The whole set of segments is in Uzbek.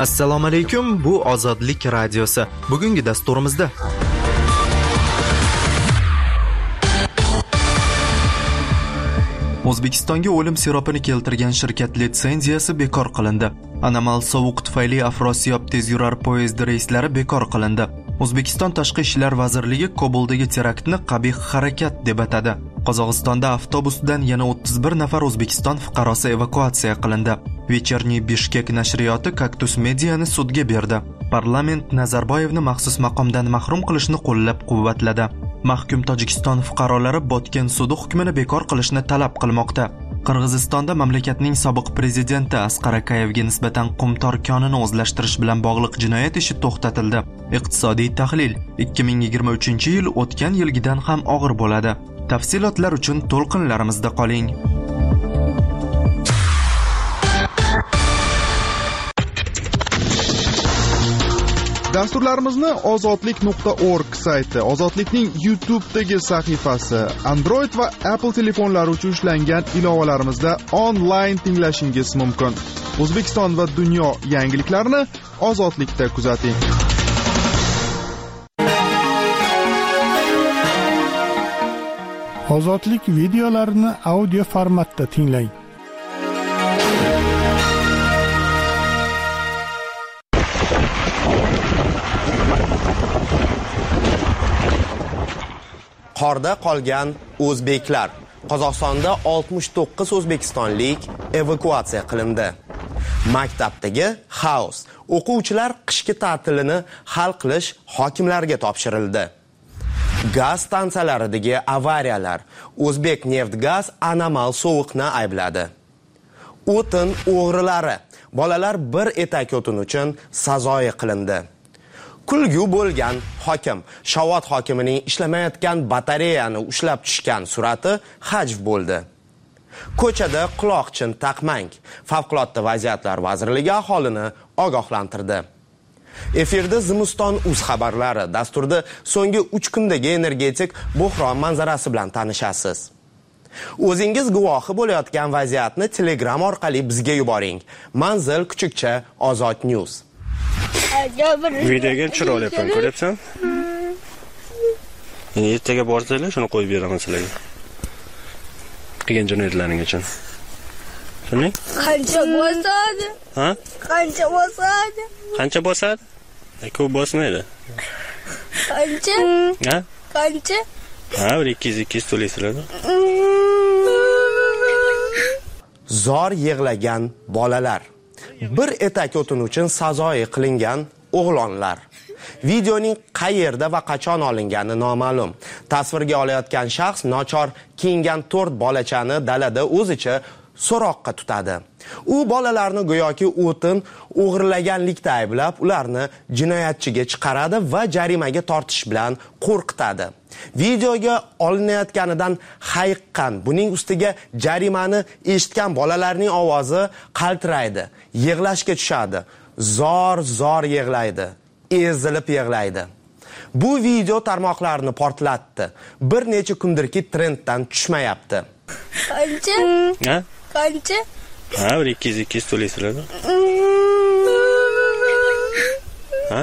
Assalomu alaykum, bu Ozodlik radiosi. Bugungi dasturimizda O'zbekistonga o'lim siropini keltirgan shirkat litsenziyasi bekor qilindi. Anomal sovuq tufayli Afrosiyob tezyurar poyezd reyslari bekor qilindi. O'zbekiston Tashqi ishlar vazirligi Kobuldagi teraktni qabih harakat deb atadi. Qozog'istonda avtobusdan yana 31 nafar O'zbekiston fuqarosi evakuatsiya qilindi. Вечерний Bishkek nashriyoti Kaktus Mediani sudga berdi. Parlament Nazarboyevni maxsus maqomdan mahrum qilishni qo'llab-quvvatladi. Mahkum Tojikiston fuqarolari Botken sudi hukmini bekor qilishni talab qilmoqda. Qirg'izistonda mamlakatning sobiq prezidenti Asqar Akayevga nisbatan Qumtor konini o'zlashtirish bilan bog'liq jinoyat ishi to'xtatildi. Iqtisodiy tahlil: 2023-yil o'tgan yilgidan ham og'ir bo'ladi. Tafsilotlar uchun to'lqinlarimizda qoling. Dasturlarimizni ozodlik.org sayti, Ozodlikning YouTube'dagi sahifasi, Android va Apple telefonlari uchun ishlangan ilovalarimizda onlayn tinglashingiz mumkin. O'zbekiston va dunyo yangiliklarini Ozodlikda kuzating. Ozodlik videolarini audio formatda tinglang. Qorda qolgan o'zbeklar. Qozog'istonda 69 o'zbekistonlik evakuatsiya qilindi. Maktabdagi xaos. O'quvchilar qishki ta'tilini hal qilish hokimlarga topshirildi. Gaz stansiyalaridagi avariyalar. O'zbek Neftgaz anomal sovuqni aybladi. O'tin o'g'rilari. Bolalar bir etak o'tin uchun sazoyi qilindi. Kulgu bo'lgan hokim. Shovot hokimining ishlamayotgan batareyani ushlab tushgan surati hajv bo'ldi. Ko'chada quloqchin taqmang. Favqulodda vaziyatlar vazirligi aholini ogohlantirdi. Efirda Zimiston.uz xabarlari. Dasturda so'nggi 3 kundagi energetik buhron manzarasi bilan tanishasiz. O'zingiz guvohi bo'layotgan vaziyatni Telegram orqali bizga yuboring. Manzil Kuchukcha Ozod News. Videoga chiroyli yapman, ko'ryapsan? Endi ertaga borsanglar, shuni qo'yib beraman sizlarga. Qilgan jinoyatlaring uchun. Shuni? Qancha bosadi? Ha? Qancha bosadi? Qancha bosadi? Ko'p bosmaydi. Qancha? Ha? Qancha? Ha, 200 to'laysizlar. Zor yig'lagan bolalar. Bir etak o'tin uchun sazoyi qilingan o'g'lonlar. Videoning qayerda va qachon olingani noma'lum. Tasvirga olayotgan shaxs nochor kiyingan 4 bolachani dalada o'zicha so'roqqa tutadi. U bolalarni go'yoki o'tin o'g'irlaganlikda ayblab, ularni jinoyatchiga chiqaradi va jarimaga tortish bilan qo'rqitadi. Videoga olinayotganidan hayiqqan, buning ustiga jarimani eshitgan bolalarning ovozi qaltiraydi, yig'lashga tushadi, zor yig'laydi, ezilib yig'laydi. Bu video tarmoqlarni portlatdi. Bir necha kundirki trenddan tushmayapti. Qancha? Ha? Qancha? Ha, 200 to'laysizlar. Ha?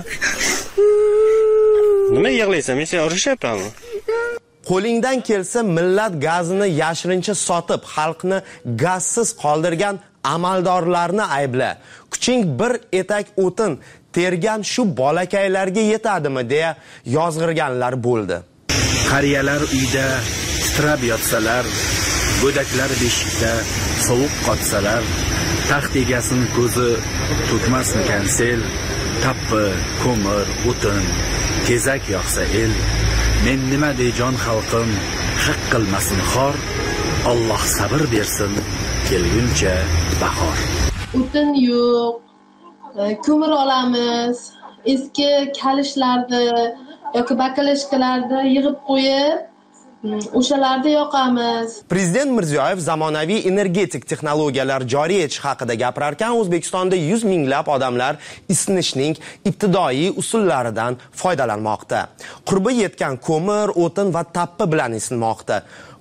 Nima yig'laysan? Men seni urishyapmanmi? Qo'lingdan kelsa millat gazini yashirincha sotib, xalqni gazsiz qoldirgan amaldorlarni aybla. Kuching bir etak o'tin tergan shu bolakaylarga yetadimi deya yozg'irganlar bo'ldi. Qariyalar uyda titrab yotsalar, go'daklar beshikda sovuq qotsalar, taxt egasini ko'zi to'kmasmikan sel, tappi, ko'mir, o'tin, tezak yoqsa el, men nima deyjon xalqim, haq qilmasin xor, Alloh sabr bersin, kelguncha bahor. O'tin yo'q, ko'mir olamiz, eski kalishlarni yoki bakalashkalarni yig'ib qo'yib, o'shalarda yoqamiz. Prezident Mirziyoyev zamonaviy energetik texnologiyalar joriy etish haqida gapirarkan, O'zbekistonda 100 minglab odamlar isinishning ibtidoiy usullaridan foydalanmoqda. Qurbi yetgan ko'mir, o'tin va tappi bilan isinmoqda.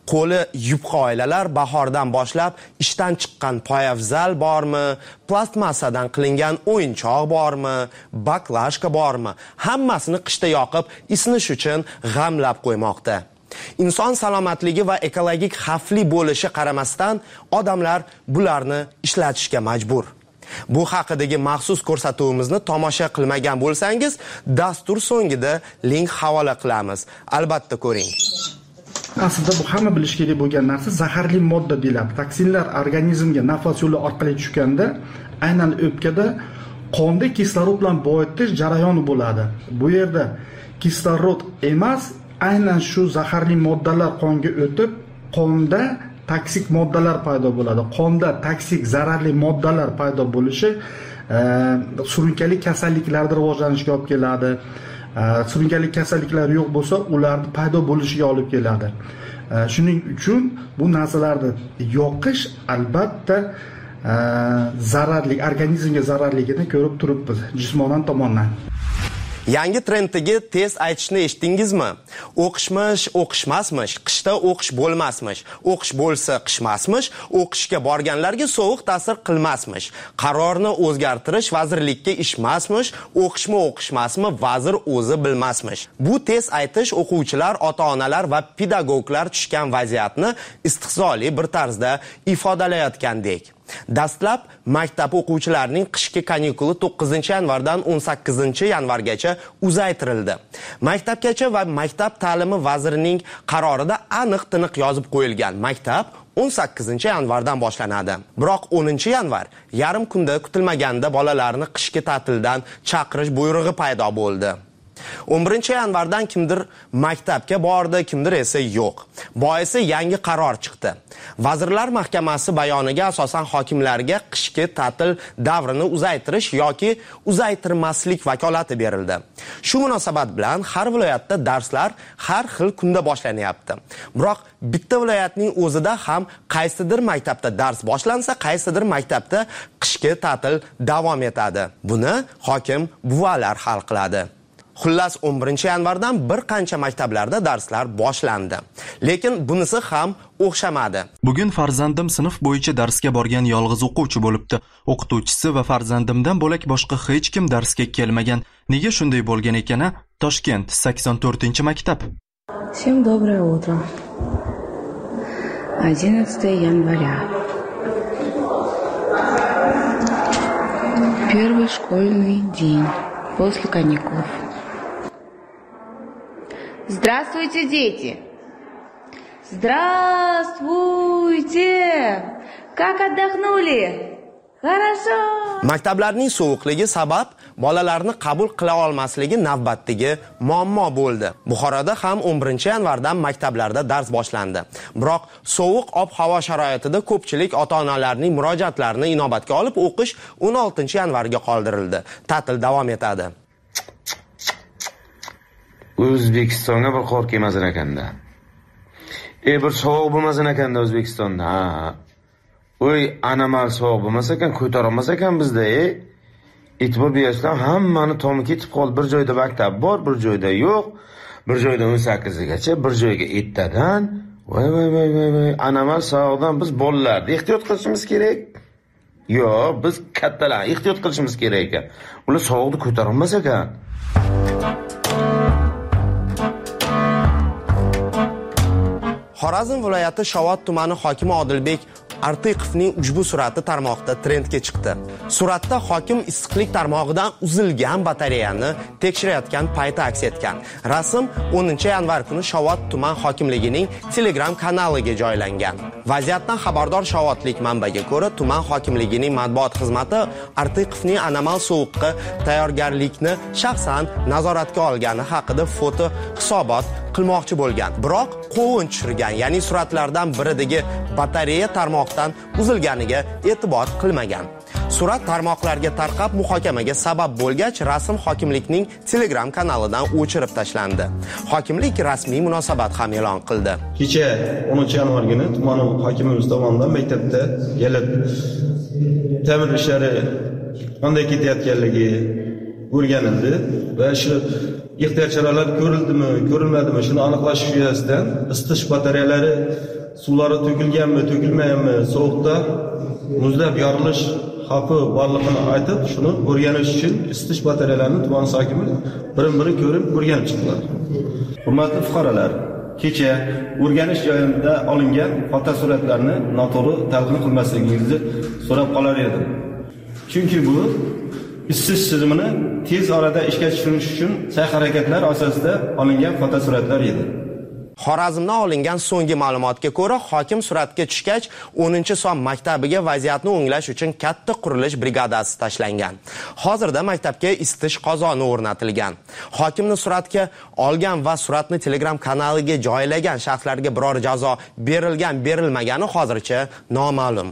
Qo'li yupqa oilalar bahordan boshlab ishdan chiqqan poyafzal bormi, plastmassadan qilingan o'yinchoq bormi, baklashka bormi, hammasini qishda yoqib, isinish uchun g'amlab qo'ymoqda. Inson salomatligi va ekologik xavfli bo'lishi qaramasdan odamlar bularni ishlatishga majbur. Bu haqidagi maxsus ko'rsatuvimizni tomosha qilmagan bo'lsangiz, dastur so'ngida link havola qilamiz. Albatta ko'ring. Aslida bu hamma bilish kerak bo'lgan narsa zaharli modda deyiladi. Toksinlar organizmga nafas yo'li orqali tushganda, aynan o'pkada qonda kislorod bilan boyitish jarayoni bo'ladi. Bu yerda kislorod emas, aynan shu zaharli moddalar qonga o'tib, qonda toksik moddalar paydo bo'ladi. Qonda toksik zararli moddalar paydo bo'lishi surunkali kasalliklarda rivojlanishiga olib keladi. Surunkali kasalliklar yo'q bo'lsa, ularni paydo bo'lishiga olib keladi. Shuning uchun bu narsalarni yoqish albatta zararli, organizmga zararligini ko'rib turibmiz jismonan tomondan. Yangi trenddagi test aytishni eshitdingizmi? O'qishmish, o'qishmasmish, qishda o'qish bo'lmasmish, o'qish bo'lsa qishmasmish, o'qishga borganlarga sovuq ta'sir qilmasmish, qarorni o'zgartirish vazirlikka ishmasmish, o'qishmi o'qishmasmi vazir o'zi bilmasmish. Bu test aytish o'quvchilar, ota-onalar va pedagoglar tushgan vaziyatni istihzoli bir tarzda ifodalayotgandek. Dastlab maktab o'quvchilarining qishki kanikuli 9-yanvardan 18-yanvargacha uzaytirildi. Maktabgacha va maktab ta'limi vazirining qarorida aniq-tiniq yozib qo'yilgan. Maktab 18-yanvardan boshlanadi. Biroq 10-yanvar yarim kunda kutilmaganda bolalarni qishki ta'tildan chaqirish buyrug'i paydo bo'ldi. 11-yanvardan kimdir maktabga bordi, kimdir esa yo'q. Boisi yangi qaror chiqdi. Vazirlar Mahkamasi bayoniga asosan hokimlarga qishki ta'til davrini uzaytirish yoki uzaytirmaslik vakolati berildi. Shu munosabat bilan har viloyatda darslar har xil kunda boshlanyapti. Biroq bitta viloyatning o'zida ham qaysidir maktabda dars boshlansa, qaysidir maktabda qishki ta'til davom etadi. Buni hokim buvalar hal qiladi. Xullas 11-yanvardan bir qancha maktablarda darslar boshlandi. Lekin bunisi ham o'xshamadi. Bugun farzandim sinf bo'yicha darsga borgan yolg'iz o'quvchi bo'libdi. O'qituvchisi va farzandimdan bo'lak boshqa hech kim darsga kelmagan. Nega shunday bo'lgan ekan? Toshkent 84-maktab. Всем доброе утро. 11 января. Первый школьный день после каникул. Здравствуйте, дети! Здравствуйте! Как отдохнули? Хорошо! Maktablarning sovuqligi sabab bolalarni qabul qila olmasligi navbatdagi muammo bo'ldi. Buxoroda ham 11-yanvardan maktablarda dars boshlandi. Biroq sovuq ob-havo sharoitida ko'pchilik ota-onalarning murojaatlarini inobatga olib o'qish 16-yanvarga qoldirildi. Ta'til davom etadi. O'zbekistonga bir qor kelmasin ekanda. Bir sovuq bo'lmasin ekanda O'zbekistonda. Oy, anomal sovuq bo'lmasa ekan, ko'tarolmas ekan bizda. E'tibor berishdan hammani tomi ketib qoldi. Bir joyda maktab bor, bir joyda yo'q. Bir joyda 18gacha, bir joyga 7dan. Voy, anomal sovuqdan biz bolalarni ehtiyot qilishimiz kerak. Yo'q, biz kattalar ehtiyot qilishimiz kerak ekan. Ular sovuqni ko'tarolmas ekan. Xorazm viloyati Shovot tumani hokimi Odilbek Artiqovning ushbu surati tarmoqda trendga chiqdi. Suratda hokim issiqlik tarmog'idan uzilgan batareyani tekshirayotgan payti aks etgan. Rasm 10-yanvar kuni Shovot tuman hokimligining Telegram kanaliga joylangan. Vaziyatdan xabardor shovotlik manbaga ko'ra, tuman hokimligining matbuot xizmati Artiqovning anomal sovuqqa tayyorgarlikni shaxsan nazoratga olgani haqida foto hisobot qilmoqchi bo'lgan. Biroq qovun tushirgan, ya'ni suratlardan biridagi batareya tarmoqdan uzilganiga e'tibor qilmagan. Surat tarmoqlarga tarqab muhokamaga sabab bo'lgach, rasm hokimlikning Telegram kanalidan o'chirib tashlandi. Hokimlik rasmiy munosabat ham e'lon qildi. Kecha 10-yanvar kuni tuman hokimimiz tomonidan maktabda kelib ta'mir ishlari qanday ketayotganligi o'rganildi va shu ehtiyot choralari ko'rildimi, ko'rilmadimi shuni aniqlash yuzasidan isitish batareyalari suvlari to'kilganmi, to'kilmaganmi, sovuqda muzlab yorilish xavfi borligini aytib, shuni o'rganish uchun isitish batareyalarini tuman hokimi birin-biri ko'rib o'rganib chiqdilar. Hurmatli fuqarolar, kecha o'rganish joyida olingan fotosuratlarni noto'g'ri talqin qilmasligingizni so'rab qolar edim. Chunki bu isitish tizimini tez orada ishga tushirish uchun sa'y-harakatlar asosida olingan fotosuratlar edi. Xorazmdan olingan so'nggi ma'lumotga ko'ra, hokim suratga tushgach, 10-son maktabiga vaziyatni o'nglash uchun katta qurilish brigadasi tashlangan. Hozirda maktabga isitish qozoni o'rnatilgan. Hokimni suratga olgan va suratni Telegram kanaliga joylagan shaxslarga biror jazo berilmagani hozircha noma'lum.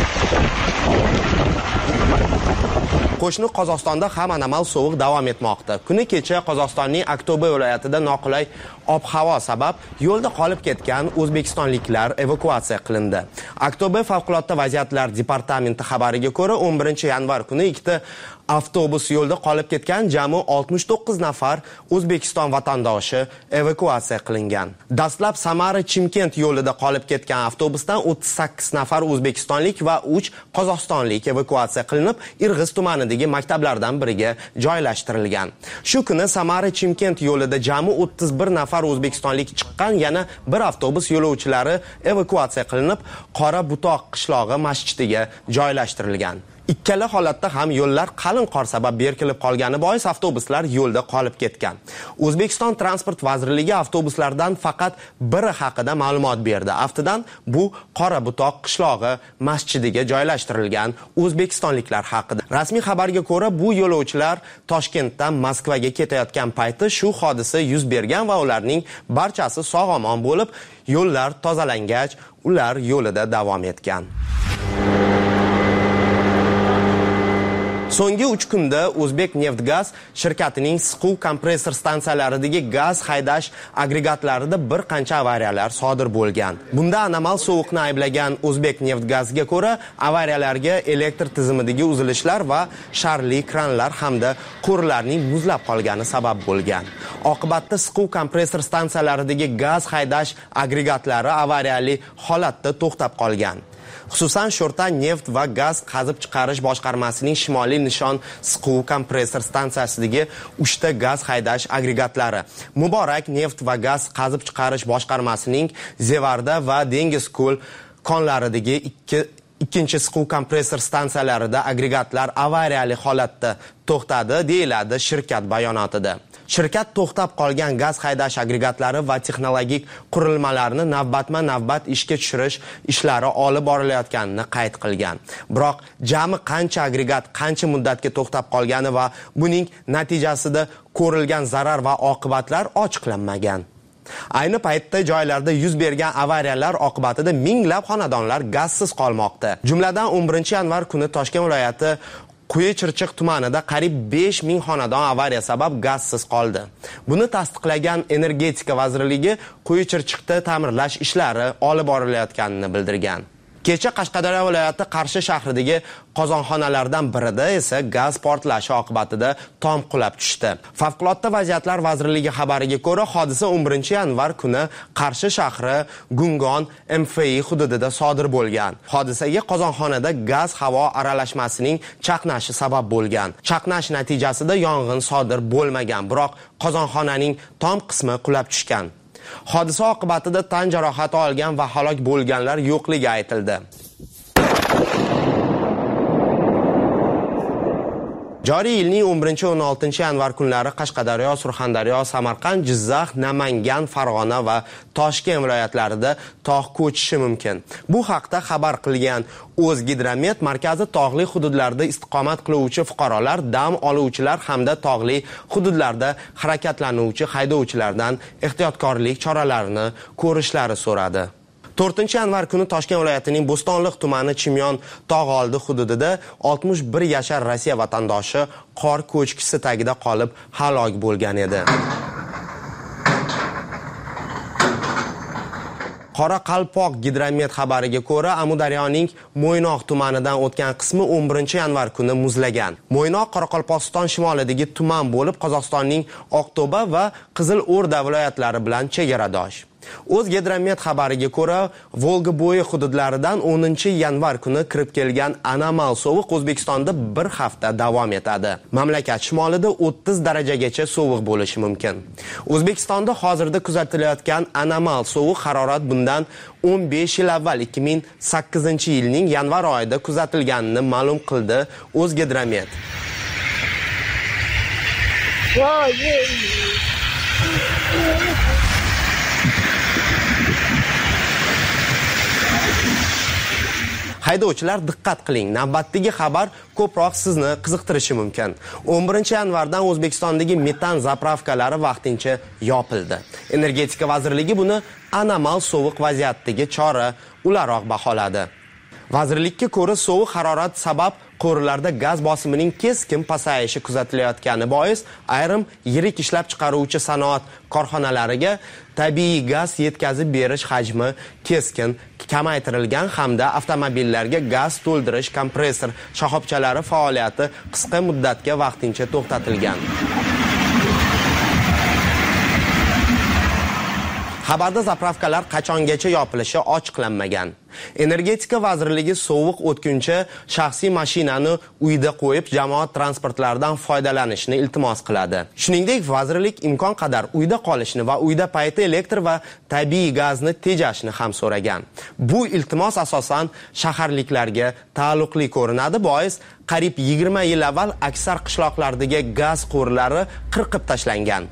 Qo'shni Qozog'istonda ham anomal sovuq davom etmoqda. Kuni kecha Qozog'istonning Aktobe viloyatida noqulay ob-havo sabab yo'lda qolib ketgan o'zbekistonliklar evakuatsiya qilindi. Aktobe favqulodda vaziyatlar departamenti xabariga ko'ra, 11-yanvar kuni ikkita avtobus yo'lda qolib ketgan, jami 69 nafar O'zbekiston vatandoshi evakuatsiya qilingan. Dastlab Samara-Chimkent yo'lida qolib ketgan avtobusdan 38 nafar o'zbekistonlik va 3 qozog'istonlik evakuatsiya qilinib, Irg'iz tumanidagi maktablardan biriga joylashtirilgan. Shu kuni Samara-Chimkent yo'lida jami 31 nafar o'zbekistonlik chiqqan, yana bir avtobus yo'lovchilari evakuatsiya qilinib, Qora Butoq qishlog'i masjidiga joylashtirilgan. Ikkala holatda ham yo'llar qalin qor sabab berkilib qolgani bois avtobuslar yo'lda qolib ketgan. O'zbekiston Transport vazirligi avtobuslardan faqat biri haqida ma'lumot berdi. Aftidan bu Qora Butoq qishlog'i masjidiga joylashtirilgan o'zbekistonliklar haqida. Rasmiy xabarga ko'ra, bu yo'lovchilar Toshkentdan Moskvaga ketayotgan payti shu hodisa yuz bergan va ularning barchasi sog'-omon bo'lib, yo'llar tozalangach, ular yo'lida davom etgan. So'nggi 3 kunda O'zbek Neftgaz shirkatining siquv kompressor stansiyalaridagi gaz haydash agregatlarida bir qancha avariyalar sodir bo'lgan. Bunda anomal sovuqni ayblagan O'zbek Neftgazga ko'ra, avariyalarga elektr tizimidagi uzilishlar va sharli kranlar hamda quvurlarning muzlab qolgani sabab bo'lgan. Oqibatda siquv kompressor stansiyalaridagi gaz haydash agregatlari avariyali holatda to'xtab qolgan. Xususan, Sho'rta neft va gaz qazib chiqarish boshqarmasining Shimoliy nishon siquv kompressor stansiyasidagi 3 ta gaz haydash agregatlari, Muborak neft va gaz qazib chiqarish boshqarmasining Zevarda va Dengiz ko'l konlaridagi ikkinchi siquv kompressor stansiyalarida agregatlar avariyali holatda to'xtadi, deyiladi shirkat bayonotida. Shirkat to'xtab qolgan gaz haydash agregatlari va texnologik qurilmalarni navbatma-navbat ishga tushirish ishlari olib borilayotganini qayd qilgan. Biroq jami qancha agregat qancha muddatga to'xtab qolgani va buning natijasida ko'rilgan zarar va oqibatlar ochiqlanmagan. Ayni paytda joylarda yuz bergan avariyalar oqibatida minglab xonadonlar gazsiz qolmoqda. Jumladan 11-yanvar kuni Toshkent viloyati Quyi-Chirchiq tumanida qariyb 5000 xonadon avariya sabab gazsiz qoldi. Buni tasdiqlagan Energetika vazirligi Quyi-Chirchiqda ta'mirlash ishlari olib borilayotganini bildirgan. Kecha Qashqadaryo viloyati Qarshi shahridagi qozonxonalardan birida esa gaz portlashi oqibatida tom qulab tushdi. Favqulodda vaziyatlar vazirligi xabariga ko'ra, hodisa 11-yanvar kuni Qarshi shahri Gungon MFI hududida sodir bo'lgan. Hodisaga qozonxonada gaz-havo aralashmasining chaqnashi sabab bo'lgan. Chaqnash natijasida yong'in sodir bo'lmagan, biroq qozonxonaning tom qismi qulab tushgan. Hodisa oqibatida tan jarohati olgan va halok bo'lganlar yo'qligi aytildi. Joriy yilning 11-16-yanvar kunlari Qashqadaryo, Surxondaryo, Samarqand, Jizzax, Namangan, Farg'ona va Toshkent viloyatlarida tog' ko'chishi mumkin. Bu haqda xabar qilgan O'zgidromet markazi tog'li hududlarda istiqomat qiluvchi fuqarolar, dam oluvchilar hamda tog'li hududlarda harakatlanuvchi haydovchilardan ehtiyotkorlik choralarini ko'rishlari so'radi. 4-yanvar kuni Toshkent viloyatining Bo'stonliq tumani Chimyon tog'oldi hududida 61 yashar Rossiya vatandoshi qor ko'chkisi tagida qolib halok bo'lgan edi. Qoraqalpoq gidromet xabariga ko'ra, Amudaryoning Mo'ynoq tumanidan o'tgan qismi 11-yanvar kuni muzlagan. Mo'ynoq Qoraqalpog'iston shimolidagi tuman bo'lib, Qozog'istonning Oqto'ba va Qizil O'rda viloyatlari bilan chegaradosh. O'zgidromet xabariga ko'ra, Volga bo'yi hududlaridan 10-yanvar kuni kirib kelgan anomal sovuq O'zbekistonda bir hafta davom etadi. Mamlakat shimolida 30 darajagacha sovuq bo'lishi mumkin. O'zbekistonda hozirda kuzatilayotgan anomal sovuq harorat bundan 15 yil avval 2008-yilning yanvar oyida kuzatilganini ma'lum qildi O'zgidromet. Haydovchilar diqqat qiling, navbatdagi xabar ko'proq sizni qiziqtirishi mumkin. 11-yanvardan O'zbekistondagi metan zapravkalari vaqtincha yopildi. Energetika vazirligi buni anomal sovuq vaziyatdagi chora o'laroq baholadi. Vazirlikka ko'ra, sovuq harorat sabab quvurlarda gaz bosimining keskin pasayishi kuzatilayotgani bois ayrim yirik ishlab chiqaruvchi sanoat korxonalariga tabiiy gaz yetkazib berish hajmi keskin kamaytirilgan hamda avtomobillarga gaz to'ldirish kompressor shoxobchalari faoliyati qisqa muddatga vaqtincha to'xtatilgan. Xabarda zapravkalar qachongacha yopilishi ochiqlanmagan. Energetika vazirligi sovuq o'tguncha shaxsiy mashinani uyda qo'yib, jamoat transportlaridan foydalanishni iltimos qiladi. Shuningdek, vazirlik imkon qadar uyda qolishni va uyda payti elektr va tabiiy gazni tejashni ham so'ragan. Bu iltimos asosan shaharliklarga taalluqli ko'rinadi, bois qariyb 20 yil avval aksar qishloqlardagi gaz quvurlari qirqib tashlangan.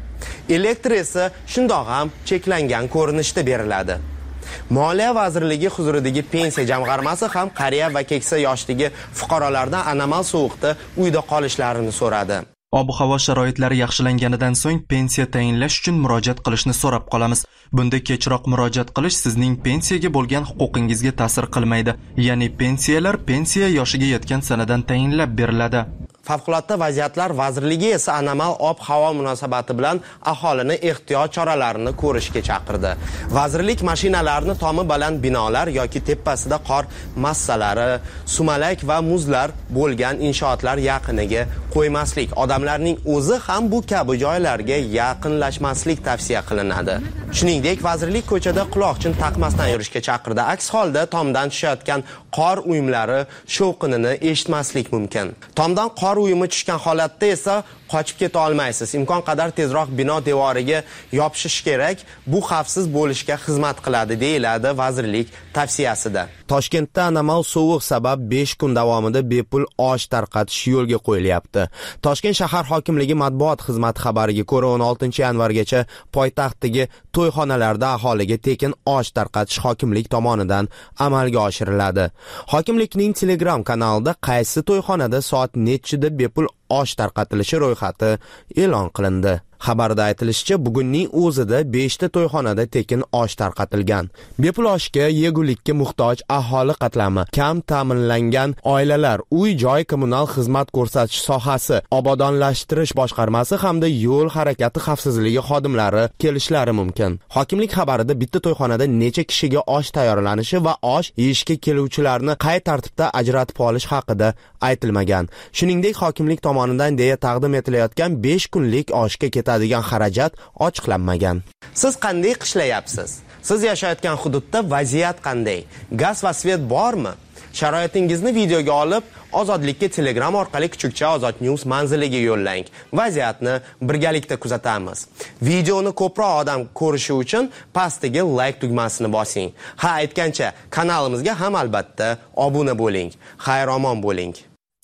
Elektr esa shundoq ham cheklangan ko'rinishda beriladi. Moliya vazirligi huzuridagi pensiya jamg'armasi ham qariya va keksa yoshdagi fuqarolardan anomal sovuqda uyda qolishlarini so'radi. Ob-havo sharoitlari yaxshilanganidan so'ng pensiya tayinlash uchun murojaat qilishni so'rab qolamiz. Bunda kechroq murojaat qilish sizning pensiyaga bo'lgan huquqingizga ta'sir qilmaydi. Ya'ni pensiya yoshiga yetgan sanadan tayinlab beriladi. Favqulodda vaziyatlar vazirligi esa anomal ob-havo munosabati bilan aholini ehtiyot choralarini ko'rishga chaqirdi. Vazirlik mashinalarni tomi baland binolar yoki tepasida qor massalari, sumalak va muzlar bo'lgan inshootlar yaqiniga qo'ymaslik, odamlarning o'zi ham bu kabi joylarga yaqinlashmaslik tavsiya qilinadi. Shuningdek, vazirlik ko'chada quloqchin taqmasdan yurishga chaqirdi. Aks holda tomdan tushayotgan qor uyumlari shovqinini eshitmaslik mumkin. Tomdan qor uyumi tushgan holatda esa qochib keta olmaysiz. Imkon qadar tezroq bino devoriga yopishish kerak. Bu xavfsiz bo'lishga xizmat qiladi, deyiladi vazirlik tavsiyasida. Toshkentda anomal sovuq sabab 5 kun davomida bepul osh tarqatish yo'lga qo'yilyapti. Toshkent shahar hokimligi matbuot xizmati xabariga ko'ra 16-yanvargacha poytaxtdagi to'yxonalarda aholiga tekin osh tarqatish hokimlik tomonidan amalga oshiriladi. Hokimlikning Telegram kanalida qaysi to'yxonada soat nechida bepul osh tarqatilishi ro'yxati e'lon qilindi. Xabarda aytilishicha, bugunning o'zida 5 ta to'yxonada tekin osh tarqatilgan. Bepul oshga yegulikka muhtoj aholi qatlami, kam ta'minlangan oilalar, uy-joy kommunal xizmat ko'rsatish sohasi, obodonlashtirish boshqarmasi hamda yo'l harakati xavfsizligi xodimlari kelishlari mumkin. Hokimlik xabarida bitta to'yxonada necha kishiga osh tayyorlanishi va osh yeyishga keluvchilarni qay tartibda ajratib olish haqida aytilmagan. Shuningdek, hokimlik tomonidan deya taqdim etilayotgan 5 kunlik oshga ketadigan xarajat ochiqlanmagan. Siz qanday qishlayapsiz? Siz yashayotgan hududda vaziyat qanday? Gaz va svet bormi? Sharoitingizni videoga olib, Ozodlikka Telegram orqali Kuchukcha Ozod News manziliga yo'llang. Vaziyatni birgalikda kuzatamiz. Videoni ko'proq odam ko'rishi uchun pastdagi like tugmasini bosing. Ha, aytgancha, kanalimizga ham albatta obuna bo'ling. Xayr-omon bo'ling.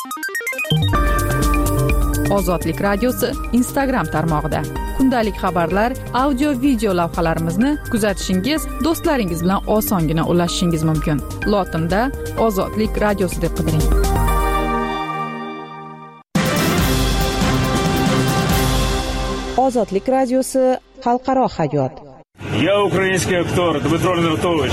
Ozodlik radiosi Instagram tarmog'ida kundalik xabarlar, audio video lavhalarimizni kuzatishingiz, do'stlaringiz bilan osongina ulashishingiz mumkin. Lotinda Ozodlik radiosi deb qidiring. Ozodlik radiosi xalqaro hayot. Я украинский актер Дмитро Ленартович.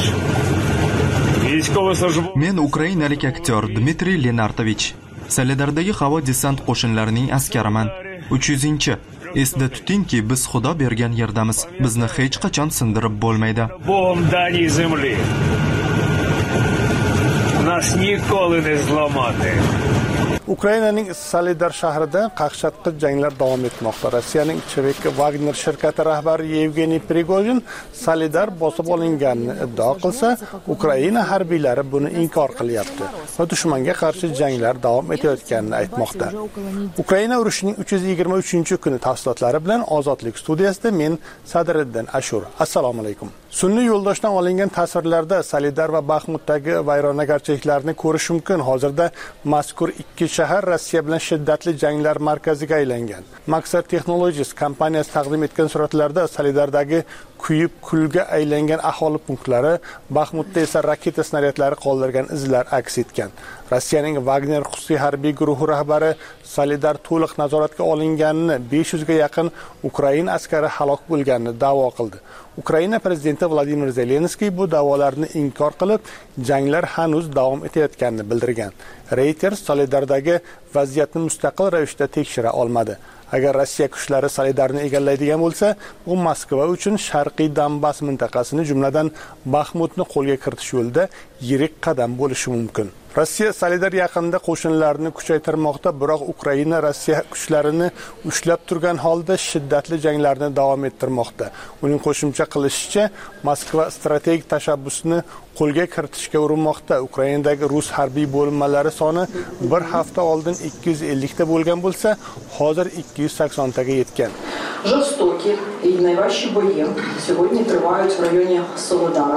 Men ukrainalik aktyor Dmitriy Lenartovich. Soledardagi havo desant qo'shinlarining askariman. 300-chi. Esda tutingki, biz Xudo bergan yerdamiz. Bizni hech qachon sindirib bo'lmaydi. Богом даній землі. Нас ніколи не зламати. Ukrainaning Solidar shahrida qaqshatqich janglar davom etmoqda. Rossiyaning Chevik Wagner shirkati rahbari Yevgeniy Prigozhin Solidar bosib olinganini iddao qilsa, Ukraina harbiylari buni inkor qilyapti va dushmanga qarshi janglar davom etayotganini aytmoqda. Ukraina urushining 323-kuni tafsilotlari bilan Ozodlik studiyasida men Sadriddin Ashur. Assalomu alaykum. Sun'iy yo'ldoshdan olingan tasvirlarda Solidar va Baxmutdagi vayronagarchiliklarni ko'rish mumkin. Hozirda mazkur ikki shahar Rossiya bilan shiddatli janglar markaziga aylangan. Maxar Technologies kompaniyasi taqdim etgan suratlarda Solidardagi kuyib kulga aylangan aholi punktlari, Baxmutda esa raketa snaryadlari qoldirgan izlar aks etgan. Rossiyaning Wagner xususiy harbiy guruhi rahbari Solidar to'liq nazoratga olinganini, 500 ga yaqin Ukraina askari halok bo'lganini da'vo qildi. Ukraina prezidenti Vladimir Zelenskiy bu da'volarni inkor qilib, janglar hanuz davom etayotganini bildirgan. Reuters Solidardagi vaziyatni mustaqil ravishda tekshira olmadi. Agar Rossiya kuchlari Solidarni egallaydigan bo'lsa, u Moskva uchun Sharqiy Donbass mintaqasini, jumladan Baxmutni qo'lga kiritish yo'lida yirik qadam bo'lishi mumkin. Rossiya Solidar yaqinida qo'shinlarini kuchaytirmoqda, biroq Ukraina Rossiya kuchlarini ushlab turgan holda shiddatli janglarni davom ettirmoqda. Uning qo'shimcha qilishicha, Moskva strategik tashabbusni qo'lga kiritishga urinmoqda. Ukrainadagi rus harbiy bo'linmalari soni bir hafta oldin 250 ta bo'lgan bo'lsa, hozir 280 taga yetgan. Жорстокі і найважчі бої сьогодні тривають в районі Солидара.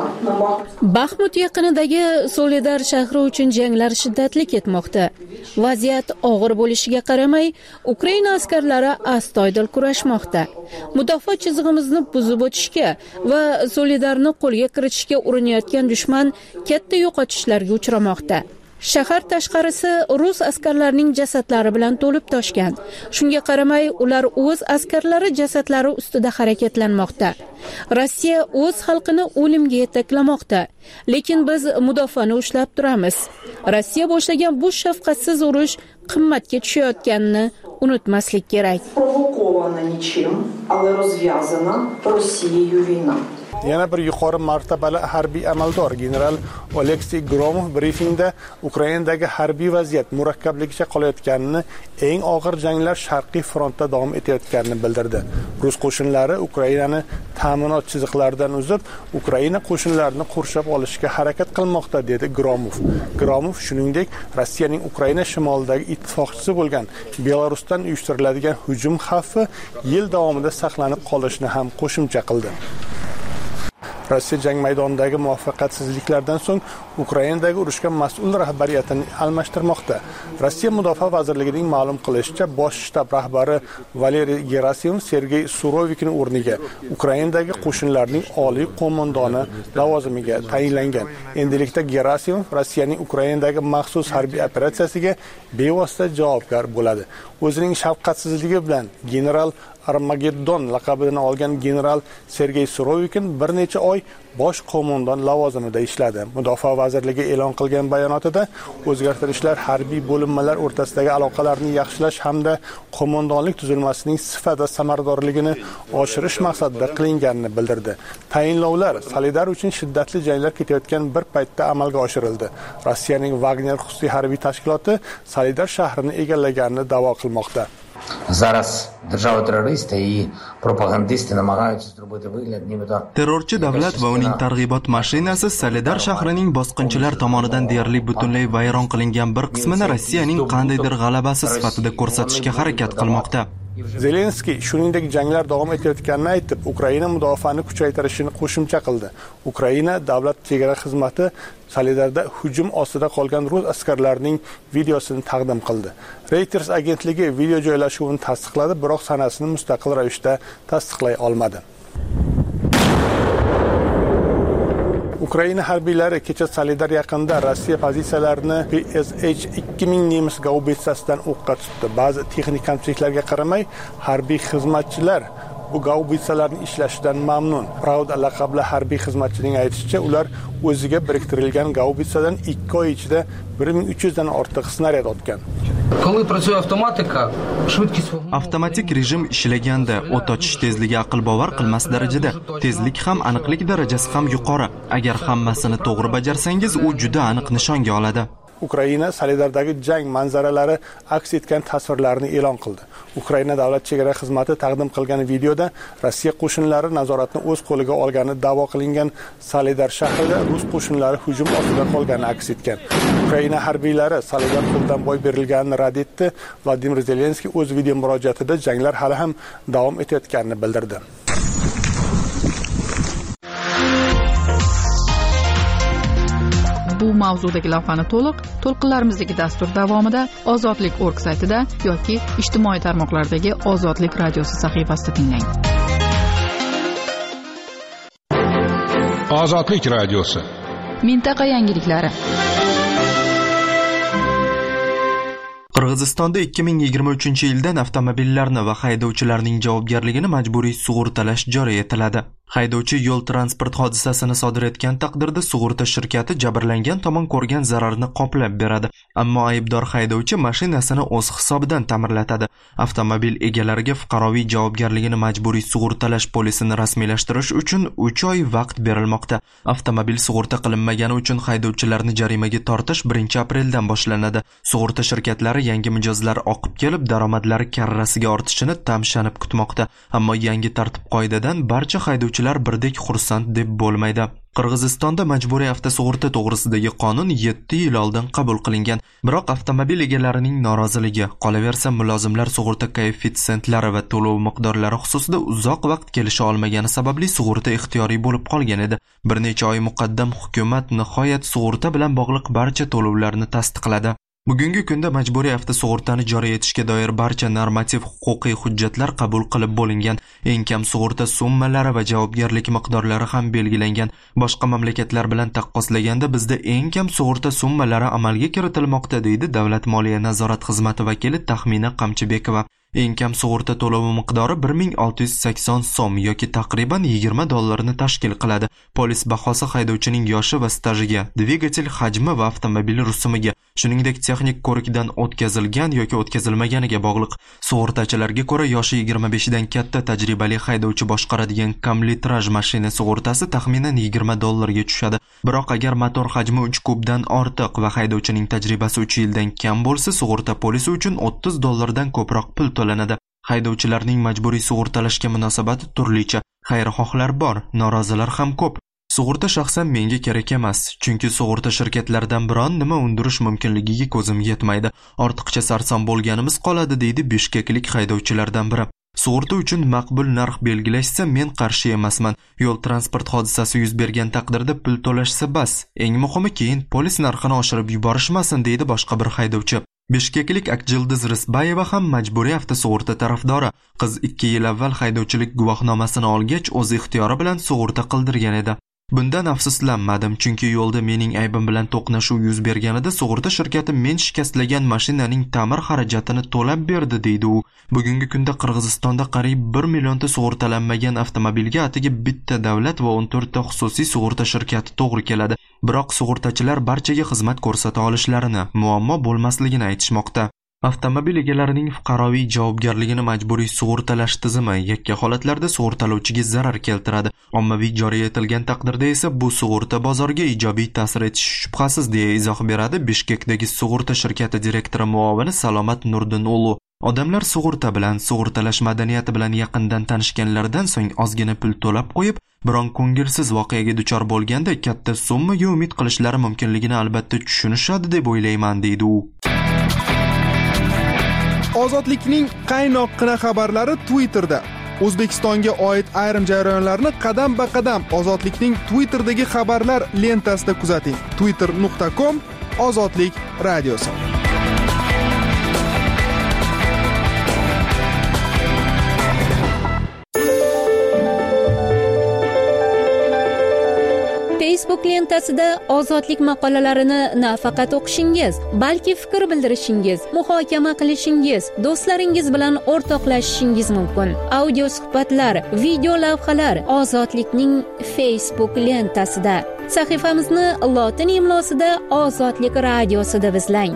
Baxmut yaqinidagi Solidar shahri uchun janglar shiddatli ketmoqda. Vaziyat og'ir bo'lishiga qaramay, Ukraina askarlari astoydil kurashmoqda. Mudofaa chizig'imizni buzib o'tishga va Solidarni qo'lga kiritishga urinayotgan dushman katta yo'qotishlarga uchramoqda. Shahar tashqarisi rus askarlarining jasadlari bilan to'lib toshgan. Shunga qaramay, ular o'z askarlari jasadlari ustida harakatlanmoqda. Rossiya o'z xalqini o'limga yetaklamoqda. Lekin biz mudofaani ushlab turamiz. Rossiya boshlagan bu shafqatsiz urush qimmatga tushayotganini unutmaslik kerak. Провокована нічим, але розв'язана Росією війна. Yana bir yuqori martabali harbiy amaldor general Oleksiy Gromov brifingda Ukrainadagi harbiy vaziyat murakkabligicha qolayotganini, eng og'ir janglar Sharqiy frontda davom etayotganini bildirdi. Rus qo'shinlari Ukrainani ta'minot chiziqlaridan uzib, Ukraina qo'shinlarini qurshab olishga harakat qilmoqda, dedi Gromov. Gromov shuningdek, Rossiyaning Ukraina shimolidagi ittifoqchisi bo'lgan Belarusdan uyushtiriladigan hujum xavfi yil davomida saqlanib qolishini ham qo'shimcha qildi. Rossiya jang maydonidagi muvaffaqiyatsizliklardan so'ng Ukrainadagi urushga mas'ul rahbariyatini almashtirmoqda. Rossiya Mudofaa vazirligining ma'lum qilishicha, bosh shtab rahbari Valeriy Gerasimov Sergey Surovikning o'rniga Ukrainadagi qo'shinlarning oliy qo'mondoni lavozimiga tayinlangan. Endilikda Gerasimov Rossiyaning Ukrainadagi maxsus harbiy operatsiyasiga bevosita javobgar bo'ladi. O'zining shafqatsizligi bilan general Armageddon laqabini olgan general Sergey Surovikin bir necha oy bosh qo'mondon lavozimida ishladi. Mudofaa vazirligi e'lon qilgan bayonotida o'zgartirishlar harbiy bo'linmalar o'rtasidagi aloqalarni yaxshilash hamda qo'mondonlik tuzilmasining sifat va samaradorligini oshirish maqsadida qilinganini bildirdi. Tayinlovlar Solidar uchun shiddatli janglar ketayotgan bir paytda amalga oshirildi. Rossiyaning Wagner xususiy harbiy tashkiloti Solidar shahrini egallaganini da'vo qilmoqda. Зараз держава-терористи і пропагандисти намагаються зробити вигляд, нібито terrorchi davlat va uning targ'ibot mashinasi Solidar shahrining bosqinchilar tomonidan deyarli butunlay vayron qilingan bir qismini Rossiyaning qandaydir g'alabasi sifatida ko'rsatishga harakat qilmoqda. Zelenskiy shuningdek janglar davom etayotganini aytib, Ukraina mudofaani kuchaytirishini qo'shimcha qildi. Ukraina davlat chegara xizmati Solidarda hujum ostida qolgan rus askarlarining videosini taqdim qildi. Reuters agentligi video joylashuvini tasdiqladi, biroq sanasini mustaqil ravishda tasdiqlay olmadi. Ukraina harbiylari kecha Solidar yaqinida Rossiya pozitsiyalarini PSH 2000 nemis gaubitsasidan o'qqa tutdi. Ba'zi texnik kamchiliklarga qaramay, harbiy xizmatchilar bu gaubitsalarning ishlashidan mamnun. Pravda laqabli harbiy xizmatchining aytishicha, ular o'ziga biriktirilgan gaubitsadan 2 oy ichida 1300 dan ortiq snaryad otgan. Коли працює автоматика, швидкість avtomatik rejim ishlaganda o't ochish tezligi aql bovar qilmas darajada, tezlik ham aniqlik darajasi ham yuqori. Agar hammasini to'g'ri bajarsangiz, u juda aniq nishonga oladi. Ukraina Solidardagi jang manzaralari aks etgan tasvirlarni e'lon qildi. Ukraina davlat chegara xizmati taqdim qilgan videoda Rossiya qo'shinlari nazoratni o'z qo'liga olgani da'vo qilingan Solidar shahrida rus qo'shinlari hujum ostida qolgani aks etgan. Ukraina harbiylari Solidar qo'ldan boy berilganini rad etdi. Vladimir Zelenskiy o'z video murojaatida janglar hali ham davom etayotganini bildirdi. Bu mavzudagi lavhani to'lqinlarimizdagi dastur davomida ozodlik.org saytida yoki ijtimoiy tarmoqlardagi Ozodlik radiosi sahifasida tinglang. Ozodlik radiosi. Mintaqa yangiliklari. Qirg'izistonda 2023-yildan avtomobillarni va haydovchilarning javobgarligini majburiy sug'urtalash joriy etiladi. Haydovchi yo'l transport hodisasini sodir etgan taqdirda sug'urta shirkati jabrlangan tomon ko'rgan zararni qoplab beradi. Ammo aybdor haydovchi mashinasini o'z hisobidan ta'mirlatadi. Avtomobil egalariga fuqaroviy javobgarligini majburiy sug'urtalash polisini rasmiylashtirish uchun 3 oy vaqt berilmoqda. Avtomobil sug'urta qilinmagani uchun haydovchilarni jarimaga tortish 1-apreldan boshlanadi. Sug'urta shirkatlari yangi mijozlar oqib kelib, daromadlari karrasiga ortishini tamshanib kutmoqda. Ammo yangi tartib-qoidadan barcha haydovchilar birdek xursand deb bo'lmaydi. Qirg'izistonda majburiy avtosug'urta to'g'risidagi qonun 7 yil oldin qabul qilingan. Biroq avtomobil egalarining noroziligi, qolaversa mulozimlar sug'urta koeffitsentlari va to'lov miqdorlari xususida uzoq vaqt kelisha olmagani sababli sug'urta ixtiyoriy bo'lib qolgan edi. Bir necha oy muqaddam hukumat nihoyat sug'urta bilan bog'liq barcha to'lovlarni tasdiqladi. Bugungi kunda majburiy avtosug'urtani joriy etishga doir barcha normativ huquqiy hujjatlar qabul qilib bo'lingan. Eng kam sug'urta summalari va javobgarlik miqdorlari ham belgilangan. Boshqa mamlakatlar bilan taqqoslaganda bizda eng kam sug'urta summalari amalga kiritilmoqda, deydi Davlat moliya nazorat xizmati vakili Taxmina Qamchibekova. Eng kam sug'urta to'lovi miqdori 1680 so'm yoki taqriban $20 tashkil qiladi. Polis bahosi haydovchining yoshi va stajiga, dvigatel hajmi va avtomobil rusumiga, shuningdek texnik ko'rikdan o'tkazilgan yoki o'tkazilmaganiga bog'liq. Sug'urtachilarga ko'ra, yoshi 25 dan katta tajribali haydovchi boshqaradigan kamlitraj mashina sug'urtasi taxminan $20 ga tushadi. Biroq agar motor hajmi 3 kubdan ortiq va haydovchining tajribasi 3 yildan kam bo'lsa, sug'urta polisi uchun $30 dan ko'proq pul to'lanadi. Haydovchilarning majburiy sug'urtalashga munosabati turlicha. Xayrixohlar bor, norozilar ham ko'p. Sug'urta shaxsan menga kerak emas, chunki sug'urta shirkatlaridan biron nima undirish mumkinligiga ko'zim yetmaydi. Ortiqcha sarson bo'lganimiz qoladi, deydi bishkeklik haydovchilardan biri. Sug'urta uchun maqbul narx belgilashsa men qarshi emasman. Yo'l transport hodisasi yuz bergan taqdirda pul to'lashsa bas. Eng muhimi keyin polis narxini oshirib yuborishmasin, deydi boshqa bir haydovchi. Bishkeklik Akjildiz Risbayeva ham majburiy avtosug'urta tarafdori. Qiz 2 yil avval haydovchilik guvohnomasini olgach, o'z ixtiyori bilan sug'urta qildirgan edi. Bundan afsuslanmadim, chunki yo'lda mening aybim bilan to'qnashuv yuz berganida sug'urta shirkati men shikastlagan mashinaning ta'mir xarajatini to'lab berdi, deydi u. Bugungi kunda Qirg'izistonda qariyb 1 millionta sug'urtalanmagan avtomobilga atigi bitta davlat va 14 ta xususiy sug'urta shirkati to'g'ri keladi. Biroq sug'urtachilar barchaga xizmat ko'rsata olishlarini, muammo bo'lmasligini aytishmoqda. Avtomobil egalarining fuqaroviy javobgarligini majburiy sug'urtalash tizimi yakka holatlarda sug'urtalovchiga zarar keltiradi. Ommaviy joriy etilgan taqdirda esa bu sug'urta bozoriga ijobiy ta'sir etishi shubhasiz, deya izoh beradi Bishkekdagi sug'urta shirkati direktori muovini Salomat Nurdinulu. Odamlar sug'urta bilan, sug'urtalash madaniyati bilan yaqindan tanishganlaridan so'ng ozgina pul to'lab qo'yib, biron ko'ngilsiz voqeaga duchor bo'lganda katta summaga umid qilishlari mumkinligini albatta tushunishadi deb o'ylayman, deydi u. Ozodlikning qaynoqqina xabarlari Twitterda. O'zbekistonga oid ayrim jarayonlarni qadam-ba-qadam Ozodlikning Twitterdagi xabarlar lentasida kuzating. twitter.com/ozodlik radiosi. Facebook lentasida ozodlik maqolalarini nafaqat o'qishingiz, balki fikr bildirishingiz, muhokama qilishingiz, do'stlaringiz bilan o'rtoqlashishingiz mumkin. Audio suhbatlar, video lavhalar Ozodlikning Facebook lentasida. Sahifamizni lotin imlosida Ozodlik radiosi deb izlang.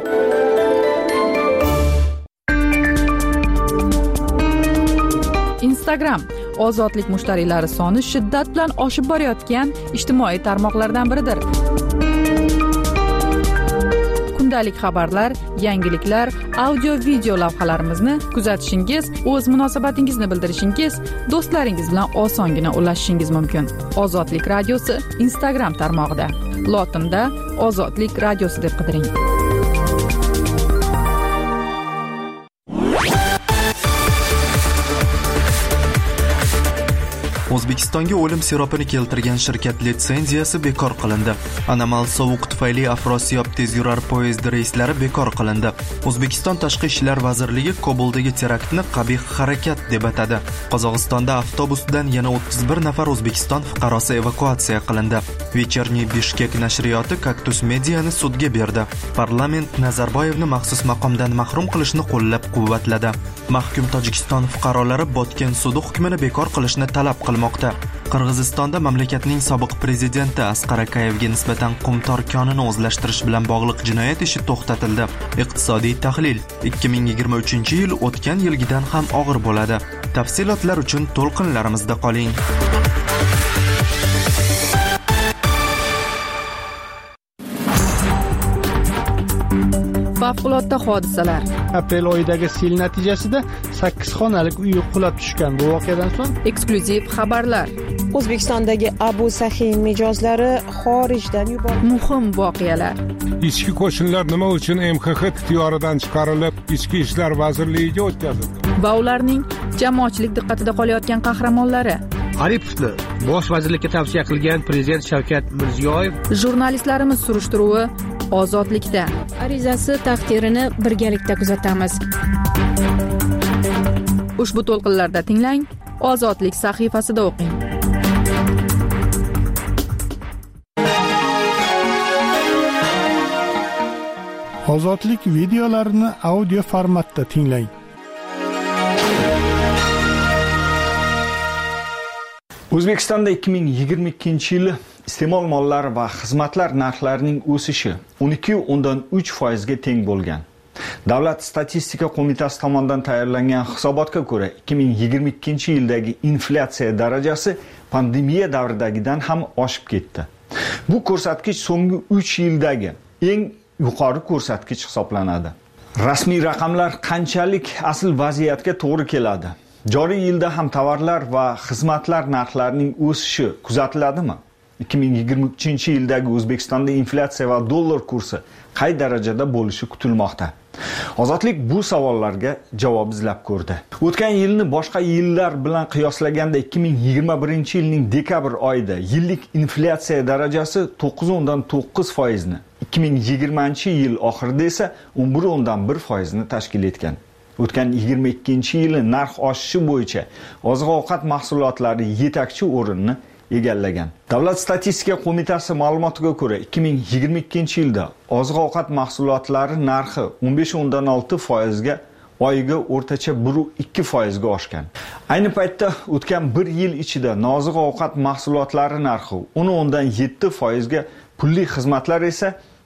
Instagram ozodlik mushtariylari soni shiddat bilan oshib borayotgan ijtimoiy tarmoqlardan biridir. kundalik xabarlar, yangiliklar, audio video lavhalarimizni kuzatishingiz, o'z munosabatingizni bildirishingiz, do'stlaringiz bilan osongina ulashishingiz mumkin. Ozodlik radiosi Instagram tarmog'ida. Lotinda Ozodlik radiosi deb qidiring. O'zbekistonga o'lim siropini keltirgan shirkat litsenziyasi bekor qilindi. Anomal sovuq tufayli Afrosiyob tezyurar poyezd reyslari bekor qilindi. O'zbekiston Tashqi ishlar vazirligi Kobuldagi teraktni qabih harakat deb atadi. Qozog'istonda avtobusdan yana 31 nafar O'zbekiston fuqarosi evakuatsiya qilindi. Вечерний Bishkek nashriyoti Kaktus Mediani sudga berdi. Parlament Nazarboyevni maxsus maqomdan mahrum qilishni qo'llab-quvvatladi. Mahkum Tojikiston fuqarolari Botken sudi hukmini bekor qilishni talab qilmoqda. Qirg'izistonda mamlakatning sobiq prezidenti Asqar Akayevga nisbatan Qumtor konini o'zlashtirish bilan bog'liq jinoyat ishi to'xtatildi. Iqtisodiy tahlil: 2023-yil o'tgan yilgidan ham og'ir bo'ladi. Tafsilotlar uchun to'lqinlarimizda qoling. Favqulodda hodisalar. Aprel oyidagi sel natijasida 8 xonalik uy qulab tushgan. Bu voqeadan so'ng eksklyuziv xabarlar. O'zbekistondagi Abu Sahiy mijozlari xorijdan yuborildi. Muhim voqealar. Ichki qo'shinlar nima uchun MXX ixtiyoridan chiqarilib, Ichki ishlar vazirligiga o'tkazildi? Va ularning jamoatchilik diqqatida qolayotgan qahramonlari. Aripovni bosh vazirlikka tavsiya qilgan prezident Shavkat Mirziyoyev. Jurnalistlarimiz surishtiruvi Ozodlikda. Arizasi taqdirini birgalikda kuzatamiz. Ushbu to'lqinlarda tinglang, Ozodlik sahifasida o'qing. Ozodlik videolarini audio formatda tinglang. O'zbekistonda 2022-yili iste'mol mollari va xizmatlar narxlarining o'sishi 12.3% ga teng bo'lgan. Davlat statistika qo'mitasi tomonidan tayyorlangan hisobotga ko'ra, 2022-yildagi inflyatsiya darajasi pandemiya davridagidan ham oshib ketdi. Bu ko'rsatkich so'nggi 3 yildagi eng yuqori ko'rsatkich hisoblanadi. Rasmiy raqamlar qanchalik asl vaziyatga to'g'ri keladi? Joriy yilda ham tovarlar va xizmatlar narxlarining o'sishi kuzatiladimi? 2023-yildagi O'zbekistonda inflyatsiya va dollar kursi qay darajada bo'lishi kutilmoqda? Ozodlik bu savollarga javob izlab ko'rdi. O'tgan yilni boshqa yillar bilan qiyoslaganda 2021-yilning dekabr oyida yillik inflyatsiya darajasi 9.9% ni, 2020-yil oxirida esa 11.1% ni tashkil etgan. O'tgan 22-yili narx oshishi bo'yicha oziq-ovqat mahsulotlari yetakchi o'rinni egallagan. Davlat statistika qo'mitasi ma'lumotiga ko'ra, 2022-yilda oziq-ovqat mahsulotlari narxi 15.6% ga, oyiga o'rtacha 1.2% ga oshgan. Ayni paytda o'tgan 1 yil ichida nozik ovqat mahsulotlari narxi 10.7% ga, pulli xizmatlar esa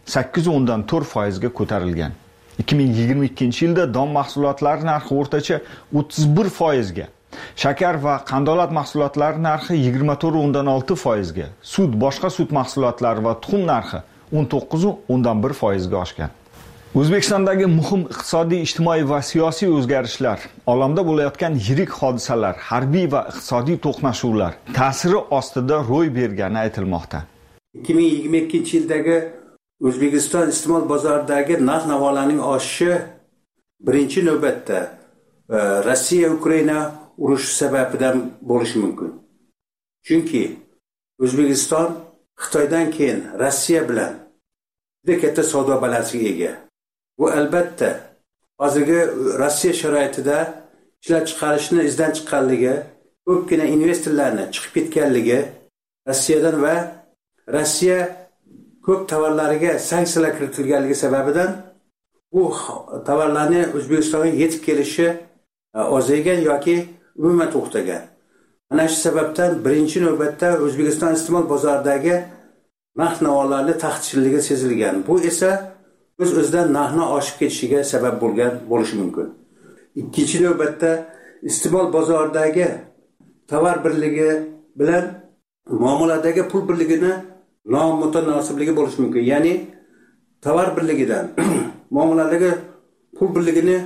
8.4% ga ko'tarilgan. 2022-yilda don mahsulotlari narxi o'rtacha 31% ga, shakar va qandolat mahsulotlari narxi 24.6% ga, sut, boshqa sut mahsulotlari va tuxum narxi 19.1% ga oshgan. O'zbekistondagi muhim iqtisodiy, ijtimoiy va siyosiy o'zgarishlar, olamda bo'layotgan yirik hodisalar, harbiy va iqtisodiy to'qnashuvlar ta'siri ostida ro'y bergani aytilmoqda. 2022-yildagi O'zbekiston iste'mol bozoridagi narx-navolarning oshishi birinchi navbatda Rossiya-Ukraina urushi sababidan bo'lishi mumkin. Chunki O'zbekiston Xitoydan keyin Rossiya bilan juda katta savdo balansiga ega. Bu albatta hozirgi Rossiya sharoitida ishlab chiqarishni izdan chiqqanligi, ko'pgina investorlarni chiqib ketganligi Rossiyadan va Rossiya ko'p tovarlariga sanksiyalar kiritilganligi sababidan bu tovarlarni O'zbekistonga yetib kelishi ozaygan yoki umuman to'xtagan. Mana shu sababdan birinchi navbatda O'zbekiston iste'mol bozoridagi narx-navolarning taxtsizligi sezilgan. Bu esa o'z-o'zidan narxning oshib ketishiga sabab bo'lgan bo'lishi mumkin. Ikkinchi navbatda iste'mol bozoridagi tovar birligi bilan muomaladagi pul birligini nomutanosiblik bo'lishi mumkin. Ya'ni tovar birligidan muomaladagi pul birligini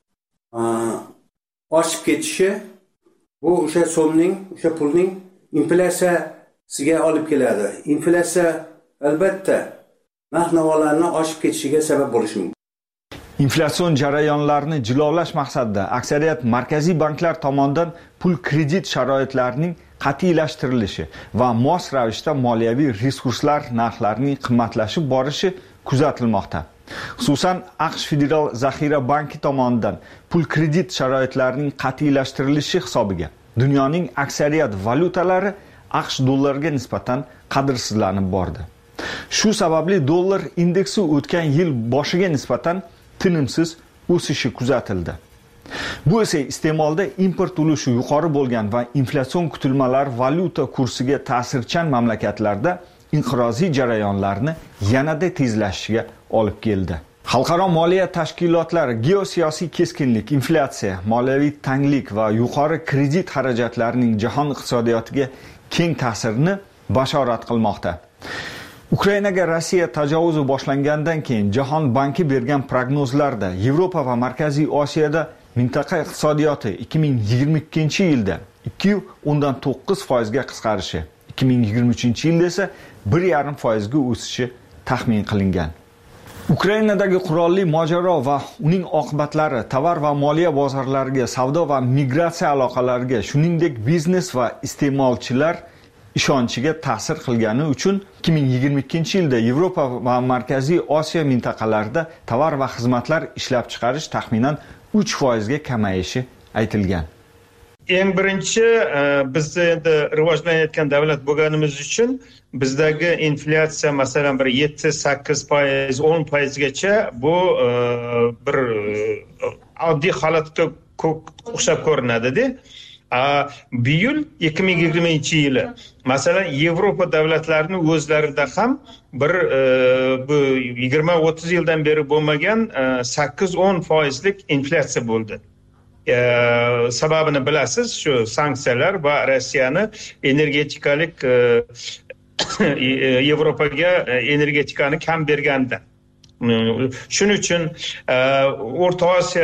oshib ketishi bu o'sha so'mning, o'sha pulning inflyatsiyasiga olib keladi. Inflyatsiya albatta narx-navolarni oshib ketishiga sabab bo'lishi mumkin. Inflyatsion jarayonlarini jilolash maqsadida aksariyat markaziy banklar tomonidan pul kredit sharoitlarining qat'iylashtirilishi va mos ravishda moliyaviy resurslar narxlarining qimmatlashib borishi kuzatilmoqda. Xususan, AQSh Federal zaxira banki tomonidan pul kredit sharoitlarining qat'iylashtirilishi hisobiga dunyoning aksariyat valyutalari AQSh dollariga nisbatan qadrsizlanib bordi. Shu sababli dollar indeksi o'tgan yil boshiga nisbatan tinimsiz o'sishi kuzatildi. Bu esa iste'molda import ulushi yuqori bo'lgan va inflyatsion kutilmalar valyuta kursiga ta'sirchan mamlakatlarda inqiroziy jarayonlarni yanada tezlashishiga olib keldi. Xalqaro moliya tashkilotlari geosiyosiy keskinlik, inflyatsiya, moliyaviy tanglik va yuqori kredit xarajatlarining jahon iqtisodiyotiga keng ta'sirini bashorat qilmoqda. Ukrainaga Rossiya tajovuzi boshlangandan keyin Jahon banki bergan prognozlarda Yevropa va Markaziy Osiyoda mintaqa iqtisodiyoti 2022-yilda 2.9% ga qisqarishi, 2023-yilda esa 1.5% ga o'sishi taxmin qilingan. Ukrainadagi qurolli mojaro va uning oqibatlari tovar va moliya bozorlariga, savdo va migratsiya aloqalariga, shuningdek biznes va iste'molchilar ishonchiga ta'sir qilgani uchun 2022-yilda Yevropa va Markaziy Osiyo mintaqalarida tovar va xizmatlar ishlab chiqarish taxminan 3% ga kamayishi aytilgan. Eng birinchi biz endi rivojlanayotgan davlat bo'lganimiz uchun bizdagi inflyatsiya masalan bir 7-8%, 10% gacha bu bir oddiy holatga o'xshab ko'rinadi-da. Bu yil 2020-yili masalan Yevropa davlatlarining o'zlarida ham bir bu 20-30 yildan beri bo'lmagan 8-10% lik inflyatsiya bo'ldi. Sababini bilasiz, shu sanksiyalar va Rossiyani energetikalik Yevropaga energetikani kam berganda. Shuning uchun O'rta Osiyo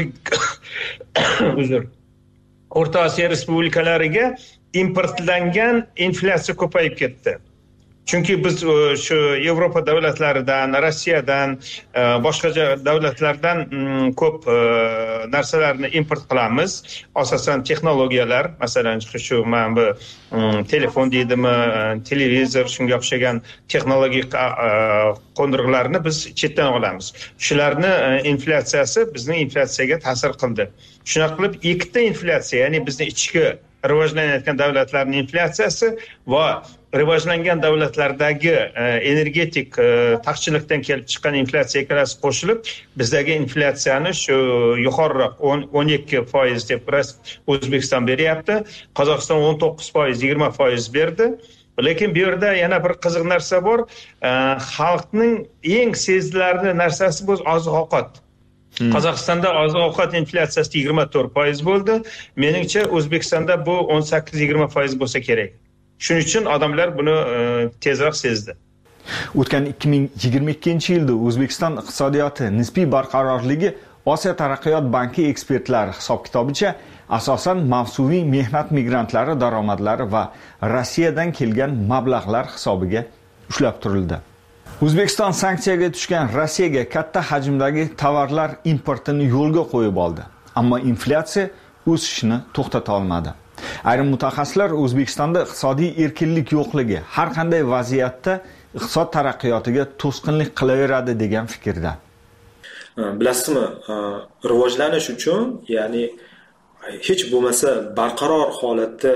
O'rta Osiyo respublikalariga importlangan inflyatsiya ko'payib ketdi. Chunki biz shu Yevropa davlatlaridan, Rossiyadan, boshqa davlatlardan ko'p narsalarni import qilamiz. Asosan texnologiyalar, masalan, shu mana bu telefon deydimi, televizor, shunga o'xshagan texnologik qo'ndirg'ularni biz chetdan olamiz. Shularni inflyatsiyasi bizning inflyatsiyaga ta'sir qildi. Shuna qilib ikkita inflyatsiya, ya'ni bizning ichki rivojlanayotgan davlatlarning inflyatsiyasi va rivojlangan davlatlardagi energetik taqchillikdan kelib chiqqan inflyatsiya ikkalasi qo'shilib bizdagi inflyatsiyani shu yuqoriroq 12% deb O'zbekiston beryapti. Qozog'iston 19%, 20% berdi. Lekin bu yerda yana bir qiziq narsa bor. Xalqning eng sezilarli narsasi bu oziq-ovqat. Qozog'istonda oziq-ovqat inflyatsiyasi 24% bo'ldi. Meningcha O'zbekistonda bu 18-20% bo'lsa kerak. Shuning uchun odamlar buni tezroq sezdi. O'tgan 2022-yilda O'zbekiston iqtisodiyoti nisbiy barqarorligi Osiyo taraqqiyot banki ekspertlari hisob-kitobicha asosan mavsumiy mehnat migrantlari daromadlari va Rossiyadan kelgan mablag'lar hisobiga ushlab turildi. O'zbekiston sanksiyaga tushgan Rossiyaga katta hajmdagi tovarlar importini yo'lga qo'yib oldi, ammo inflyatsiya o'sishini to'xtata olmadi. Ayrim mutaxassislar O'zbekistonda iqtisodiy erkinlik yo'qligi har qanday vaziyatda iqtisod taraqqiyotiga to'sqinlik qilaveradi degan fikrda. Bilasizmi, rivojlanish uchun, ya'ni hech bo'lmasa barqaror holatda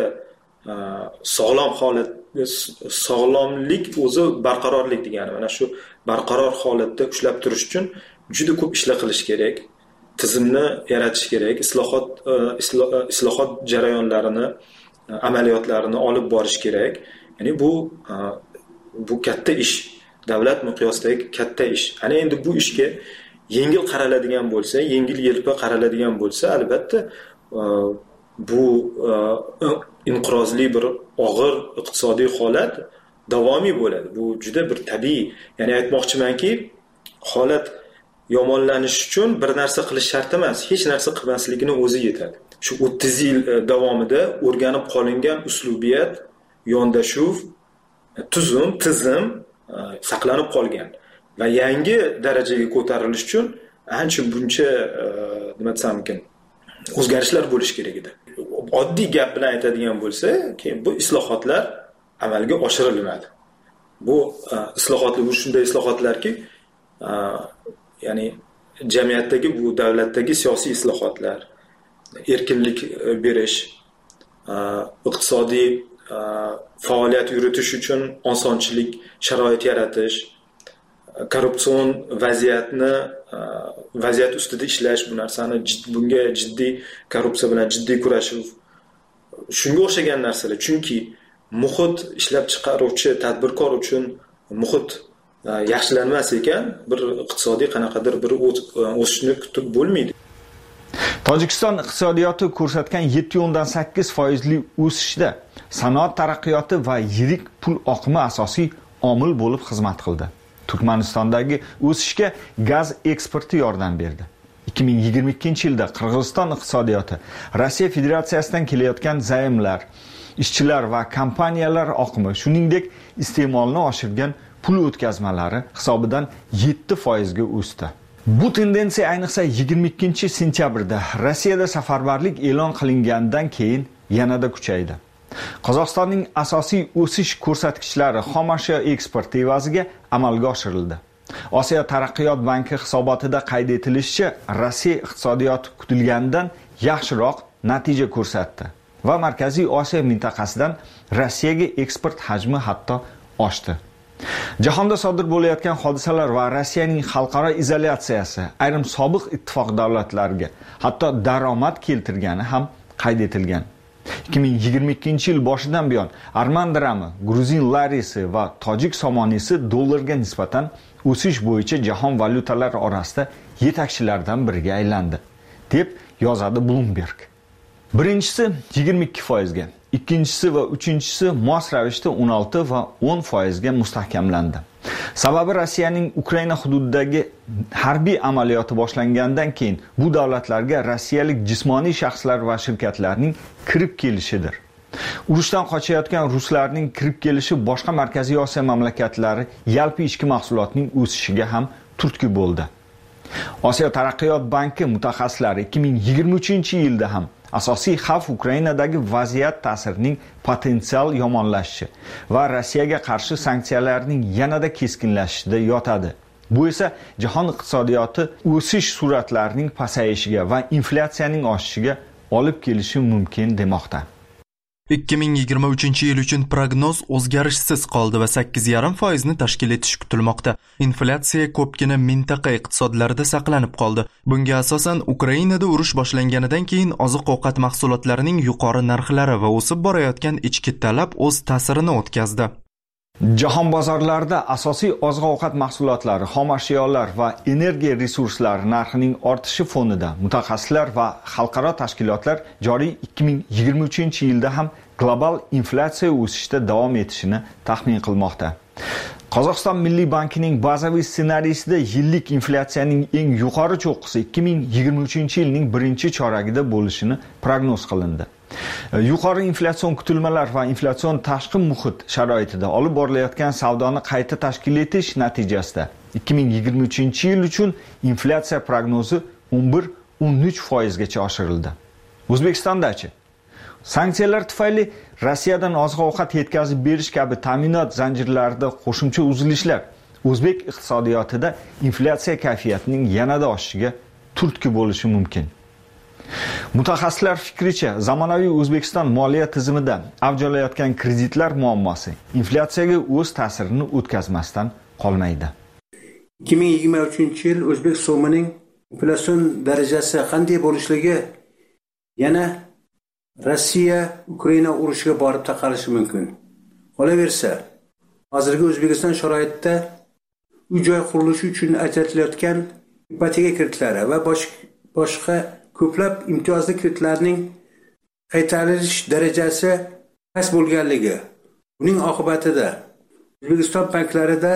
sog'lomlik o'zi barqarorlik degani. Mana shu barqaror holatda ushlab turish uchun juda ko'p ishlar qilish kerak. Tizimni yaratish kerak, islohot jarayonlarini, amaliyotlarini olib borish kerak. Ya'ni bu katta ish, davlat miqyosidagi katta ish. Ana endi bu ishga yengil qaraladigan bo'lsa, yengil-yelpi qaraladigan bo'lsa, albatta bu inqirozli bir og'ir iqtisodiy holat davomiy bo'ladi. Bu juda bir tabiiy. Ya'ni aytmoqchimanki, holat yomonlanish uchun bir narsa qilish shart emas, hech narsa qilmasligini o'zi yetadi. Shu 30 yil davomida o'rganib qolingan uslubiyat, yondashuv, tizim saqlanib qolgan va yangi darajaga ko'tarilish uchun ancha buncha nima desam ekan, o'zgarishlar bo'lishi kerak edi. Oddiy gap bilan aytadigan bo'lsa, keyin bu islohotlar amalga oshirilmadi. Bu islohotlar shunday islohotlarki, ya'ni jamiyatdagi bu davlatdagi siyosiy islohotlar, erkinlik berish, iqtisodiy faoliyat yuritish uchun osonchilik sharoit yaratish, korrupsion vaziyat ustida ishlash, bu narsani bunga jiddiy korrupsiya bilan jiddiy kurashish, shunga o'xshagan narsalar. Chunki muhit ishlab chiqaruvchi tadbirkor uchun muhit yaxshilanmas ekan, bir iqtisodiy qanaqadir bir o'sishni kutib bo'lmaydi. Tojikiston iqtisodiyoti ko'rsatgan 7.8% o'sishda sanoat taraqqiyoti va yirik pul oqimi asosiy omil bo'lib xizmat qildi. Turkmanistondagi o'sishga gaz eksporti yordam berdi. 2022-yilda Qirg'iziston iqtisodiyoti Rossiya Federatsiyasidan kelayotgan zaymlar, ishchilar va kompaniyalar oqimi, shuningdek iste'molni oshirgan pul o'tkazmalari hisobidan 7% ga o'sdi. Bu tendensiya ayniqsa 22-sentyabrda Rossiyada safarbarlik e'lon qilingandan keyin yanada kuchaydi. Qozog'istonning asosiy o'sish ko'rsatkichlari xomashyo eksporti evaziga amalga oshirildi. Osiyo taraqqiyot banki hisobotida qayd etilishicha, Rossiya iqtisodiyoti kutilganidan yaxshiroq natija ko'rsatdi va Markaziy Osiyo mintaqasidan Rossiyaga eksport hajmi hatto oshdi. Jahonda sodir bo'layotgan hodisalar va Rossiyaning xalqaro izolyatsiyasi ayrim sobiq ittifoq davlatlariga hatto daromad keltirgani ham qayd etilgan. 2022-yil boshidan buyon arman dirami, gruzin larisi va tojik somonisi dollarga nisbatan o'sish bo'yicha jahon valyutalari orasida yetakchilardan biriga aylandi, deb yozadi Bloomberg. Birinchisi 22% ga, ikkinchisi va uchinchisi mos ravishda 16 va 10% ga mustahkamlandi. Sababi Rossiyaning Ukraina hududidagi harbiy amaliyoti boshlangandan keyin bu davlatlarga rossiyalik jismoniy shaxslar va shirkatlarning kirib kelishidir. Urushdan qochayotgan ruslarning kirib kelishi boshqa Markaziy Osiyo mamlakatlari yalpi ichki mahsulotining o'sishiga ham turtki bo'ldi. Osiyo taraqqiyot banki mutaxassislari 2023-yilda ham asosiy xavf Ukrainadagi vaziyat ta'sirining potensial yomonlashishi va Rossiyaga qarshi sanksiyalarning yanada keskinlashishida yotadi. Bu esa jahon iqtisodiyoti o'sish sur'atlarining pasayishiga va inflyatsiyaning oshishiga olib kelishi mumkin demoqda. 2023 yil uchun prognoz o'zgarishsiz qoldi va 8,5% ni tashkil etishi kutilmoqda. Inflyatsiya ko'pgina mintaqa iqtisodlarida saqlanib qoldi. Bunga asosan Ukrainada urush boshlanganidan keyin oziq-ovqat mahsulotlarining yuqori narxlari va o'sib borayotgan ichki talab o'z ta'sirini o'tkazdi. Jahon bozorlarida asosiy oziq-ovqat mahsulotlari, xomashyolar va energiya resurslari narxining ortishi fonida mutaxassislar va xalqaro tashkilotlar joriy 2023-yilda ham global inflyatsiya o'sishda davom etishini taxmin qilmoqda. Qozog'iston Milliy bankining bazaviy ssenariysida yillik inflyatsiyaning eng yuqori cho'qqisi 2023-yilning birinchi choragida bo'lishini prognoz qilindi. Yuqori inflyatsion kutilmalar va inflyatsion tashqi muhit sharoitida olib borilayotgan savdoni qayta tashkil etish natijasida 2023-yil uchun inflyatsiya prognozi 11-13% gacha oshirildi. O'zbekistondachi sanksiyalar tufayli Rossiyadan oziq-ovqat yetkazib berish kabi ta'minot zanjirlarida qo'shimcha uzilishlar o'zbek iqtisodiyotida inflyatsiya kayfiyatining yanada oshishiga turtki bo'lishi mumkin. Mutaxassislar fikricha, zamonaviy O'zbekiston moliya tizimida avj olayotgan kreditlar muammosi inflyatsiyaga o'z ta'sirini o'tkazmasdan qolmaydi. 2023-yil o'zbek so'mining inflyatsion darajasi qanday bo'lishligi yana Rossiya Ukraina urushiga borib taqalishi mumkin. Qolaversa, hozirgi O'zbekiston sharoitida uy-joy qurilishi uchun ajratilayotgan ipoteka kreditlari va boshqa ko'plab imtiyozli kreditlarning qaytarilish darajasi past bo'lganligi, buning oqibatida O'zbekiston banklarida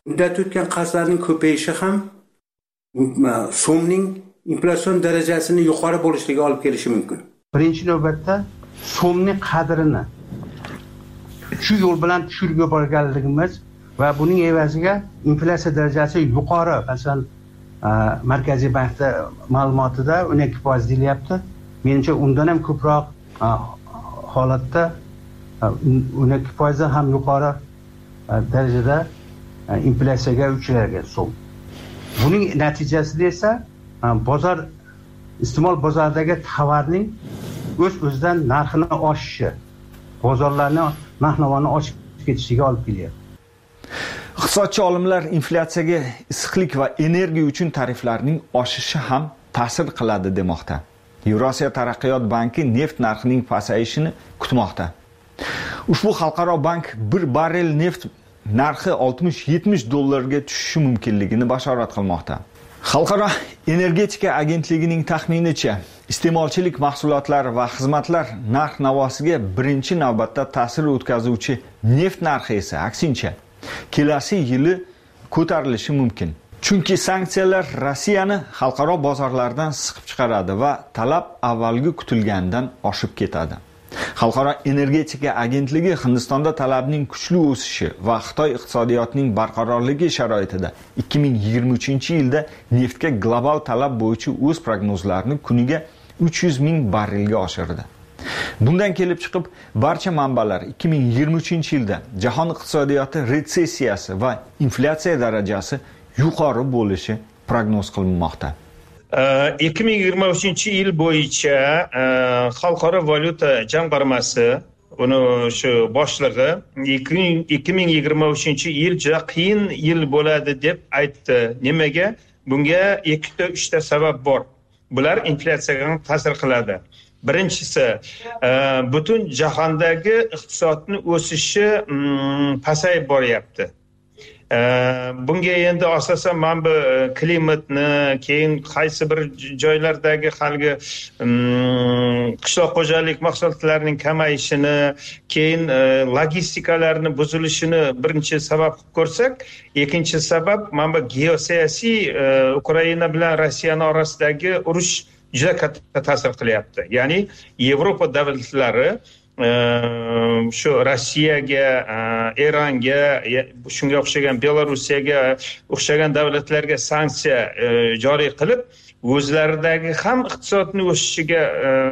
muddat o'tgan qarzlarning ko'payishi ham so'mning inflyatsion darajasini yuqori bo'lishiga olib kelishi mumkin. Birinchi navbatda so'mning qadrini shu yo'l bilan tushirib yuborganligimiz va buning evaziga inflyatsiya darajasi yuqori. Masalan, Markaziy bankda ma'lumotida 12% deyilyapti. Menimcha undan ham ko'proq holatda 12% dan ham yuqori darajada inflyatsiyaga uchragan so'm. Buning natijasida esa bozor iste'mol bozoridagi tovarning o'z-o'zidan narxini oshishi, bozorlarning narx-navoni oshib ketishiga olib kelyapti. Iqtisodchi olimlar inflyatsiyaga issiqlik va energiya uchun tariflarning oshishi ham ta'sir qiladi demoqda. Yevrosiyo taraqqiyot banki neft narxining pasayishini kutmoqda. Ushbu xalqaro bank bir barrel neft narxi 60-70 dollarga tushishi mumkinligini bashorat qilmoqda. Xalqaro energetika agentligining taxminicha, iste'molchilik mahsulotlari va xizmatlar narx-navosiga birinchi navbatda ta'sir o'tkazuvchi neft narxi esa aksincha kelasi yili ko'tarilishi mumkin. Chunki sanksiyalar Rossiyani xalqaro bozorlardan siqib chiqaradi va talab avvalgi kutilgandan oshib ketadi. Xalqaro energetika agentligi Hindistonda talabning kuchli o'sishi va Xitoy iqtisodiyotining barqarorligi sharoitida 2023-yilda neftga global talab bo'yicha o'z prognozlarini kuniga 300 ming barrelga oshirdi. Bundan kelib chiqib, barcha manbalar 2023-yilda jahon iqtisodiyoti retsessiyasi va inflyatsiya darajasi yuqori bo'lishi prognoz qilinmoqda. 2023-yil bo'yicha Xalqaro valyuta jamg'armasi uni shu boshlig'i 2023-yil juda qiyin yil bo'ladi deb aytdi. Nimaga? Bunga 2-3 ta sabab bor. Bular inflyatsiyaga ta'sir qiladi. Birinchisi, butun jahondagi iqtisodning o'sishi pasayib boryapti. Bunga endi asosan mana bu klimatni, keyin qaysi bir joylardagi halgi qishloq xo'jalik mahsulotlarining kamayishini, keyin logistikalarni buzilishini birinchi sabab qilib ko'rsak, ikkinchi sabab mana bu geosiyosiy Ukraina bilan Rossiya orasidagi urush juda katta ta'sir qilyapti. Ya'ni Yevropa davlatlari shu Rossiyaga, Eronga, shunga o'xshagan Belorussiyaga o'xshagan davlatlarga sanksiya joriy qilib, o'zlaridagi ham iqtisodning o'sishiga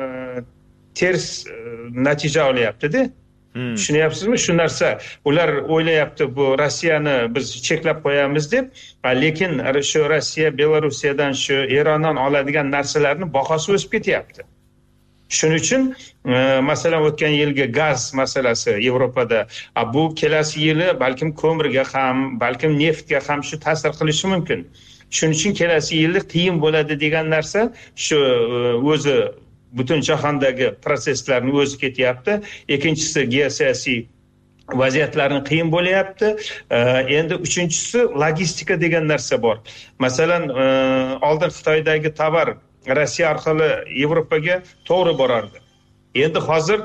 ters natija olyapti-da. Tushunyapsizmi? Shu narsa ular o'ylayapti, bu Rossiyani biz cheklab qo'yamiz deb, lekin shu Rossiya, Belorussiyadan, shu Erondan oladigan narsalarning bahosi o'sib ketyapti. Shuning uchun masalan o'tgan yilgi gaz masalasi Yevropada, bu kelasi yili balkim ko'mirga ham, balkim neftga ham shu ta'sir qilishi mumkin. Shuning uchun kelasi yili qiyin bo'ladi degan narsa shu o'zi butun jahondagi proseslarning o'zi ketyapti. Ikkinchisi geosiyosiy vaziyatlarning qiyin bo'lyapti. Endi uchinchisi logistika degan narsa bor. Masalan, oldin Xitoydagi tovar Rossiya orqali Yevropaga to'g'ri borardi. Endi hozir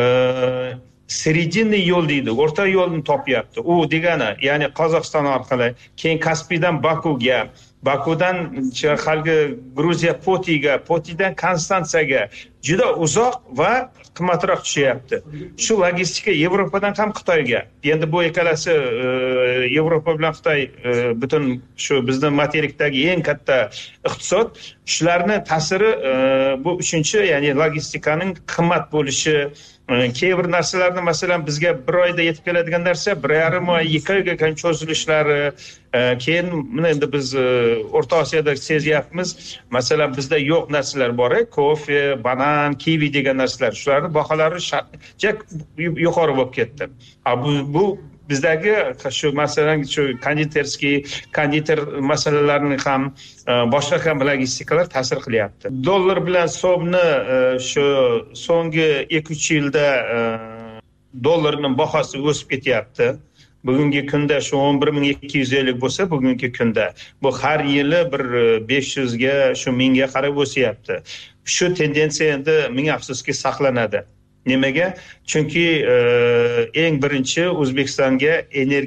seredinniy yo'l deydi, o'rta yo'lni topyapti. U degani, ya'ni Qozog'iston orqali, keyin Kaspiydan Bakuga, Bakudan halgi Gruziya Potiga, Potidan Konstantsiyaga juda uzoq va qimmatroq tushyapti. Shu logistika Yevropadan ham Xitoyga. Endi bu ikkalasi Yevropa bilan Xitoy butun shu bizning materikdagi eng katta iqtisod, shularning ta'siri bu uchinchi, ya'ni logistikaning qimmat bo'lishi, keyin bir narsalarni masalan bizga bir oyda yetib keladigan narsa 1,5 oy, 2 oyga cho'zilishlari, keyin mana endi biz O'rta Osiyoda sezyapmiz. Masalan, bizda yo'q narsalar bor, kofe, banan, kivi degan narsalar. Shularning baholari yuqori bo'lib ketdi. Bu bizdagi shu masalan shu konditer masalalarning ham boshqa ham logistikalar ta'sir qilyapti. Dollar bilan so'mni shu so'nggi 2-3 yilda dollarning bahosi o'sib ketyapti. Bugungi kunda shu 11.250 bo'lsa, bugungi kunda bu har yili bir 500 ga, shu 1000 ga qarab o'syapti. Shu tendensiya endi ming afsuski saqlanadi. Nimaga? Chunki eng birinchi O'zbekistonga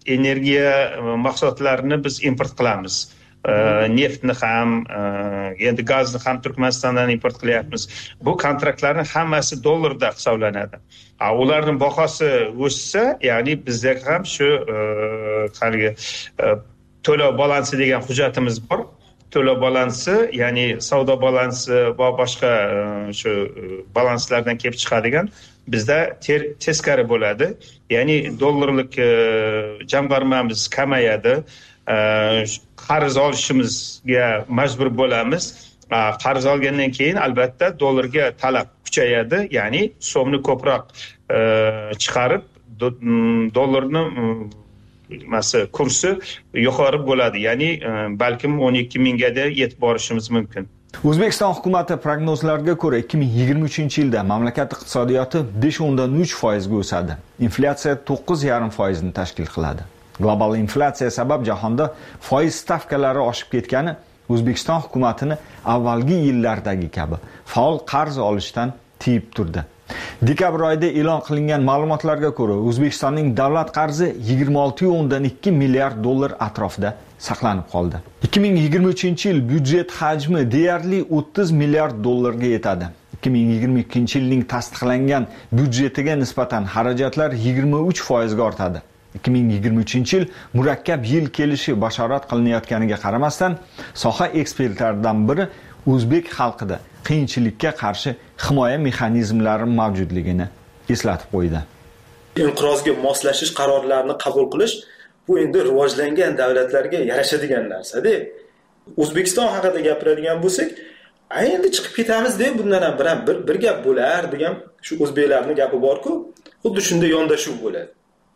energiya mahsulotlarini biz import qilamiz. Neftni ham, endi gazni ham Turkmanistondan import qilyapmiz. Bu kontraktlarning hammasi dollarda hisoblanadi. Ularning bahosi o'ssa, ya'ni bizda ham shu qarigi to'lov balansi degan hujjatimiz bor. To'lov balansi, ya'ni savdo balansi va boshqa shu balanslardan kelib chiqadigan bizda teskari bo'ladi. Ya'ni dollarlik jamg'armamiz kamayadi. Qarz olishimizga majbur bo'lamiz. Qarz olgandan keyin albatta dollarga talab kuchayadi, ya'ni so'mni ko'proq chiqarib dollarni kursi yuqori bo'ladi, ya'ni balkim 12 minggacha yetib borishimiz mumkin. O'zbekiston hukumati prognozlariga ko'ra 2023-yilda mamlakat iqtisodiyoti 5.3% ga o'sadi. Inflyatsiya 9.5% ni tashkil qiladi. Global inflyatsiya sabab jahonda foiz stavkalari oshib ketgani O'zbekiston hukumatini avvalgi yillardagi kabi faol qarz olishdan tiyib turdi. Dekabr oyida e'lon qilingan ma'lumotlarga ko'ra, O'zbekistonning davlat qarzi 26.2 milliard dollar atrofida saqlanib qoldi. 2023-yil byudjet hajmi deyarli 30 milliard dollarga yetadi. 2022-yilning tasdiqlangan byudjetiga nisbatan xarajatlar 23% ga ortadi. 2023-yil murakkab yil kelishi bashorat qilinayotganiga qaramasdan, soha ekspertlaridan biri o'zbek xalqida qiyinchilikka qarshi himoya mexanizmlari mavjudligini eslatib qo'ydi. Inqirozga moslashish qarorlarini qabul qilish bu endi rivojlangan davlatlarga yarashadigan narsa-da. O'zbekiston haqida gapiradigan bo'lsak, endi chiqib ketamiz deb bundan ham bir gap bo'lar degan shu o'zbeklarning gapi bor-ku, xuddi shunday yondashuv bo'ladi.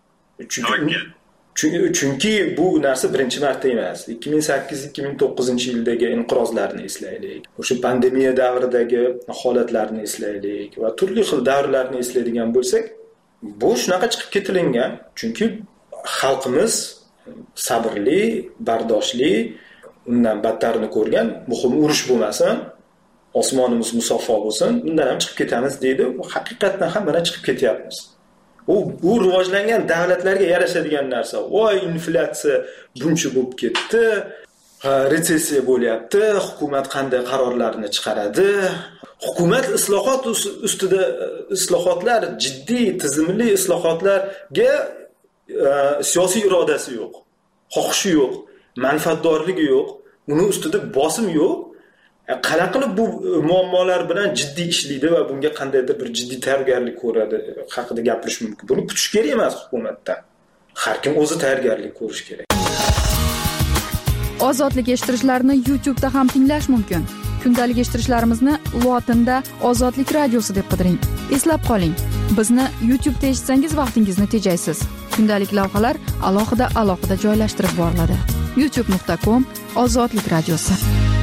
Chunki bu narsa birinchi marta emas. 2008-2009-yildagi inqirozlarni eslaylik. O'sha pandemiya davridagi holatlarni eslaylik va turli xil davrlarni eslaydigan bo'lsak, bu shunaqa chiqib ketilingan. Chunki xalqimiz sabrli, bardoshli, undan battarini ko'rgan, muhim urush bo'lmasin, osmonimiz musaffo bo'lsin, undan ham chiqib ketamiz deydi. Haqiqatan ham mana chiqib ketyapmiz. U rivojlangan davlatlarga yarashadigan narsa. Voy, inflyatsiya buncha bo'lib ketdi, retsessiya bo'lyapti, hukumat qanday qarorlarni chiqaradi? Hukumat islohot ustida islohotlar, jiddiy, tizimli islohotlarga siyosiy irodasi yo'q, xohishi yo'q, manfaatdorligi yo'q, uni ustida bosim yo'q. Qanaqa qilib bu muammolar bilan jiddiy ishlaydi va bunga qandaydir bir jiddiy tayyorgarlik ko'radi haqida gapirish mumkin. Buni kutish kerak emas hukumatdan. Har kim o'zi tayyorgarlik ko'rish kerak. Ozodlik eshittirishlarni YouTube'da ham tinglash mumkin. Kundalik eshittirishlarimizni lotinda Ozodlik radiosi deb qidiring. Eslab qoling, bizni YouTube'da eshitsangiz vaqtingizni tejaysiz. Kundalik lavhalar alohida joylashtirib boriladi. youtube.com/Ozodlik radiosi.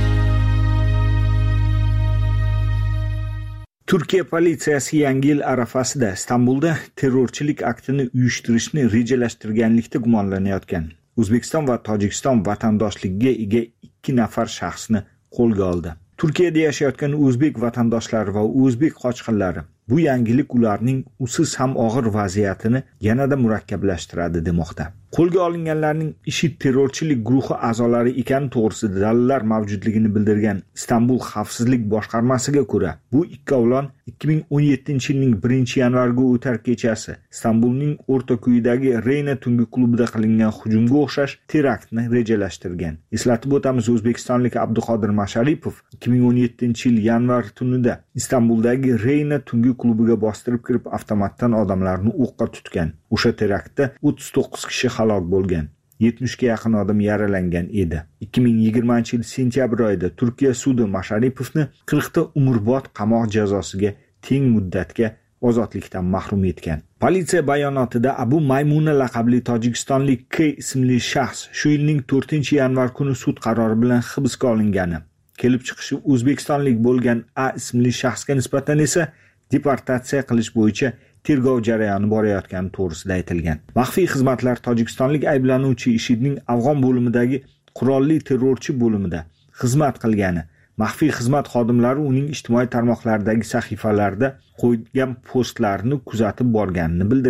Turkiya politsiyasi yangi yil arafasida Istanbulda terrorchilik aktini uyushtirishni rejalashtirganlikda gumonlanayotgan O'zbekiston va Tojikiston vatandoshligiga ega 2 nafar shaxsni qo'lga oldi. Turkiyada yashayotgan o'zbek vatandoshlar va o'zbek qochqinlari bu yangilik ularning usiz ham og'ir vaziyatini yanada murakkablashtiradi demoqda. Qo'lga olinganlarning IShID terrorchilik guruhi a'zolari ekani to'g'risida dalillar mavjudligini bildirgan Istanbul xavfsizlik boshqarmasiga ko'ra, bu ikkovlon 2017-yilning 1-yanvarga o'tar kechasi Istanbulning o'rtako'yidagi Reyna tungi klubida qilingan hujumga o'xshash teraktni rejalashtirgan. Eslatib o'tamiz, o'zbekistonlik Abduqodir Masharipov 2017-yil yanvar tunida Istanbuldagi Reyna tungi klubiga bostirib kirib avtomatdan odamlarni o'qqa tutgan. O'sha teraktda 39 kishi halok bo'lgan, 70 ga yaqin odam yaralangan edi. 2020-yil sentyabr oyida Turkiya sudi Masharipovni 40 ta umrbod qamoq jazosiga teng muddatga ozodlikdan mahrum etgan. Politsiya bayonotida Abu Maymuna laqabli tojikistonlik K ismli shaxs shu yilning 4-yanvar kuni sud qarori bilan hibsga olingani, kelib chiqishi o'zbekistonlik bo'lgan A ismli shaxsga nisbatan esa deportatsiya qilish bo'yicha tergov jarayoni borayotgani to'g'risida aytilgan. Maxfiy xizmatlar tojikistonlik ayblanuvchi IShIDning Afg'on bo'limidagi qurolli terrorchi bo'limida xizmat qilgani, maxfiy xizmat xodimlari uning ijtimoiy tarmoqlardagi sahifalarida qo'ygan postlarini kuzatib borganini bildirgan.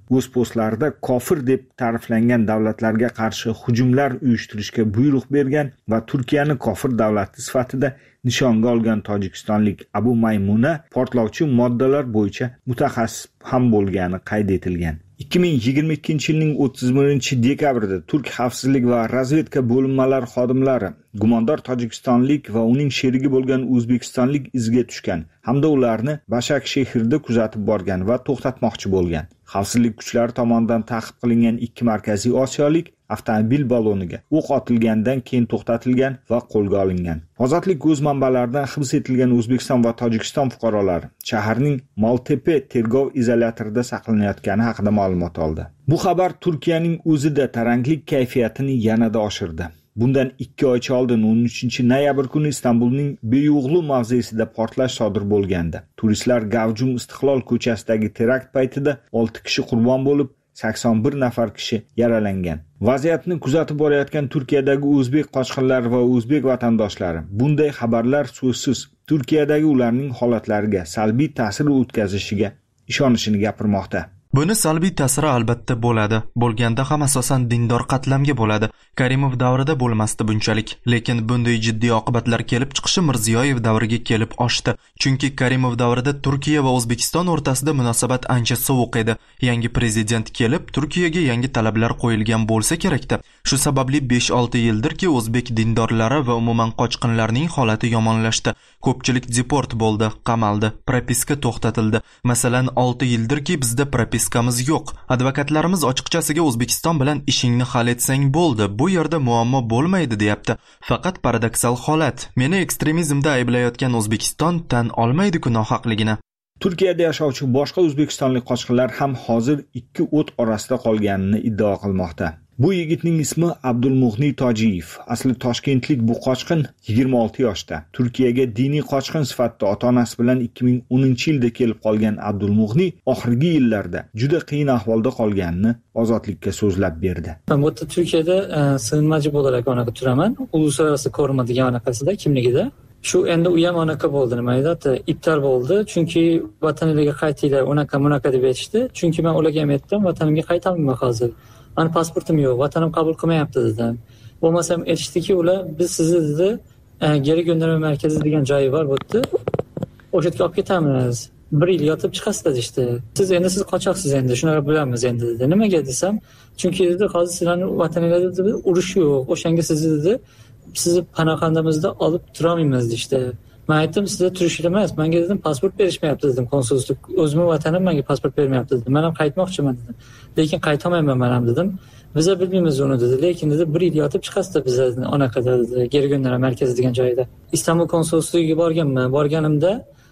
o'z postlarida kofir deb ta'riflangan davlatlarga qarshi hujumlar uyushtirishga buyruq bergan va Turkiyani kofir davlati sifatida nishonga olgan tojikistonlik Abu Maymuna portlovchi moddalar bo'yicha mutaxassis ham bo'lgani qayd etilgan. 2022-yilning 31-dekabrida Turk xavfsizlik va razvedka bo'linmalari xodimlari gumondor tojikistonlik va uning sherigi bo'lgan o'zbekistonlik iziga tushgan hamda ularni Bashak shahrida kuzatib borgan va to'xtatmoqchi bo'lgan. Xavfsizlik kuchlari tomonidan ta'qib qilingan 2 markaziy osiyolik avtomobil baloniga o'q otilgandan keyin to'xtatilgan va qo'lga olingan. Ozodlik o'z manbalaridan hibs etilgan O'zbekiston va Tojikiston fuqarolari shaharning Maltepe tergov izolyatorida saqlanayotgani haqida ma'lumot oldi. Bu xabar Turkiyaning o'zida taranglik kayfiyatini yanada oshirdi. Bundan 2 oycha oldin 13-noyabr kuni Istanbulning Beyo'g'lu mavzesida portlash sodir bo'lgandi. Turistlar Gavjum Istiqlol ko'chasidagi terakt paytida 6 kishi qurbon bo'lib, 81 nafar kishi yaralangan. Vaziyatni kuzatib borayotgan Turkiyadagi o'zbek qochqinlari va o'zbek vatandoshlari bunday xabarlar so'zsiz Turkiyadagi ularning holatlariga salbiy ta'sir o'tkazishiga ishonishini gapirmoqda. Buni salbiy ta'siri albatta bo'ladi. Bo'lganda ham asosan dindor qatlamga bo'ladi. Karimov davrida bo'lmasdi bunchalik, lekin bunday jiddiy oqibatlar kelib chiqishi Mirziyoyev davriga kelib oshdi. Chunki Karimov davrida Turkiya va O'zbekiston o'rtasida munosabat ancha sovuq edi. Yangi prezident kelib, Turkiyaga yangi talablar qo'yilgan bo'lsa kerakda. Shu sababli 5-6 yildirki o'zbek dindorlari va umuman qochqinlarning holati yomonlashdi. Ko'pchilik deport bo'ldi, qamaldi, propiska to'xtatildi. Masalan, 6 yildirki bizda propiskamiz yo'q. Advokatlarimiz ochiqchasiga O'zbekiston bilan ishingni hal etsang bo'ldi. Bu yerda muammo bo'lmaydi deyapti. Faqat paradoksal holat. Meni ekstremizmda ayblayotgan O'zbekiston tan olmaydi-ku nohaqligini. Turkiyada yashovchi boshqa o'zbekistonlik qochqinlar ham hozir 2 o't orasida qolganini iddao qilmoqda. Bu yigitning ismi Abdulmuhni Tojiyev. Asli toshkentlik bu qochqin 26 yoshda. Turkiyaga diniy qochqin sifatida ota-onasi bilan 2010-yilda kelib qolgan Abdulmuhni oxirgi yillarda juda qiyin ahvolda qolganini ozodlikka so'zlab berdi. Men bu Turkiyada sig'inmachi bo'larak onaqa turaman. Uluslararası koruma degan anaqasida kimligida. Shu endi u ham onaqa bo'ldi, nima edi? Ibtar bo'ldi, chunki vataniga qaytinglar, unaqa deb aytishdi. Chunki men ularga ham aytdim, vatanimga qaytaman hozir. Mani pasportim yo'q, vatanim qabul qilmayapti dedim. Bo'lmasam aytishdiki, ular biz sizni dedi, geri gönderme markazi degan joyi bor bu yerda. O'sha yerga olib ketamiz. 1 yil yotib chiqasiz dedi. Siz qochoqsiz endi, shunaqa bilamiz endi dedi. Nimaga desam, chunki dedi, hozir sizlarning vataningizda urush yo'q. O'shanga sizni panoxonamizda olib turolmaymiz dedi. Men aytdim, sizda turish emas, menga dedim pasport berishmayapti dedim, konsullik. O'zimning vatanim menga pasport bermayapti dedim. Men ham qaytmoqchiman dedim. Lekin qaytolmayman men ham dedim. Biz bilmaymiz uni dedi. Lekin dedi 1 yil yotib chiqasiz bizlar onaqa dedi, geri gönderish markazi degan joyda. Istanbul konsulligiga borganman. Borganimda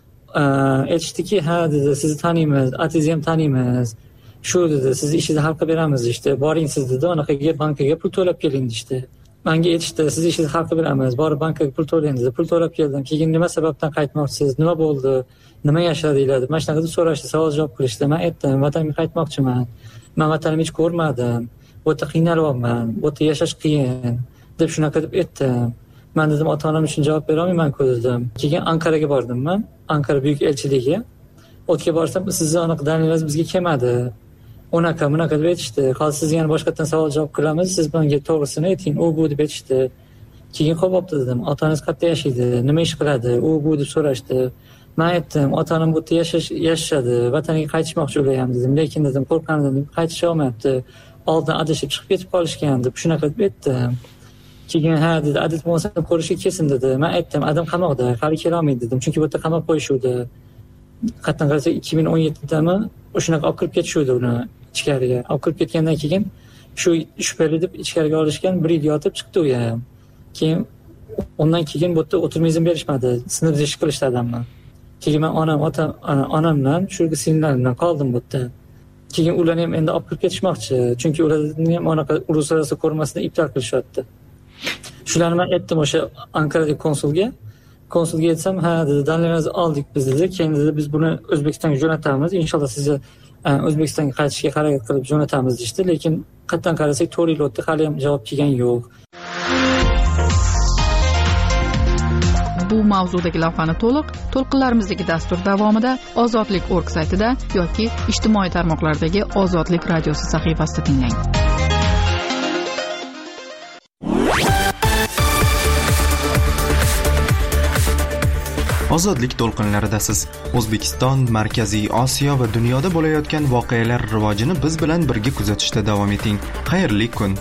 aytishdiki, ha dedi, sizni taniymiz, atingizni ham taniymiz. Shu dedi, sizni ishingizni hal qilib beramiz işte. Boring siz dedi, onaqaga bankaga pul to'lab keling işte. Menga aytishdi, siz ishingizni hal qilib beramiz, borib bankaga pul to'lang dedi. Pul to'lab keldim. Keyin nima sababdan qaytmoqchisiz? Nima bo'ldi? Nima yashadinglar deb mana shunaqa so'rashdi, savol javob qilishdi. Men aytdim, vatanimga qaytmoqchiman. Men vatanimni hech ko'rmadim. Bu yerda qiynalyapman, bu yerda yashash qiyin deb shunaqa deb aytdim. Men dedim, ota-onam uchun javob bera olmayman-ku dedim. Keyin Anqaraga bordim men, Anqara buyuk elchiligiga. O'tga borsam, sizni aniq dalillar bizga kelmadi. Unaqa deb aytishdi. Hozir sizga yana boshqatdan savol javob qilamiz, siz menga to'g'risini ayting, u bu deb aytishdi. Keyin qo'yib olibdi dedim. Ota-onangiz qayerda yashaydi? Nima ish qiladi? U bu deb so'rashdi. Men aytdim, ota-onam bu yerda yashashadi, vataniga qaytishmoqchi ular ham dedim. Lekin dedim, qo'rqanim, qaytisha olmayapti. Oldin adashib chiqib ketib qolishgan deb shunaqa deb aytdim. Keyin ha dedi, adil bo'lsa ko'rishga kelsin dedi. Men aytdim, adam qamoqda, hali kela olmaydi dedim. Chunki bu yerda qamab qo'yishuvdi. Qatdan qarasa 2017dami o'shanaqa olib kirib ketishuvdi uni ichkariga. Olib kirib ketgandan keyin shu shubhali deb ichkariga olishgan, 1 yil yotib chiqdi u ham. Keyin undan keyin bu yerda o'tirma izn berishmadi. Sinf ish qilishdi odamni. Keyin men onam bilan shu sinflar bilan qoldim bu yerda. Keyin ularni ham endi olib kirib ketishmoqchi. Chunki ularni ham anaqa uluslararası ko'rmasini ibtol qilishyapti. Shularni men aytdim o'sha Anqaradagi konsulga. Konsulga aytsam, ha dedi, dalillarni oldik biz dedi. Keyin dedi, biz buni O'zbekistonga jo'natamiz. Inshaalloh sizni O'zbekistonga qaytishga harakat qilib jo'natamiz deydi. Lekin qatdan qarasak 4 yil o'tdi, hali ham javob kelgan yo'q. Bu mavzudagi lavhani to'lqinlarimizdagi dastur davomida ozodlik.org saytida yoki ijtimoiy tarmoqlardagi Ozodlik radiosi sahifasida tinglang. Ozodlik to'lqinlaridasiz. O'zbekiston, Markaziy Osiyo va dunyoda bo'layotgan voqealar rivojini biz bilan birga kuzatishda davom eting. Xayrli kun.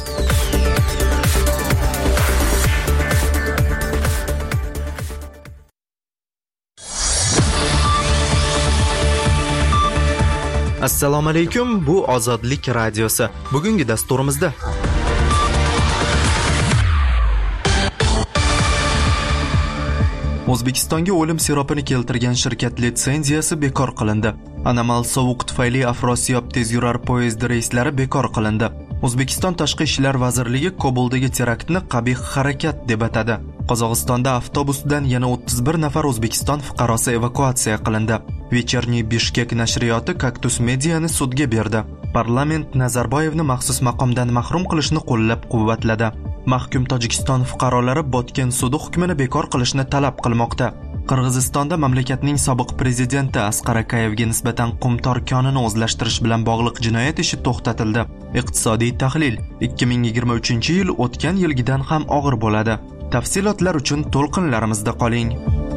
Assalomu alaykum, bu Ozodlik radiosi. Bugungi dasturimizda O'zbekistonga o'lim siropini keltirgan shirkat litsenziyasi bekor qilindi. Anomal sovuq tufayli Afrosiyob tezyurar poyezd reyslari bekor qilindi. O'zbekiston Tashqi ishlar vazirligi Kobuldagi teraktni qabih harakat deb atadi. Qozog'istonda avtobusdan yana 31 nafar O'zbekiston fuqarosi evakuatsiya qilindi. Вечерний Bishkek nashriyoti Kaktus Mediani sudga berdi. Parlament Nazarboyevni maxsus maqomdan mahrum qilishni qo'llab-quvvatladi. Mahkum Tojikiston fuqarolari Botken sudi hukmini bekor qilishni talab qilmoqda. Qirg'izistonda mamlakatning sobiq prezidenti Asqar Akayevga nisbatan qumtor konini o'zlashtirish bilan bog'liq jinoyat ishi to'xtatildi. Iqtisodiy tahlil: 2023-yil o'tgan yilgidan ham og'ir bo'ladi. Tafsilotlar uchun to'lqinlarimizda qoling.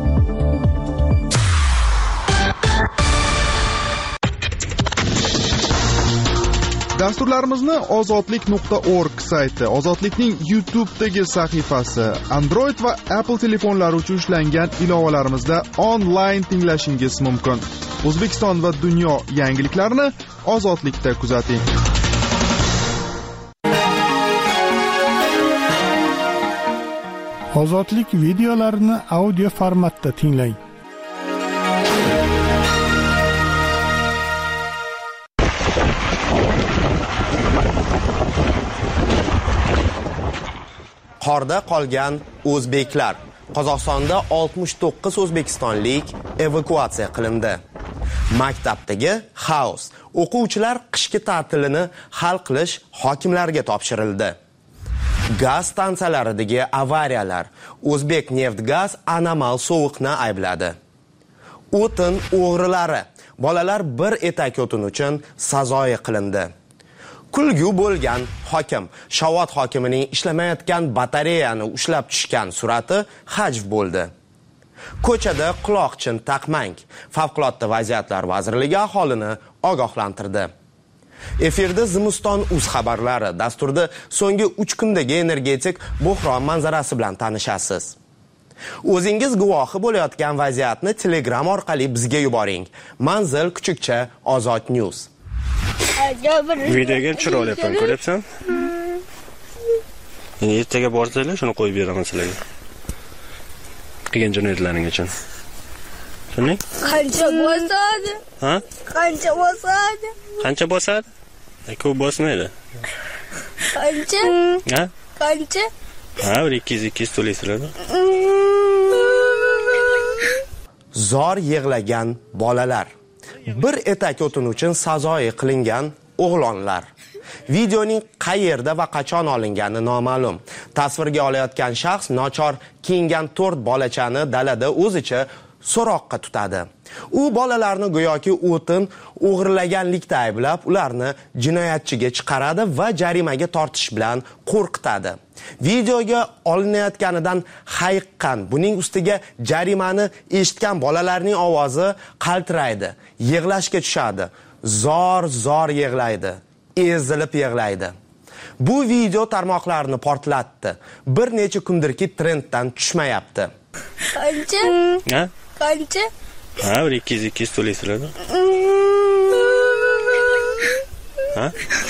Dasturlarimizni ozodlik.org sayti, Ozodlikning YouTube'dagi sahifasi, Android va Apple telefonlari uchun ishlangan ilovalarimizda onlayn tinglashingiz mumkin. O'zbekiston va dunyo yangiliklarini Ozodlikda kuzating. Ozodlik videolarini audio formatda tinglang. Qorda qolgan o'zbeklar. Qozog'istonda 69 o'zbekistonlik evakuatsiya qilindi. Maktabdagi xaos. O'quvchilar qishki ta'tilini hal qilish hokimlarga topshirildi. Gaz stansiyalaridagi avariyalar. O'zbek Neftgaz anomal sovuqni aybladi. O'tin o'g'rilari. Bolalar bir etak o'tin uchun sazoyi qilindi. Kulgu bo'lgan hokim. Shovot hokimining ishlamayotgan batareyani ushlab tushgan surati hajv bo'ldi. Ko'chada quloqchin taqmang. Favqulodda vaziyatlar vazirligi aholini ogohlantirdi. Efirda Zimiston.uz xabarlari. Dasturda so'nggi 3 kundagi energetik buhron manzarasi bilan tanishasiz. O'zingiz guvohi bo'layotgan vaziyatni Telegram orqali bizga yuboring. Manzil Kuchukcha Ozod News. Videoga tushira olyapman, ko'ryapsan? Endi ertaga borsanglar, shuni qo'yib beraman sizlarga. Qilgan jinoyatlaring uchun. Tushunding? Qancha bosadi? Ha? Qancha bosadi? Qancha bosadi? Ko'p bosmaydi. Qancha? Ha? Qancha? Ha, 200 to'laysizlar. Zor yig'lagan bolalar. Bir etak o'tin uchun sazoyi qilingan o'g'lonlar. Videoning qayerda va qachon olingani noma'lum. Tasvirga olayotgan shaxs nochor kiyingan 4 bolachani dalada o'zicha so'roqqa tutadi. U bolalarni go'yoki o'tin o'g'irlaganlikda ayblab, ularni jinoyatchiga chiqaradi va jarimaga tortish bilan qo'rqitadi. Videoga olinayotganidan hayiqqan, buning ustiga jarimani eshitgan bolalarning ovozi qaltiraydi, yig'lashga tushadi, zor yig'laydi, ezilib yig'laydi. Bu video tarmoqlarni portlatdi. Bir necha kundirki trenddan tushmayapti. Qancha? Ha? Qancha? Ha, 200 to'laysizlar. Ha?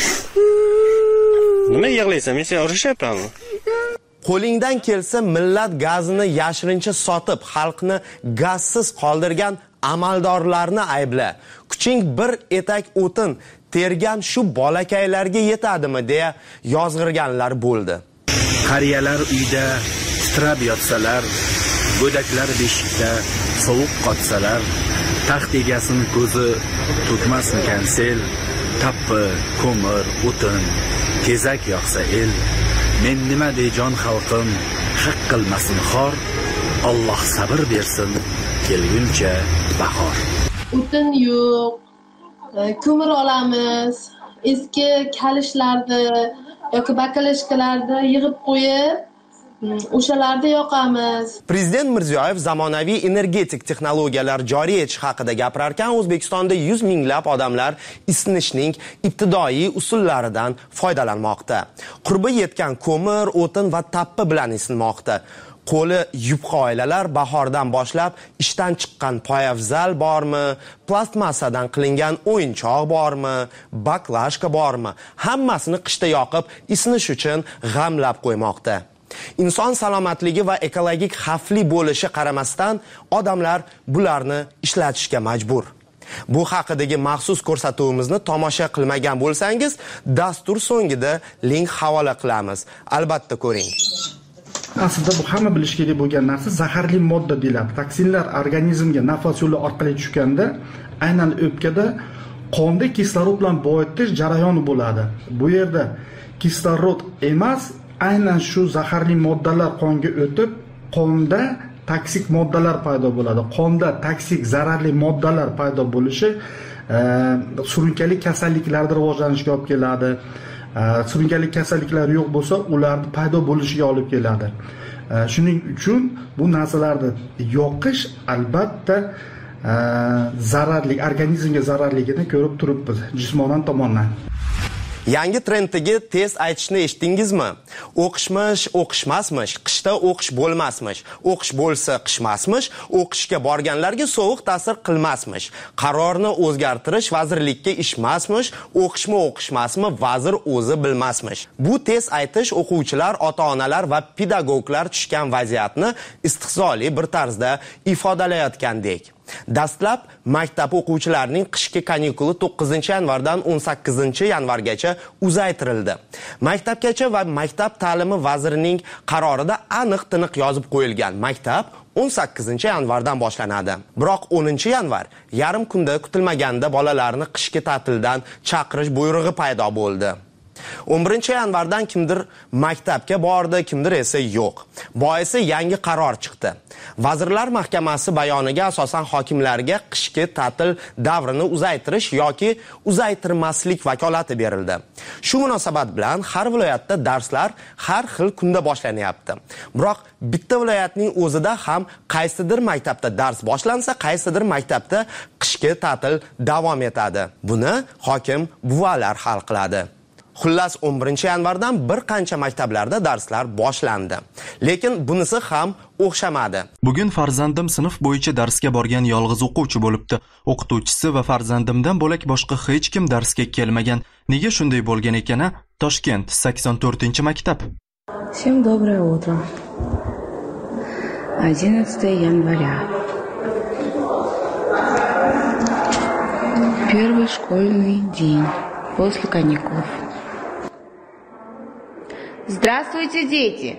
Nima yig'laysan? Men seni urishyapmanmi? Qo'lingdan kelsa millat gazini yashirincha sotib, xalqni gazsiz qoldirgan amaldorlarni aybla. Kuching bir etak o'tin tergan shu bolakaylarga yetadimi deya yozg'irganlar bo'ldi. Qariyalar uyda titrab yotsalar, go'daklar beshikda sovuq qotsalar, taxt egasini ko'zi to'kmasmikan sel, tappi, ko'mir, o'tin, tezak yoqsa el, men nima deyjon xalqim, haq qilmasin xor, Alloh sabr bersin, kelguncha bahor. O'tin yo'q, ko'mir olamiz, eski kalishlarni yoki bakalashkalarni yig'ib qo'yib, o'shalarni yoqamiz. Prezident Mirziyoyev zamonaviy energetik texnologiyalar joriy etish haqida gapirarkan, O'zbekistonda 100 minglab odamlar isinishning ibtidoiy usullaridan foydalanmoqda. Qurbi yetgan ko'mir, o'tin va tappi bilan isinmoqda. Qo'li yupqa oilalar bahordan boshlab ishdan chiqqan poyafzal bormi, plastmassadan qilingan o'yinchoq bormi, baklashka bormi, hammasini qishda yoqib isinish uchun g'amlab qo'ymoqda. Inson salomatligi va ekologik xavfli bo'lishi qaramasdan odamlar bularni ishlatishga majbur. Bu haqidagi maxsus ko'rsatuvimizni tomosha qilmagan bo'lsangiz, dastur so'ngida link havola qilamiz. Albatta ko'ring. Aslida bu hamma bilish kerak bo'lgan narsa zaharli modda deyiladi. Toksinlar organizmga nafas yo'li orqali tushganda, aynan o'pkada qonda kislorod bilan boyitish jarayoni bo'ladi. Bu yerda kislorod emas, aynan shu zaharli moddalar qonga o'tib, qonda toksik moddalar paydo bo'ladi. Qonda toksik zararli moddalar paydo bo'lishi surunkali kasalliklarda rivojlanishiga olib keladi. Surunkali kasalliklar yo'q bo'lsa, ularning paydo bo'lishiga olib keladi. Shuning uchun bu narsalarni yoqish albatta zararli, organizmga zararligini ko'rib turibmiz jismonan tomondan. Yangi trenddagi test aytishni eshitdingizmi? O'qishmish, o'qishmasmish, qishda o'qish bo'lmasmish, o'qish bo'lsa qishmasmish, o'qishga borganlarga sovuq ta'sir qilmasmish, qarorni o'zgartirish vazirlikka ishmasmish, o'qishmi o'qishmasmi vazir o'zi bilmasmish. Bu test aytish o'quvchilar, ota-onalar va pedagoglar tushgan vaziyatni istihzoli bir tarzda ifodalayotgandek. Dastlab maktab o'quvchilarining qishki kanikuli 9-yanvardan 18-yanvargacha uzaytirildi. Maktabgacha va maktab ta'limi vazirining qarorida aniq-tiniq yozib qo'yilgan. Maktab 18-yanvardan boshlanadi. Biroq 10-yanvar yarim kunda kutilmaganda bolalarni qishki ta'tildan chaqirish buyrug'i paydo bo'ldi. 11-yanvardan kimdir maktabga bordi, kimdir esa yo'q. Boisi yangi qaror chiqdi. Vazirlar Mahkamasi bayoniga asosan hokimlarga qishki ta'til davrini uzaytirish yoki uzaytirmaslik vakolati berildi. Shu munosabat bilan har viloyatda darslar har xil kunda boshlanyapti. Biroq bitta viloyatning o'zida ham qaysidir maktabda dars boshlansa, qaysidir maktabda qishki ta'til davom etadi. Buni hokim buvalar hal qiladi. Xullas 11-yanvardan bir qancha maktablarda darslar boshlandi. Lekin bunisi ham o'xshamadi. Bugun farzandim sinf bo'yicha darsga borgan yolg'iz o'quvchi bo'libdi. O'qituvchisi va farzandimdan bo'lak boshqa hech kim darsga kelmagan. Nega shunday bo'lgan ekan? Toshkent 84-maktab. Всем доброе утро. 11 января. Первый школьный день после каникул. Здравствуйте, дети!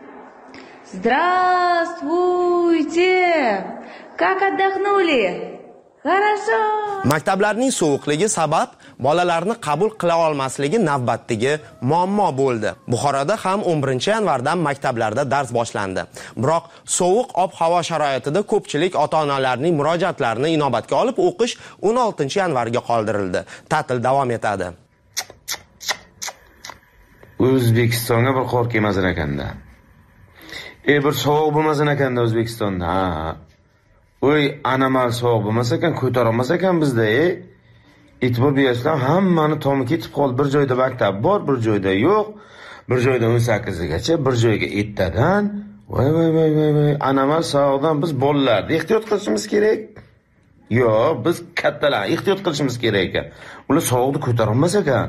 Здравствуйте! Как отдохнули? Хорошо! Maktablarning sovuqligi sabab bolalarni qabul qila olmasligi navbatdagi muammo bo'ldi. Buxoroda ham 11-yanvardan maktablarda dars boshlandi. Biroq sovuq ob-havo sharoitida ko'pchilik ota-onalarning murojaatlarini inobatga olib o'qish 16-yanvarga qoldirildi. Ta'til davom etadi. O'zbekistonga bir qor kelmasin ekanda. Bir sovuq bo'lmasin ekanda O'zbekistonda. Oy, anomal sovuq bo'lmasa ekan, ko'tarolmas ekan bizda, E'tibor bersam hammani tomi ketib qoldi. Bir joyda maktab bor, bir joyda yo'q. Bir joyda 18gacha, bir joyga 7dan. Voy, anomal sovuqdan biz bolalarni ehtiyot qilishimiz kerak. Yo'q, biz kattalar ehtiyot qilishimiz kerak ekan. Ular sovuqni ko'tarolmas ekan.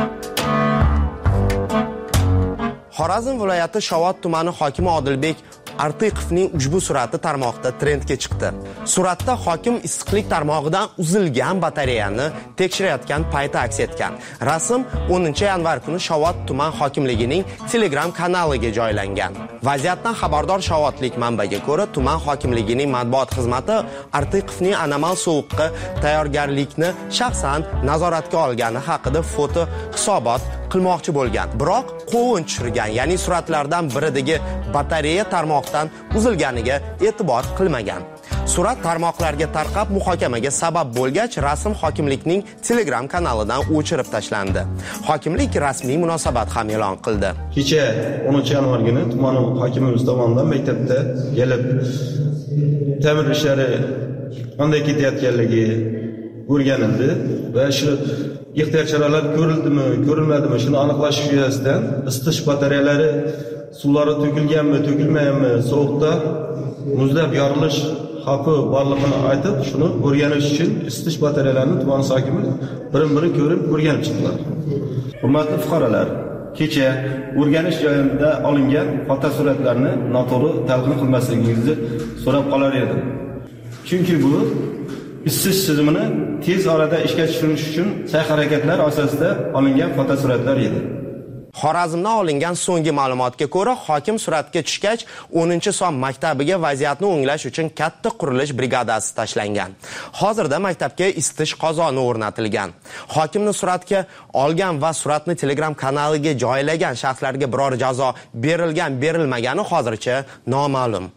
Xorazm viloyati Shovot tumani hokimi Odilbek Artiqovning ushbu surati tarmoqda trendga chiqdi. Suratda hokim issiqlik tarmog'idan uzilgan batareyani tekshirayotgan payti aks etgan. Rasm 10-yanvar kuni Shovot tuman hokimligining Telegram kanaliga joylangan. Vaziyatdan xabardor Shovotlik manbaga ko'ra, tuman hokimligining matbuot xizmati Artiqovning anomal sovuqqa tayyorgarlikni shaxsan nazoratga olgani haqida foto hisobot qilmoqchi bo'lgan. Biroq qovun tushirgan, ya'ni suratlardan biridagi batareya tarmoqdan uzilganiga e'tibor qilmagan. Surat tarmoqlarga tarqab muhokamaga sabab bo'lgach, rasm hokimlikning Telegram kanalidan o'chirib tashlandi. Hokimlik rasmiy munosabat ham e'lon qildi. Kecha 10-yanvar kuni tuman hokimimiz tomonidan maktabda kelib ta'mir ishlari qanday ketayotganligi o'rganildi va shu ehtiyot choralari ko'rildimi, ko'rilmadimi, shuni aniqlash yuzasidan isitish batareyalari suvlari to'kilganmi, to'kilmaganmi, sovuqda muzlab yorilish xavfi borligini aytib, shuni o'rganish uchun isitish batareyalarini tuman hokimi birin-biri ko'rib o'rganib chiqdilar. Hurmatli fuqarolar, kecha o'rganish joyida olingan fotosuratlarni noto'g'ri talqin qilmasligingizni so'rab qolar edim. Chunki bu isitish tizimini tez orada ishga tushirish uchun sa'y-harakatlar asosida olingan fotosuratlar edi. Xorazmdan olingan so'nggi ma'lumotga ko'ra, hokim suratga tushgach, 10-son maktabiga vaziyatni o'nglash uchun katta qurilish brigadasi tashlangan. Hozirda maktabga isitish qozoni o'rnatilgan. Hokimni suratga olgan va suratni Telegram kanaliga joylagan shaxslarga biror jazo berilmagani hozircha noma'lum.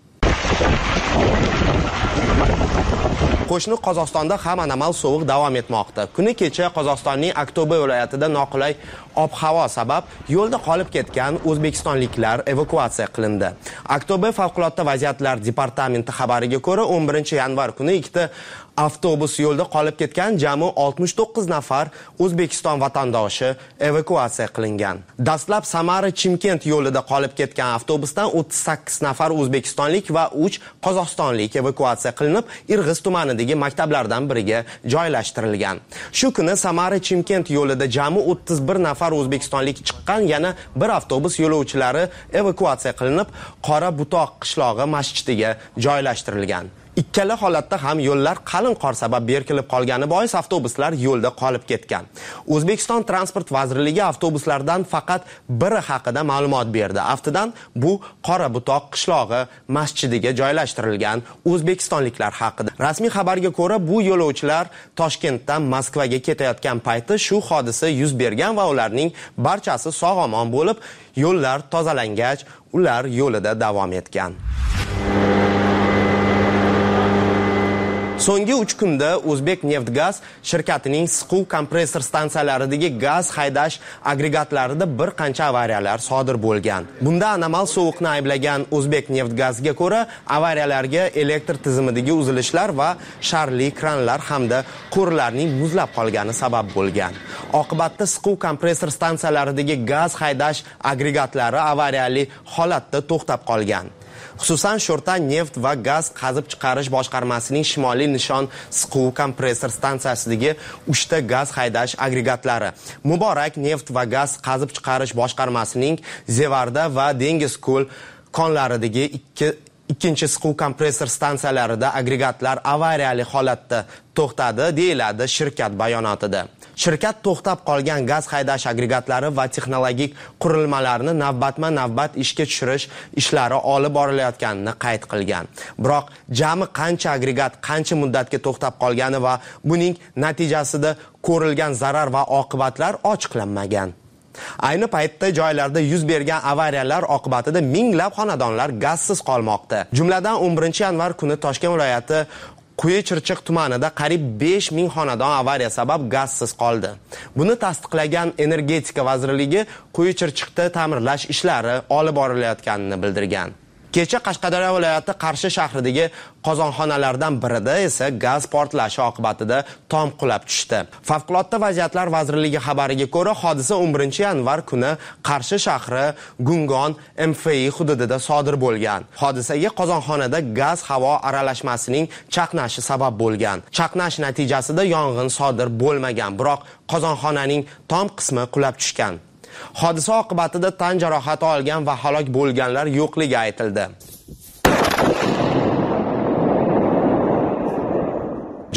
Qo'shni Qozog'istonda ham anomal sovuq davom etmoqda. Kuni kecha Qozog'istonning Aktobe viloyatida noqulay ob-havo sabab yo'lda qolib ketgan o'zbekistonliklar evakuatsiya qilindi. Aktobe favqulodda vaziyatlar departamenti xabariga ko'ra, 11-yanvar kuni ikkita avtobus yo'lda qolib ketgan, jami 69 nafar O'zbekiston vatandoshi evakuatsiya qilingan. Dastlab Samara-Chimkent yo'lida qolib ketgan avtobusdan 38 nafar o'zbekistonlik va 3 qozog'istonlik evakuatsiya qilinib, Irg'iz tumanidagi maktablardan biriga joylashtirilgan. Shu kuni Samara-Chimkent yo'lida jami 31 nafar o'zbekistonlik chiqqan, yana bir avtobus yo'lovchilari evakuatsiya qilinib, Qora Butoq qishlog'i masjidiga joylashtirilgan. Ikkala holatda ham yo'llar qalin qor sabab berkilib qolgani bois avtobuslar yo'lda qolib ketgan. O'zbekiston Transport vazirligi avtobuslardan faqat biri haqida ma'lumot berdi. Aftidan bu Qora Butoq qishlog'i masjidiga joylashtirilgan o'zbekistonliklar haqida. Rasmiy xabarga ko'ra, bu yo'lovchilar Toshkentdan Moskvaga ketayotgan payti shu hodisa yuz bergan va ularning barchasi sog'-omon bo'lib, yo'llar tozalangach, ular yo'lida davom etgan. So'nggi 3 kunda O'zbek Neftgaz shirkatining siquv kompressor stansiyalaridagi gaz haydash agregatlarida bir qancha avariyalar sodir bo'lgan. Bunda anomal sovuqni ayblagan O'zbek Neftgazga ko'ra, avariyalarga elektr tizimidagi uzilishlar va sharli kranlar hamda quvurlarning muzlab qolgani sabab bo'lgan. Oqibatda siquv kompressor stansiyalaridagi gaz haydash agregatlari avariyali holatda to'xtab qolgan. Xususan, Sho'rta neft va gaz qazib chiqarish boshqarmasining Shimoliy nishon siquv kompressor stansiyasidagi 3 ta gaz haydash agregatlari, Muborak neft va gaz qazib chiqarish boshqarmasining Zevarda va Dengizko'l konlaridagi ikkinchi siquv kompressor stansiyalarida agregatlar avariyali holatda to'xtadi, deyiladi shirkat bayonotida. Shirkat to'xtab qolgan gaz haydash agregatlari va texnologik qurilmalarni navbatma-navbat ishga tushirish ishlari olib borilayotganini qayd qilgan. Biroq jami qancha agregat qancha muddatga to'xtab qolgani va buning natijasida ko'rilgan zarar va oqibatlar ochiqlanmagan. Ayni paytda joylarda yuz bergan avariyalar oqibatida minglab xonadonlar gazsiz qolmoqda. Jumladan 11-yanvar kuni Toshkent viloyati Quyi-Chirchiq tumanida qariyb 5000 xonadon avariya sabab gazsiz qoldi. Buni tasdiqlagan Energetika vazirligi Quyi-Chirchiqda ta'mirlash ishlari olib borilayotganini bildirgan. Kecha Qashqadaryo viloyati Qarshi shahridagi qozonxonalardan birida esa gaz portlashi oqibatida tom qulab tushdi. Favqulodda vaziyatlar vazirligi xabariga ko'ra, hodisa 11-yanvar kuni Qarshi shahri Gungon MFI hududida sodir bo'lgan. Hodisaga qozonxonada gaz havo aralashmasining chaqnashi sabab bo'lgan. Chaqnash natijasida yong'in sodir bo'lmagan, biroq qozonxonaning tom qismi qulab tushgan. Hodisa oqibatida tan jarohati olgan va halok bo'lganlar yo'qligi aytildi.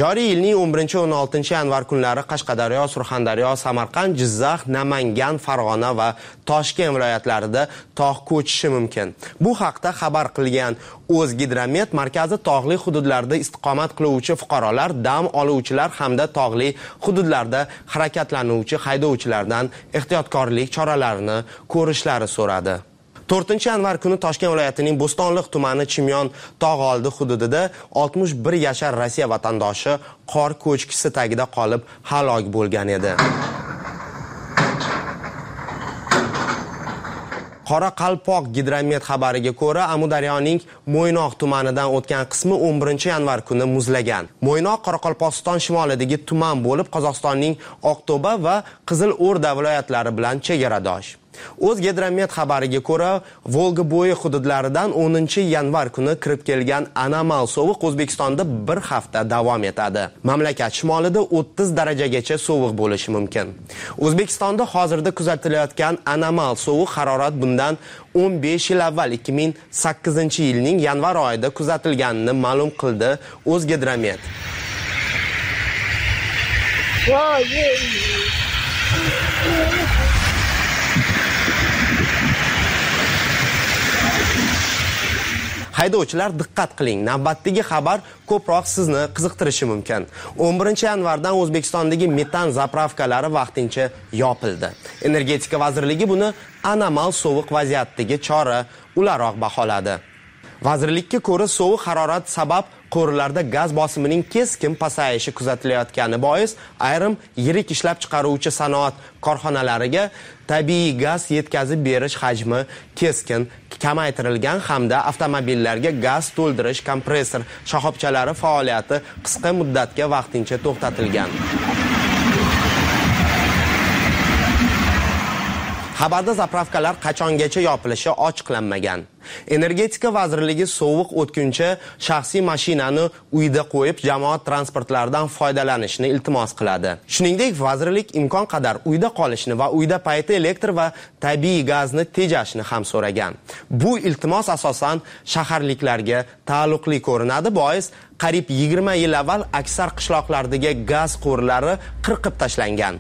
Joriy yilning 11-16 yanvar kunlari Qashqadaryo, Surxondaryo, Samarqand, Jizzax, Namangan, Farg'ona va Toshkent viloyatlarida tog' ko'chishi mumkin. Bu haqda xabar qilgan O'zgidromet markazi tog'li hududlarda istiqomat qiluvchi fuqarolar, dam oluvchilar hamda tog'li hududlarda harakatlanuvchi haydovchilardan ehtiyotkorlik choralarini ko'rishlari so'radi. 4 yanvar kuni Toshkent viloyatining Bo'stonliq tumani Chimyon tog'oldi hududida 61 yashar Rossiya vatandoshi qor ko'chkisi tagida qolib halok bo'lgan edi. Qoraqalpoq Gidromet xabariga ko'ra, Amudaryoning Mo'ynoq tumanidan o'tgan qismi 11 yanvar kuni muzlagan. Mo'ynoq Qoraqalpog'iston shimolidagi tuman bo'lib, Qozog'istonning Oqto'ba va Qizilo'rda viloyatlari bilan chegaradosh. O'zgidromet xabariga ko'ra, Volga bo'yi hududlaridan 10 yanvar kuni kirib kelgan anomal sovuq O'zbekistonda bir hafta davom etadi. Mamlakat shimolida 30 darajagacha sovuq bo'lishi mumkin. O'zbekistonda hozirda kuzatilayotgan anomal sovuq harorat bundan 15 yil avval 2008-yilning yanvar oyida kuzatilganini ma'lum qildi O'zgidromet. Haydovchilar diqqat qiling, navbatdagi xabar ko'proq sizni qiziqtirishi mumkin. 11 yanvardan O'zbekistondagi metan zapravkalari vaqtincha yopildi. Energetika vazirligi buni anomal sovuq vaziyatdagi chora o'laroq baholadi. Vazirlikka ko'ra, sovuq harorat sabab qo'riqlarda gaz bosimining keskin pasayishi kuzatilayotgani bois ayrim yirik ishlab chiqaruvchi sanoat korxonalariga tabiiy gaz yetkazib berish hajmi keskin kamaytirilgan hamda avtomobillarga gaz to'ldirish kompressor shoxobchalari faoliyati qisqa muddatga vaqtincha to'xtatilgan. Xabarda zapravkalar qachongacha yopilishi ochiqlanmagan. Energetika vazirligi sovuq o'tguncha shaxsiy mashinani uyda qo'yib, jamoat transportlaridan foydalanishni iltimos qiladi. Shuningdek, vazirlik imkon qadar uyda qolishni va uyda payti elektr va tabiiy gazni tejashni ham so'ragan. Bu iltimos asosan shaharliklarga taalluqli ko'rinadi, bois qariyb 20 yil avval aksar qishloqlardagi gaz quvurlari qirqib tashlangan.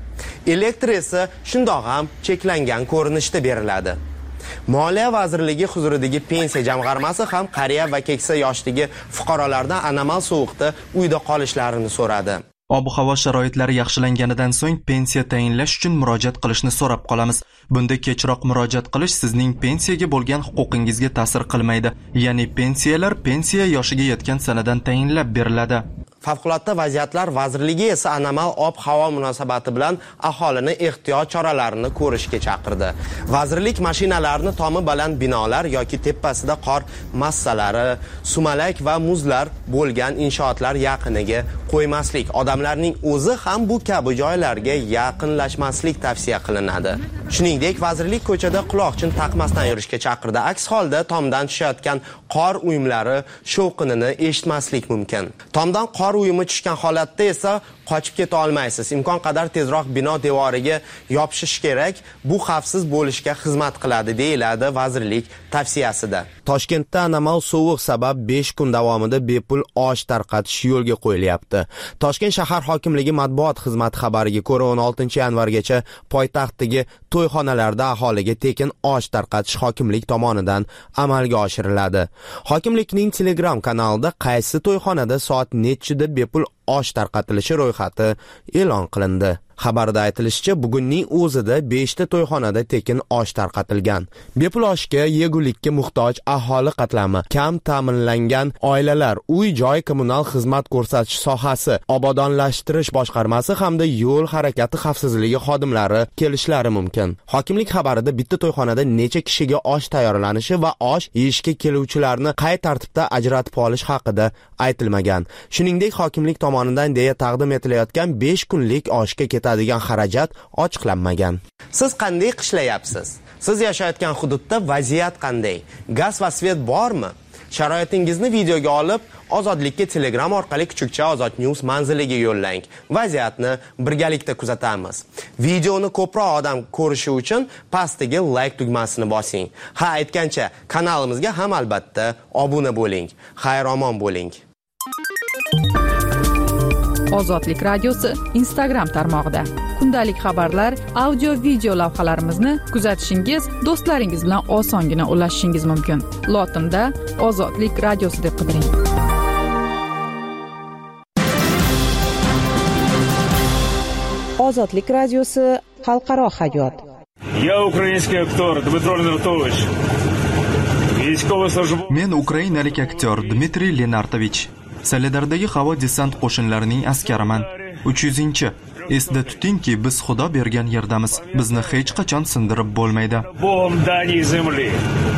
Elektr esa shundoq ham cheklangan ko'rinishda beriladi. Moliya vazirligi huzuridagi pensiya jamg'armasi ham qariya va keksa yoshdagi fuqarolardan anomal sovuqda uyda qolishlarini so'radi. Ob-havo sharoitlari yaxshilanganidan so'ng pensiya tayinlash uchun murojaat qilishni so'rab qolamiz. Bunda kechroq murojaat qilish sizning pensiyaga bo'lgan huquqingizga ta'sir qilmaydi. Ya'ni pensiya yoshiga yetgan sanadan tayinlab beriladi. Favqulodda vaziyatlar vazirligi esa anomal ob-havo munosabati bilan aholini ehtiyot choralarini ko'rishga chaqirdi. Vazirlik mashinalarni tomi baland binolar yoki tepasida qor massalari, sumalak va muzlar bo'lgan inshootlar yaqiniga qo'ymaslik, odamlarning o'zi ham bu kabi joylarga yaqinlashmaslik tavsiya qilinadi. Shuningdek, vazirlik ko'chada quloqchin taqmasdan yurishga chaqirdi. Aks holda tomdan tushayotgan qor uyumlari shovqinini eshitmaslik mumkin. Tomdan qor uyumi tushgan holatda esa qochib keta olmaysiz. Imkon qadar tezroq bino devoriga yopishish kerak. Bu xavfsiz bo'lishga xizmat qiladi, deyiladi vazirlik tavsiyasida. Toshkentda anomal sovuq sabab 5 kun davomida bepul osh tarqatish yo'lga qo'yilyapti. Toshkent shahar hokimligi matbuot xizmati xabariga ko'ra 16 yanvargacha poytaxtdagi to'yxonalarda aholiga tekin osh tarqatish hokimlik tomonidan amalga oshiriladi. Hokimlikning Telegram kanalida qaysi to'yxonada soat nechida bepul osh tarqatilishi ro'yxati e'lon qilindi. Xabarda aytilishicha, bugunning o'zida 5 ta to'yxonada tekin osh tarqatilgan. Bepul oshga yegulikka muhtoj aholi qatlami, kam ta'minlangan oilalar, uy-joy kommunal xizmat ko'rsatish sohasi, obodonlashtirish boshqarmasi hamda yo'l harakati xavfsizligi xodimlari kelishlari mumkin. Hokimlik xabarida bitta to'yxonada necha kishiga osh tayyorlanishi va osh yeyishga keluvchilarni qay tartibda ajratib olish haqida aytilmagan. Shuningdek, hokimlik tomonidan deya taqdim etilayotgan 5 kunlik oshga ketadigan xarajat ochiqlanmagan. Siz qanday qishlayapsiz? Siz yashayotgan hududda vaziyat qanday? Gaz va svet bormi? Sharoitingizni videoga olib, Ozodlikka Telegram orqali kuchukcha Ozod News manziliga yo'llang. Vaziyatni birgalikda kuzatamiz. Videoni ko'proq odam ko'rishi uchun pastdagi like tugmasini bosing. Ha, aytgancha, kanalimizga ham albatta obuna bo'ling. Xayr-omon bo'ling. Ozodlik radiosi Instagram tarmog'ida. Kundalik xabarlar, audio video lavhalarimizni kuzatishingiz, do'stlaringiz bilan osongina ulashishingiz mumkin. Lotinda Ozodlik radiosi deb qidiring. Ozodlik radiosi xalqaro hayot. Я украинский актер Дмитрий Ленартович. Men ukrainalik aktyor Dmitriy Lenartovich. Solidardagi havo desant qo'shinlarining askariman. 300-chi. Esda tutingki, biz Xudo bergan yerdamiz. Bizni hech qachon sindirib bo'lmaydi. Богом даній землі.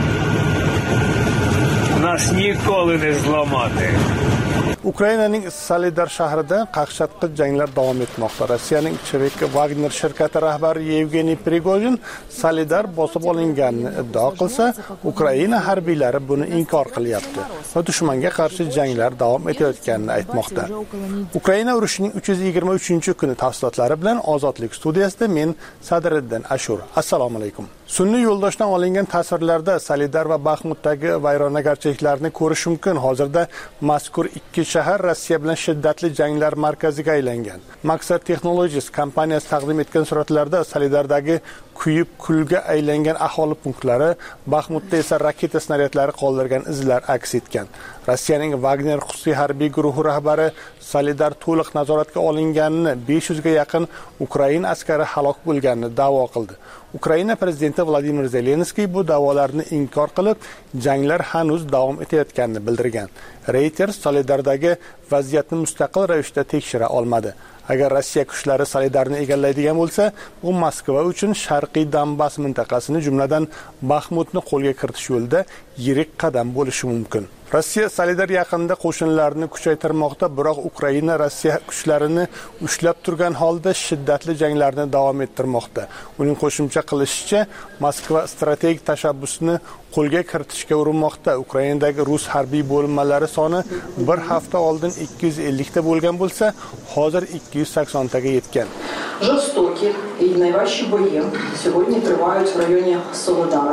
Нас nikoли не zlomadi. Ukrainaning Solidar shahrida qaqshatqich janglar davom etmoqda. Rossiyaning Chevik Wagner shirkati rahbari Yevgeniy Prigozhin Solidar bosib olinganini iddao qilsa, Ukraina harbiylari buni inkor qilyapti va dushmanga qarshi janglar davom etayotganini aytmoqda. Ukraina urushining 323-kuni tafsilotlari bilan Ozodlik studiyasida men Sadriddin Ashur. Assalomu alaykum. Sun'iy yo'ldoshdan olingan tasvirlarda Solidar va Baxmutdagi vayronagarchiliklarni ko'rish mumkin. Hozirda mazkur ikki shahar Rossiya bilan shiddatli janglar markaziga aylangan. Maqsad Technologies kompaniyasi taqdim etgan suratlarda Solidardagi kuyib kulga aylangan aholi punktlari, Baxmutda esa raketa snaryadlari qoldirgan izlar aks etgan. Rossiyaning Wagner xususiy harbiy guruhi rahbari Solidar to'liq nazoratga olinganini, 500 ga yaqin Ukraina askari halok bo'lganini da'vo qildi. Ukraina prezidenti Vladimir Zelenskiy bu da'volarni inkor qilib, janglar hanuz davom etayotganini bildirgan. Reuters Solidardagi vaziyatni mustaqil ravishda tekshira olmadi. Agar Rossiya kuchlari Solidarni egallaydigan bo'lsa, bu Moskva uchun Sharqiy Donbass mintaqasini, jumladan Baxmutni qo'lga kiritish yo'lida yirik qadam bo'lishi mumkin. Rossiya Solidar yaqinida qo'shinlarini kuchaytirmoqda, biroq Ukraina Rossiya kuchlarini ushlab turgan holda shiddatli janglarni davom ettirmoqda. Uning qo'shimcha qilishicha, Moskva strategik tashabbusni qo'lga kiritishga urinmoqda. Ukrainadagi rus harbiy bo'linmalari soni bir hafta oldin 250 ta bo'lgan bo'lsa, hozir 280 taga yetgan. Жорстокі і найважчі бої сьогодні тривають в районі Солидара.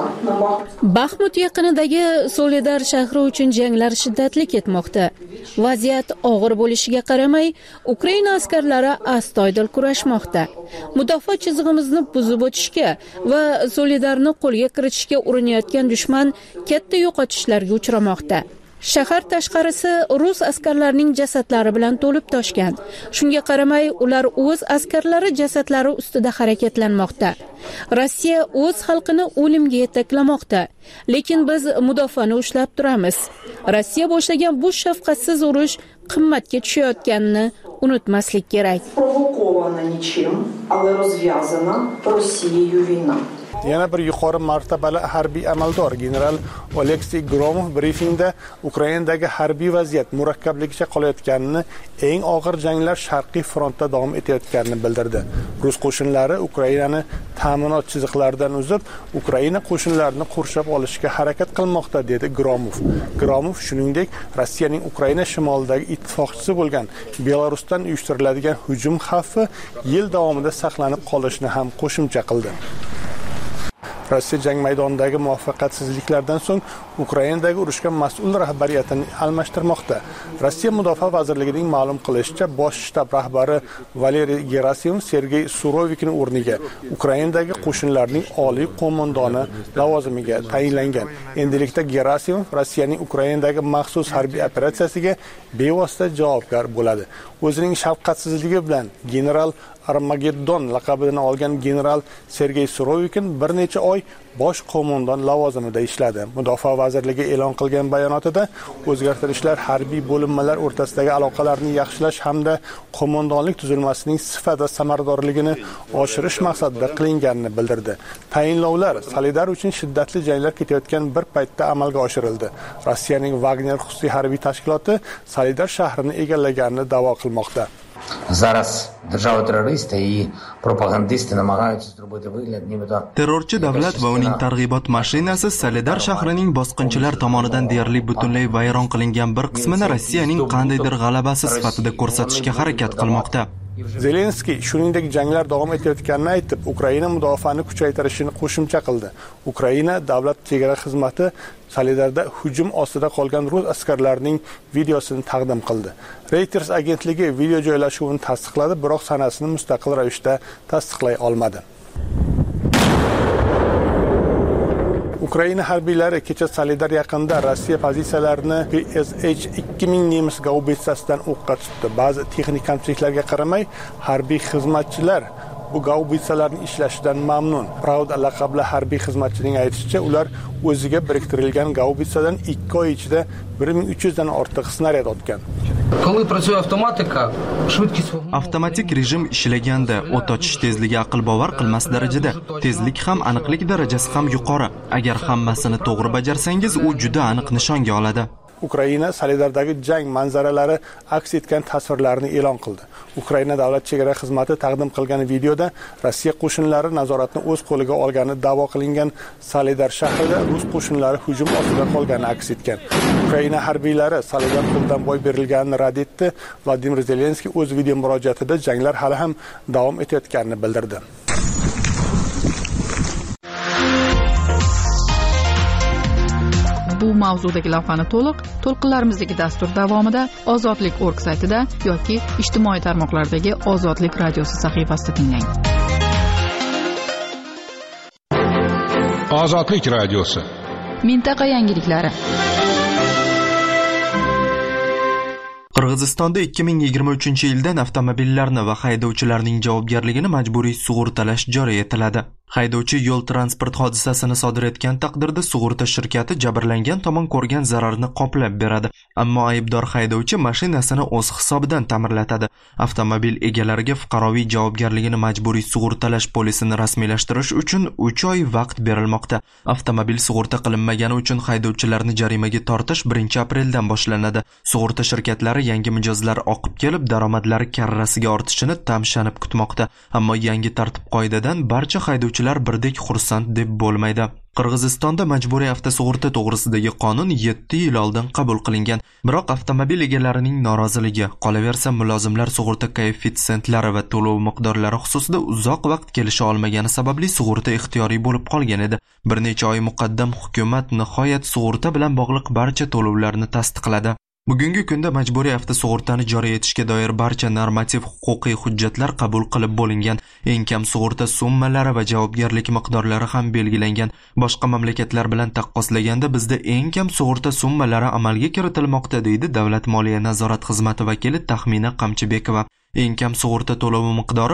Baxmut yaqinidagi Solidar shahri uchun janglar shiddatli ketmoqda. Vaziyat og'ir bo'lishiga qaramay, Ukraina askarlari astoydil kurashmoqda. Mudofaa chizig'imizni buzib o'tishga va Solidarni qo'lga kiritishga urinayotgan dushman katta yo'qotishlarga uchramoqda. Shahar tashqarisi rus askarlarining jasadlari bilan to'lib toshgan. Shunga qaramay, ular o'z askarlari jasadlari ustida harakatlanmoqda. Rossiya o'z xalqini o'limga yetaklamoqda. Lekin biz mudofaani ushlab turamiz. Rossiya boshlagan bu shafqatsiz urush qimmatga tushayotganini unutmaslik kerak. Провокована нічим, але розв'язана Росією війна. Yana bir yuqori martabali harbiy amaldor general Oleksiy Gromov brifingda Ukrainadagi harbiy vaziyat murakkabligicha qolayotganini, eng og'ir janglar Sharqiy frontda davom etayotganini bildirdi. Rus qo'shinlari Ukrainani ta'minot chiziqlaridan uzib, Ukraina qo'shinlarini qurshab olishga harakat qilmoqda, dedi Gromov. Gromov shuningdek, Rossiyaning Ukraina shimolidagi ittifoqchisi bo'lgan Belarusdan uyushtiriladigan hujum xavfi yil davomida saqlanib qolishini ham qo'shimcha qildi. Rossiya jang maydonidagi muvaffaqiyatsizliklardan so'ng Ukrainadagi urushga mas'ul rahbariyatini almashtirmoqda. Rossiya Mudofaa vazirligining ma'lum qilishicha, bosh shtab rahbari Valeriy Gerasimov Sergey Surovikning o'rniga Ukrainadagi qo'shinlarning oliy qo'mondoni lavozimiga tayinlangan. Endilikda Gerasimov Rossiyaning Ukrainadagi maxsus harbiy operatsiyasiga bevosita javobgar bo'ladi. O'zining shafqatsizligi bilan general Armageddon laqabini olgan general Sergey Surovikin bir necha oy bosh qo'mondon lavozimida ishladi. Mudofaa vazirligi e'lon qilgan bayonotida o'zgartirishlar harbiy bo'linmalar o'rtasidagi aloqalarni yaxshilash hamda qo'mondonlik tuzilmasining sifat va samaradorligini oshirish maqsadida qilinganini bildirdi. Tayinlovlar Solidar uchun shiddatli janglar ketayotgan bir paytda amalga oshirildi. Rossiyaning Wagner xususiy harbiy tashkiloti Solidar shahrini egallaganini da'vo qilmoqda. Зараз держава-терористи і пропагандисти намагаються зробити вигляд, нібито terrorchi davlat va uning targ'ibot mashinasi Solidar shahrining bosqinchilar tomonidan deyarli butunlay vayron qilingan bir qismini Rossiyaning qandaydir g'alabasi sifatida ko'rsatishga harakat qilmoqda. Zelenskiy shuningdek janglar davom etayotganini aytib, Ukraina mudofaani kuchaytirishini qo'shimcha qildi. Ukraina davlat chegara xizmati Solidarda hujum ostida qolgan rus askarlarining videosini taqdim qildi. Reuters agentligi video joylashuvini tasdiqladi, biroq sanasini mustaqil ravishda tasdiqlay olmadi. Ukraina harbiylari kecha Solidar yaqinida Rossiya pozitsiyalarini PSH 2000 nemis gaubitsasidan o'qqa tutdi. Ba'zi texnik kamchiliklarga qaramay, harbiy xizmatchilar bu gaubitsalarning ishlashidan mamnun. Pravda laqabli harbiy xizmatchining aytishicha, ular o'ziga biriktirilgan gaubitsadan 2 oy ichida 1300 dan ortiq snaryad otgan. Avtomatik rejim ishlaganda o't ochish tezligi aql bovar qilmas darajada, tezlik ham aniqlik darajasi ham yuqori. Agar hammasini to'g'ri bajarsangiz, u juda aniq nishonga oladi. Ukraina Solidardagi jang manzaralari aks etgan tasvirlarni e'lon qildi. Ukraina davlat chegara xizmati taqdim qilgan videoda Rossiya qo'shinlari nazoratni o'z qo'liga olgani da'vo qilingan Solidar shahrida rus qo'shinlari hujum ostida qolgani aks etgan. Ukraina harbiylari Solidar qo'ldan boy berilganini rad etdi. Vladimir Zelenskiy o'z video murojaatida janglar hali ham davom etayotganini bildirdi. Bu mavzudagi lavhani to'lqinlarimizdagi dastur davomida Ozodlik.org saytida yoki ijtimoiy tarmoqlardagi Ozodlik radiosi sahifasida tinglang. Ozodlik radiosi. Mintaqa yangiliklari. Qirg'izistonda 2023-yildan avtomobillarni va haydovchilarning javobgarligini majburiy sug'urtalash joriy etiladi. Haydovchi yo'l transport hodisasini sodir etgan taqdirda sug'urta shirkati jabrlangan tomon ko'rgan zararni qoplab beradi. Ammo aybdor haydovchi mashinasini o'z hisobidan ta'mirlatadi. Avtomobil egalariga fuqaroviy javobgarligini majburiy sug'urtalash polisini rasmiylashtirish uchun 3 oy vaqt berilmoqda. Avtomobil sug'urta qilinmagani uchun haydovchilarni jarimaga tortish 1-apreldan boshlanadi. Sug'urta shirkatlari yangi mijozlar oqib kelib, daromadlari karrasiga ortishini tamshanib kutmoqda. Ammo yangi tartib-qoidadan barcha haydovchilar birdek xursand deb bo'lmaydi. Qirg'izistonda majburiy avtosug'urta to'g'risidagi qonun 7 yil oldin qabul qilingan. Biroq avtomobil egalarining noroziligi, qolaversa mulozimlar sug'urta koeffitsentlari va to'lov miqdorlari xususida uzoq vaqt kelisha olmagani sababli sug'urta ixtiyoriy bo'lib qolgan edi. Bir necha oy muqaddam hukumat nihoyat sug'urta bilan bog'liq barcha to'lovlarni tasdiqladi. Bugungi kunda majburiy avtosug'urtani joriy etishga doir barcha normativ huquqiy hujjatlar qabul qilib bo'lingan. Eng kam sug'urta summalari va javobgarlik miqdorlari ham belgilangan. Boshqa mamlakatlar bilan taqqoslaganda bizda eng kam sug'urta summalari amalga kiritilmoqda, deydi Davlat moliya nazorat xizmati vakili Taxmina Qamchibekova. Eng kam sug'urta to'lovi miqdori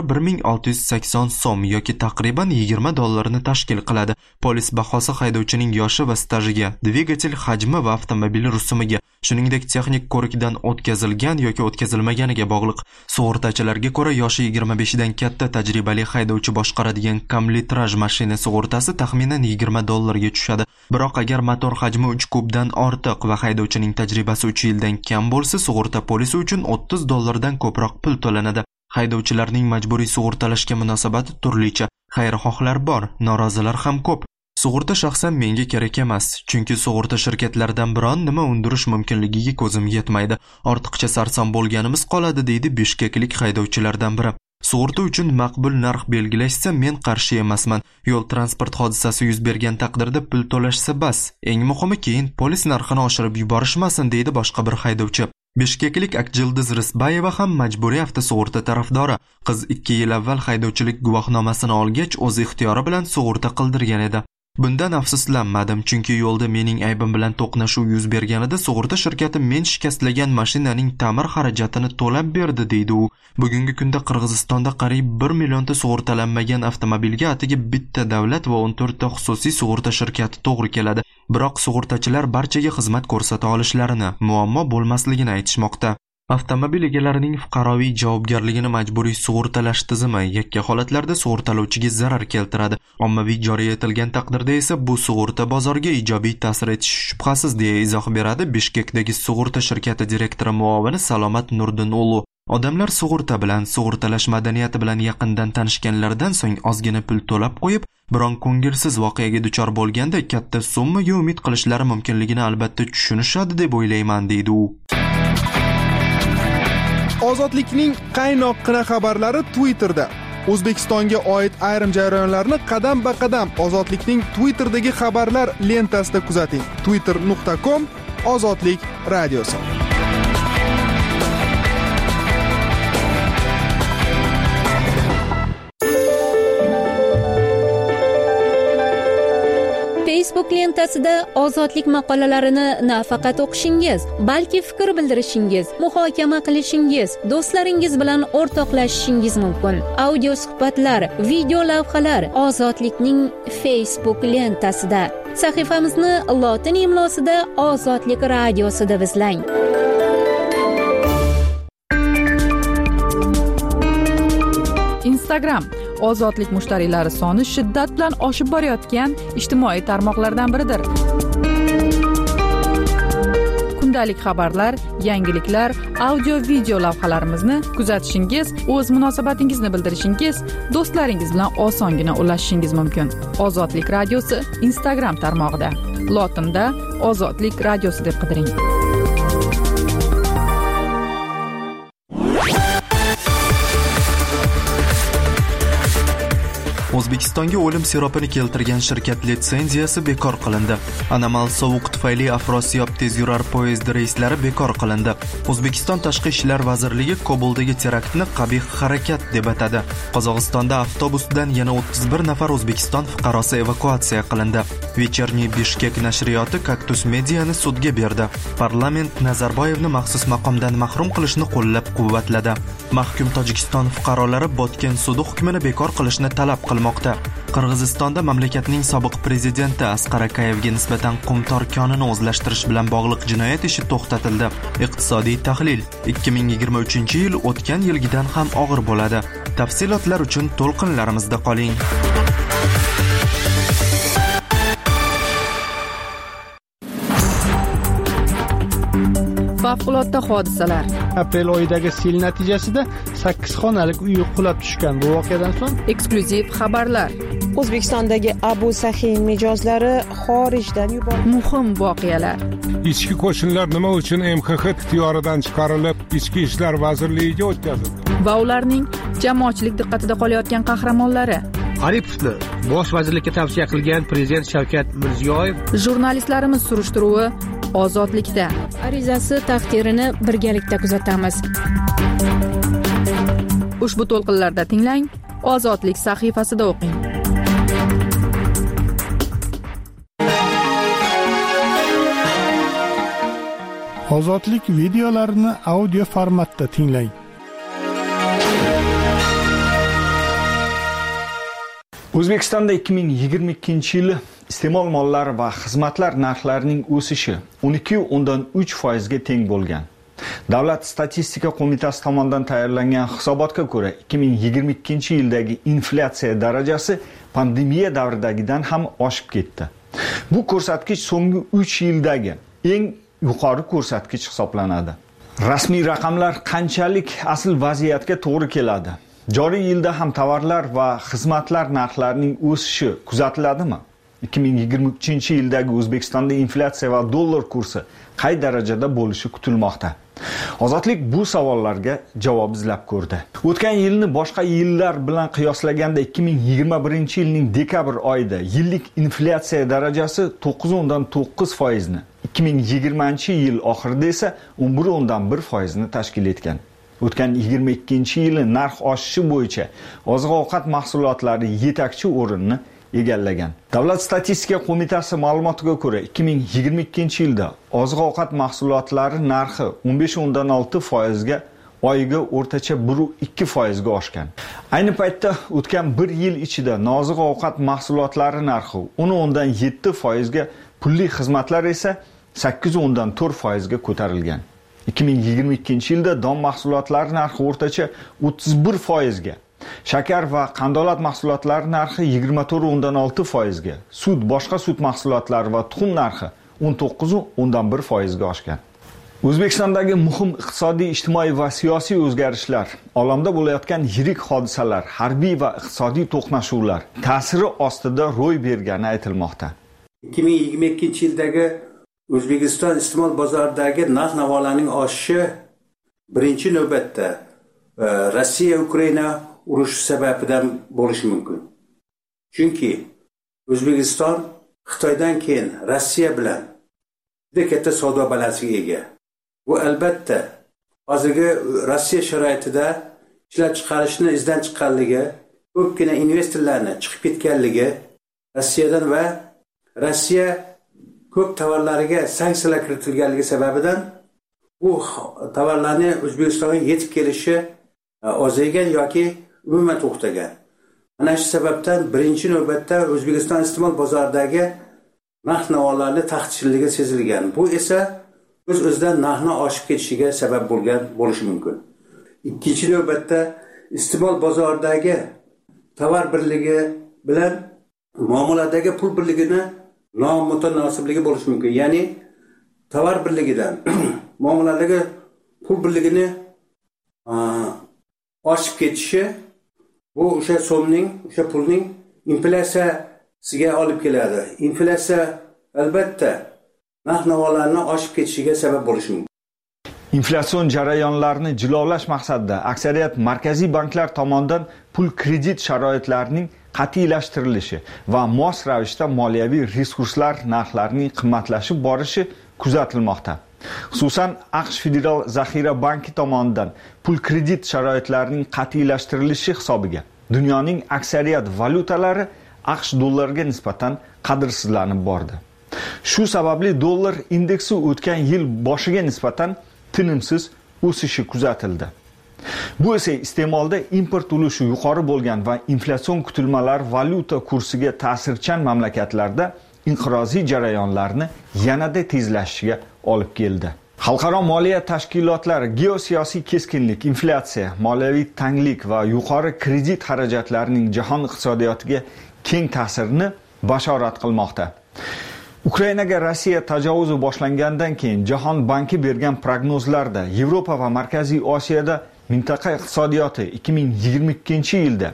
1680 so'm yoki taqriban $20 tashkil qiladi. Polis bahosi haydovchining yoshi va stajiga, dvigatel hajmi va avtomobil rusumiga, shuningdek texnik ko'rikdan o'tkazilgan yoki o'tkazilmaganiga bog'liq. Sug'urtachilarga ko'ra, yoshi 25 dan katta tajribali haydovchi boshqaradigan kamlitraj mashina sug'urtasi taxminan $20 ga tushadi. Biroq agar motor hajmi 3 kubdan ortiq va haydovchining tajribasi 3 yildan kam bo'lsa, sug'urta polisi uchun $30 dan ko'proq pul to'lanadi. Haydovchilarning majburiy sug'urtalashga munosabati turlicha. Xayrixohlar bor, norozilar ham ko'p. Sug'urta shaxsan menga kerak emas, chunki sug'urta shirkatlaridan biron nima undirish mumkinligiga ko'zim yetmaydi. Ortiqcha sarson bo'lganimiz qoladi, deydi bishkeklik haydovchilardan biri. Sug'urta uchun maqbul narx belgilashsa men qarshi emasman. Yo'l transport hodisasi yuz bergan taqdirda pul to'lashsa bas. Eng muhimi keyin polis narxini oshirib yuborishmasin, deydi boshqa bir haydovchi. Bishkeklik Akjildiz Risbayeva ham majburiy avtosug'urta tarafdori. Qiz 2 yil avval haydovchilik guvohnomasini olgach, o'z ixtiyori bilan sug'urta qildirgan edi. Bundan afsuslanmadim, chunki yo'lda mening aybim bilan to'qnashuv yuz berganida sug'urta shirkati men shikastlagan mashinaning ta'mir xarajatini to'lab berdi, deydi u. Bugungi kunda Qirg'izistonda qariyb 1 millionta sug'urtalanmagan avtomobilga atigi bitta davlat va 14 ta xususiy sug'urta shirkati to'g'ri keladi. Biroq sug'urtachilar barchaga xizmat ko'rsata olishlarini, muammo bo'lmasligini aytishmoqda. Avtomobil egalarining fuqaroviy javobgarligini majburiy sug'urtalash tizimi yakka holatlarda sug'urtalovchiga zarar keltiradi. Ommaviy joriy etilgan taqdirda esa bu sug'urta bozoriga ijobiy ta'sir etishi shubhasiz, deya izoh beradi Bishkekdagi sug'urta shirkati direktori muovini Salomat Nurdinulu. Odamlar sug'urta bilan, sug'urtalash madaniyati bilan yaqindan tanishganlaridan so'ng ozgina pul to'lab qo'yib, biron ko'ngilsiz voqeaga duchor bo'lganda katta summaga umid qilishlari mumkinligini albatta tushunishadi deb o'ylayman, deydi u. Ozodlikning qaynoqqina xabarlari Twitterda. O'zbekistonga oid ayrim jarayonlarni qadam-ba-qadam Ozodlikning Twitterdagi xabarlar lentasida kuzating. twitter.com/ozodlik radiosi. Facebook lentasida ozodlik maqolalarini nafaqat o'qishingiz, balki fikr bildirishingiz, muhokama qilishingiz, do'stlaringiz bilan o'rtoqlashishingiz mumkin. Audio suhbatlar, video lavhalar ozodlikning Facebook lentasida. Sahifamizni lotin imlosida Ozodlik radiosi deb izlang. Instagram ozodlik mushtariylari soni shiddat bilan oshib borayotgan ijtimoiy tarmoqlardan biridir. Kundalik xabarlar, yangiliklar, audio video lavhalarimizni kuzatishingiz, o'z munosabatingizni bildirishingiz, do'stlaringiz bilan osongina ulashishingiz mumkin. Ozodlik radiosi Instagram tarmog'ida. Lotinda Ozodlik radiosi deb qidiring. O'zbekistonga o'lim siropini keltirgan shirkat litsenziyasi bekor qilindi. Anomal sovuq tufayli Afrosiyob tezyurar poyezd reyslari bekor qilindi. O'zbekiston Tashqi ishlar vazirligi Kobuldagi teraktni qabih harakat deb atadi. Qozog'istonda avtobusdan yana 31 nafar O'zbekiston fuqarosi evakuatsiya qilindi. Вечерний Bishkek nashriyoti Kaktus Mediani sudga berdi. Parlament Nazarboyevni maxsus maqomdan mahrum qilishni qo'llab-quvvatladi. Mahkum Tojikiston fuqarolari Botken sudi hukmini bekor qilishni talab qilmoqda. Qirg'izistonda mamlakatning sobiq prezidenti Asqar Akayevga nisbatan qumtor konini o'zlashtirish bilan bog'liq jinoyat ishi to'xtatildi. Iqtisodiy tahlil: 2023-yil o'tgan yilgidan ham og'ir bo'ladi. Tafsilotlar uchun to'lqinlarimizda qoling. Favqulodda hodisalar. Aprel oyidagi sel natijasida 8 xonalik uy qulab tushgan. Bu voqeadan so'ng eksklyuziv xabarlar. O'zbekistondagi Abu Sahiy mijozlari xorijdan yuborildi. Muhim voqealar. Ichki qo'shinlar nima uchun MXX ixtiyoridan chiqarilib, Ichki ishlar vazirligiga o'tkazildi? Va ularning jamoatchilik diqqatida qolayotgan qahramonlari. Aripovni bosh vazirlikka tavsiya qilgan prezident Shavkat Mirziyoyev. Jurnalistlarimiz surishtiruvi Ozodlikda. Arizasi taqdirini birgalikda kuzatamiz. Ushbu to'lqinlarda tinglang, Ozodlik sahifasida o'qing. Ozodlik videolarini audio formatda tinglang. O'zbekistonda 2022-yili iste'mol mollari va xizmatlar narxlarining o'sishi 12.3% ga teng bo'lgan. Davlat statistika qo'mitasi tomonidan tayyorlangan hisobotga ko'ra, 2022-yildagi inflyatsiya darajasi pandemiya davridagidan ham oshib ketdi. Bu ko'rsatkich so'nggi 3 yildagi eng yuqori ko'rsatkich hisoblanadi. Rasmiy raqamlar qanchalik asl vaziyatga to'g'ri keladi? Joriy yilda ham tovarlar va xizmatlar narxlarining o'sishi kuzatiladimi? 2023-yildagi O'zbekistonda inflyatsiya va dollar kursi qay darajada bo'lishi kutilmoqda? Ozodlik bu savollarga javob izlab ko'rdi. O'tgan yilni boshqa yillar bilan qiyoslaganda 2021-yilning dekabr oyida yillik inflyatsiya darajasi 9.9% ni, 2020-yil oxirida esa 11.1% ni tashkil etgan. O'tgan 22-yili narx oshishi bo'yicha oziq-ovqat mahsulotlari yetakchi o'rinni egallagan. Davlat statistika qo'mitasi ma'lumotiga ko'ra, 2022-yilda oziq-ovqat mahsulotlari narxi 15.6% ga, oyiga o'rtacha 1.2% ga oshgan. Ayni paytda o'tgan 1 yil ichida nozik ovqat mahsulotlari narxi 10.7% ga, pulli xizmatlar esa 8.4% ga ko'tarilgan. 2022-yilda don mahsulotlari narxi o'rtacha 31% ga, shakar va qandolat mahsulotlari narxi 24.6% ga, sut, boshqa sut mahsulotlari va tuxum narxi 19.1% ga oshgan. O'zbekistondagi muhim iqtisodiy, ijtimoiy va siyosiy o'zgarishlar, olamda bo'layotgan yirik hodisalar, harbiy va iqtisodiy to'qnashuvlar ta'siri ostida ro'y bergani aytilmoqda. 2022-yildagi O'zbekiston iste'mol bozoridagi narx-navolarning oshishi birinchi navbatda Rossiya Ukraina urushi sababidan bo'lishi mumkin. Chunki O'zbekiston Xitoydan keyin Rossiya bilan juda katta savdo balansiga ega. Bu albatta hozirgi Rossiya sharoitida ishlab chiqarishni izdan chiqqanligi, ko'pgina investorlarni chiqib ketganligi Rossiyadan va Rossiya ko'p tovarlariga sanksiyalar kiritilganligi sababidan bu tovarlarni O'zbekistonga yetib kelishi ozaygan yoki umuman to'xtagan. Mana shu sababdan birinchi navbatda O'zbekiston iste'mol bozoridagi narx-navolarni taxtchiligi sezilgan. Bu esa o'z-o'zidan narxni oshib ketishiga sabab bo'lishi mumkin. Ikkinchi navbatda iste'mol bozoridagi tovar birligi bilan muomaladagi pul birligini nomutanosiblik bo'lishi mumkin. Ya'ni tovar birligidan muomaladagi pul birligini oshib ketishi bu o'sha so'mning, o'sha pulning inflyatsiyasiga olib keladi. Inflyatsiya albatta narx-navolarni oshib ketishiga sabab bo'lishi mumkin. Inflyatsion jarayonlarni jilolash maqsadida aksariyat markaziy banklar tomonidan pul kredit sharoitlarining qat'iylashtirilishi va mos ravishda moliyaviy resurslar narxlarining qimmatlashib borishi kuzatilmoqda. Xususan, AQSh Federal zaxira banki tomonidan pul kredit sharoitlarining qat'iylashtirilishi hisobiga dunyoning aksariyat valyutalari AQSh dollariga nisbatan qadrsizlanib bordi. Shu sababli dollar indeksi o'tgan yil boshiga nisbatan tinimsiz o'sishi kuzatildi. Bu esa iste'molda import ulushi yuqori bo'lgan va inflyatsion kutilmalar valyuta kursiga ta'sirchan mamlakatlarda inqiroziy jarayonlarni yanada tezlashishiga olib keldi. Xalqaro moliya tashkilotlari geosiyosiy keskinlik, inflyatsiya, moliyaviy tanglik va yuqori kredit xarajatlarining jahon iqtisodiyotiga keng ta'sirini bashorat qilmoqda. Ukrainaga Rossiya tajovuzi boshlangandan keyin Jahon banki bergan prognozlarda Yevropa va Markaziy Osiyoda mintaqa iqtisodiyoti 2022-yilda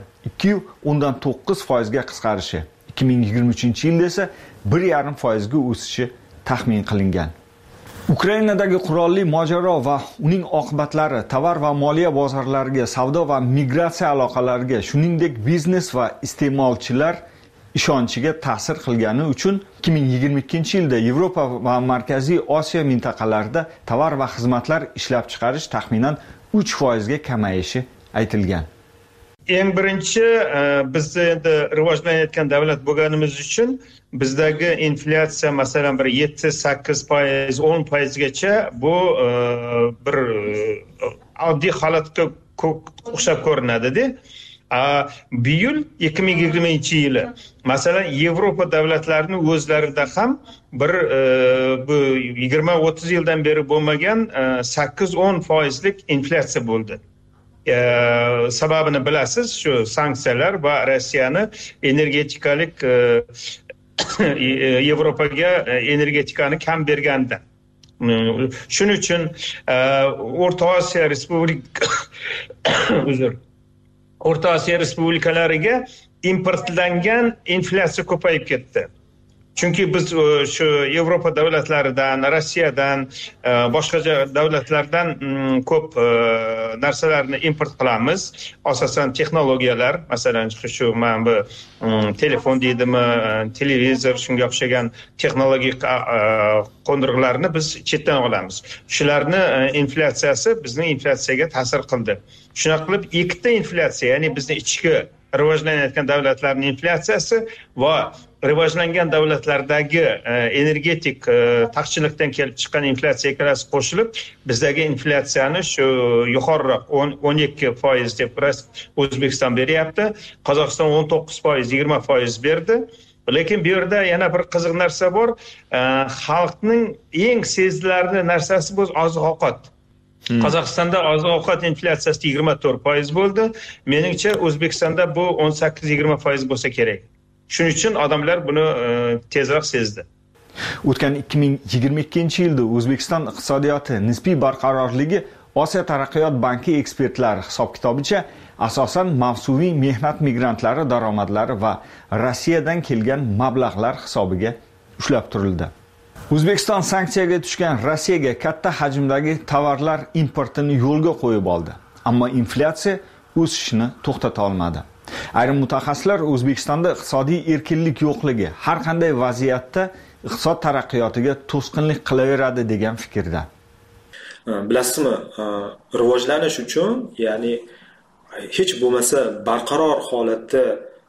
2.9% ga qisqarishi, 2023-yilda esa 1.5% ga o'sishi taxmin qilingan. Ukrainadagi qurolli mojaro va uning oqibatlari tovar va moliya bozorlariga, savdo va migratsiya aloqalariga, shuningdek biznes va iste'molchilar ishonchiga ta'sir qilgani uchun 2022-yilda Yevropa va Markaziy Osiyo mintaqalarida tovar va xizmatlar ishlab chiqarish taxminan 3% ga kamayishi aytilgan. Eng birinchi biz endi rivojlanayotgan davlat bo'lganimiz uchun bizdagi inflyatsiya masalan bir 7-8%, 10% gacha bu bir oddiy holatga o'xshab ko'rinadi-da. Bu yil 2020-yili masalan Yevropa davlatlarining o'zlarida ham bir bu 20-30 yildan beri bo'lmagan 8-10%lik inflyatsiya bo'ldi. Sababini bilasiz, shu sanksiyalar va Rossiyani energetikalik Yevropaga energetikani kam berganda. Shuning uchun O'rta Osiyo O'rta Osiyo respublikalariga importlangan inflyatsiya ko'payib ketdi. Chunki biz shu Yevropa davlatlaridan, Rossiyadan, boshqa davlatlardan ko'p narsalarni import qilamiz. Asosan texnologiyalar, masalan, shu mana bu telefon deydimi, televizor, shunga o'xshagan texnologik qo'ndirg'ilarni biz chetdan olamiz. Shularni inflyatsiyasi bizning inflyatsiyaga ta'sir qildi. Shuna qilib ikkita inflyatsiya, ya'ni bizning ichki rivojlanayotgan davlatlarning inflyatsiyasi va rivojlangan davlatlardagi energetik taqchillikdan kelib chiqqan inflyatsiya ikkalasi qo'shilib bizdagi inflyatsiyani shu yuqoriroq 12% deb O'zbekiston beryapti. Qozog'iston 19%, 20% berdi. Lekin bu yerda yana bir qiziq narsa bor. Xalqning eng sezilarli narsasi bu oziq-ovqat. Qozog'istonda oziq-ovqat inflyatsiyasi 24% bo'ldi. Meningcha O'zbekistonda bu 18-20% bo'lsa kerak. Shuning uchun odamlar buni tezroq sezdi. O'tgan 2022-yilda O'zbekiston iqtisodiyoti nisbiy barqarorligi Osiyo taraqqiyot banki ekspertlari hisob-kitobicha asosan mavsumiy mehnat migrantlari daromadlari va Rossiyadan kelgan mablag'lar hisobiga ushlab turildi. O'zbekiston sanksiyaga tushgan Rossiyaga katta hajmdagi tovarlar importini yo'lga qo'yib oldi. Ammo inflyatsiya o'sishni to'xtata olmadi. Ayrim mutaxassislar O'zbekistonda iqtisodiy erkinlik yo'qligi har qanday vaziyatda iqtisod taraqqiyotiga to'sqinlik qilaveradi degan fikrda. Bilasizmi, rivojlanish uchun, ya'ni hech bo'lmasa barqaror holatda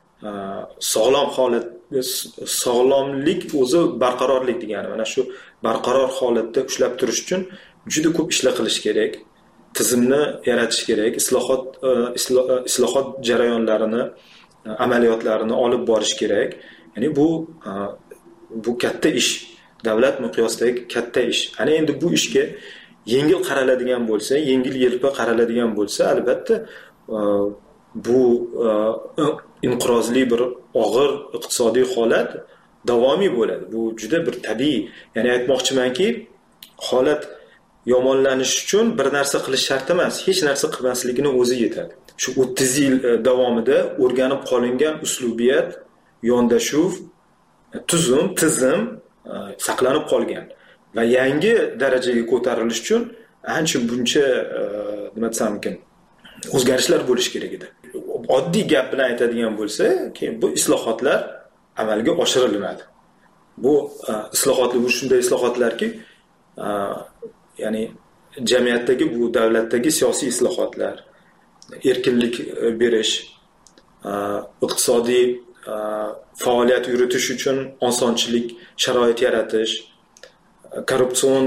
sog'lomlik o'zi barqarorlik degani. Mana shu barqaror holatda ushlab turish uchun juda ko'p ishlar qilish kerak. Tizimni yaratish kerak, islohot jarayonlarini, amaliyotlarini olib borish kerak. Ya'ni bu katta ish, davlat miqyosidagi katta ish. Ana endi bu ishga yengil qaraladigan bo'lsa, yengil-yelpi qaraladigan bo'lsa, albatta bu inqirozli bir og'ir iqtisodiy holat davomiy bo'ladi. Bu juda bir tabiiy. Ya'ni aytmoqchimanki, holat yomonlanish uchun bir narsa qilish shart emas, hech narsa qilmasligini o'zi yetadi. Shu 30 yil davomida o'rganib qolingan uslubiyat, yondashuv, tizim saqlanib qolgan va yangi darajaga ko'tarilish uchun ancha buncha nima desam ekan, o'zgarishlar bo'lish kerak edi. Oddiy gap bilan aytadigan bo'lsa, keyin bu islohotlar amalga oshirilmadi. Bu islohotlar shunday islohotlarki, ya'ni jamiyatdagi, bu davlatdagi siyosiy islohotlar, erkinlik berish, iqtisodiy faoliyat yuritish uchun osonchilik sharoit yaratish, korrupsion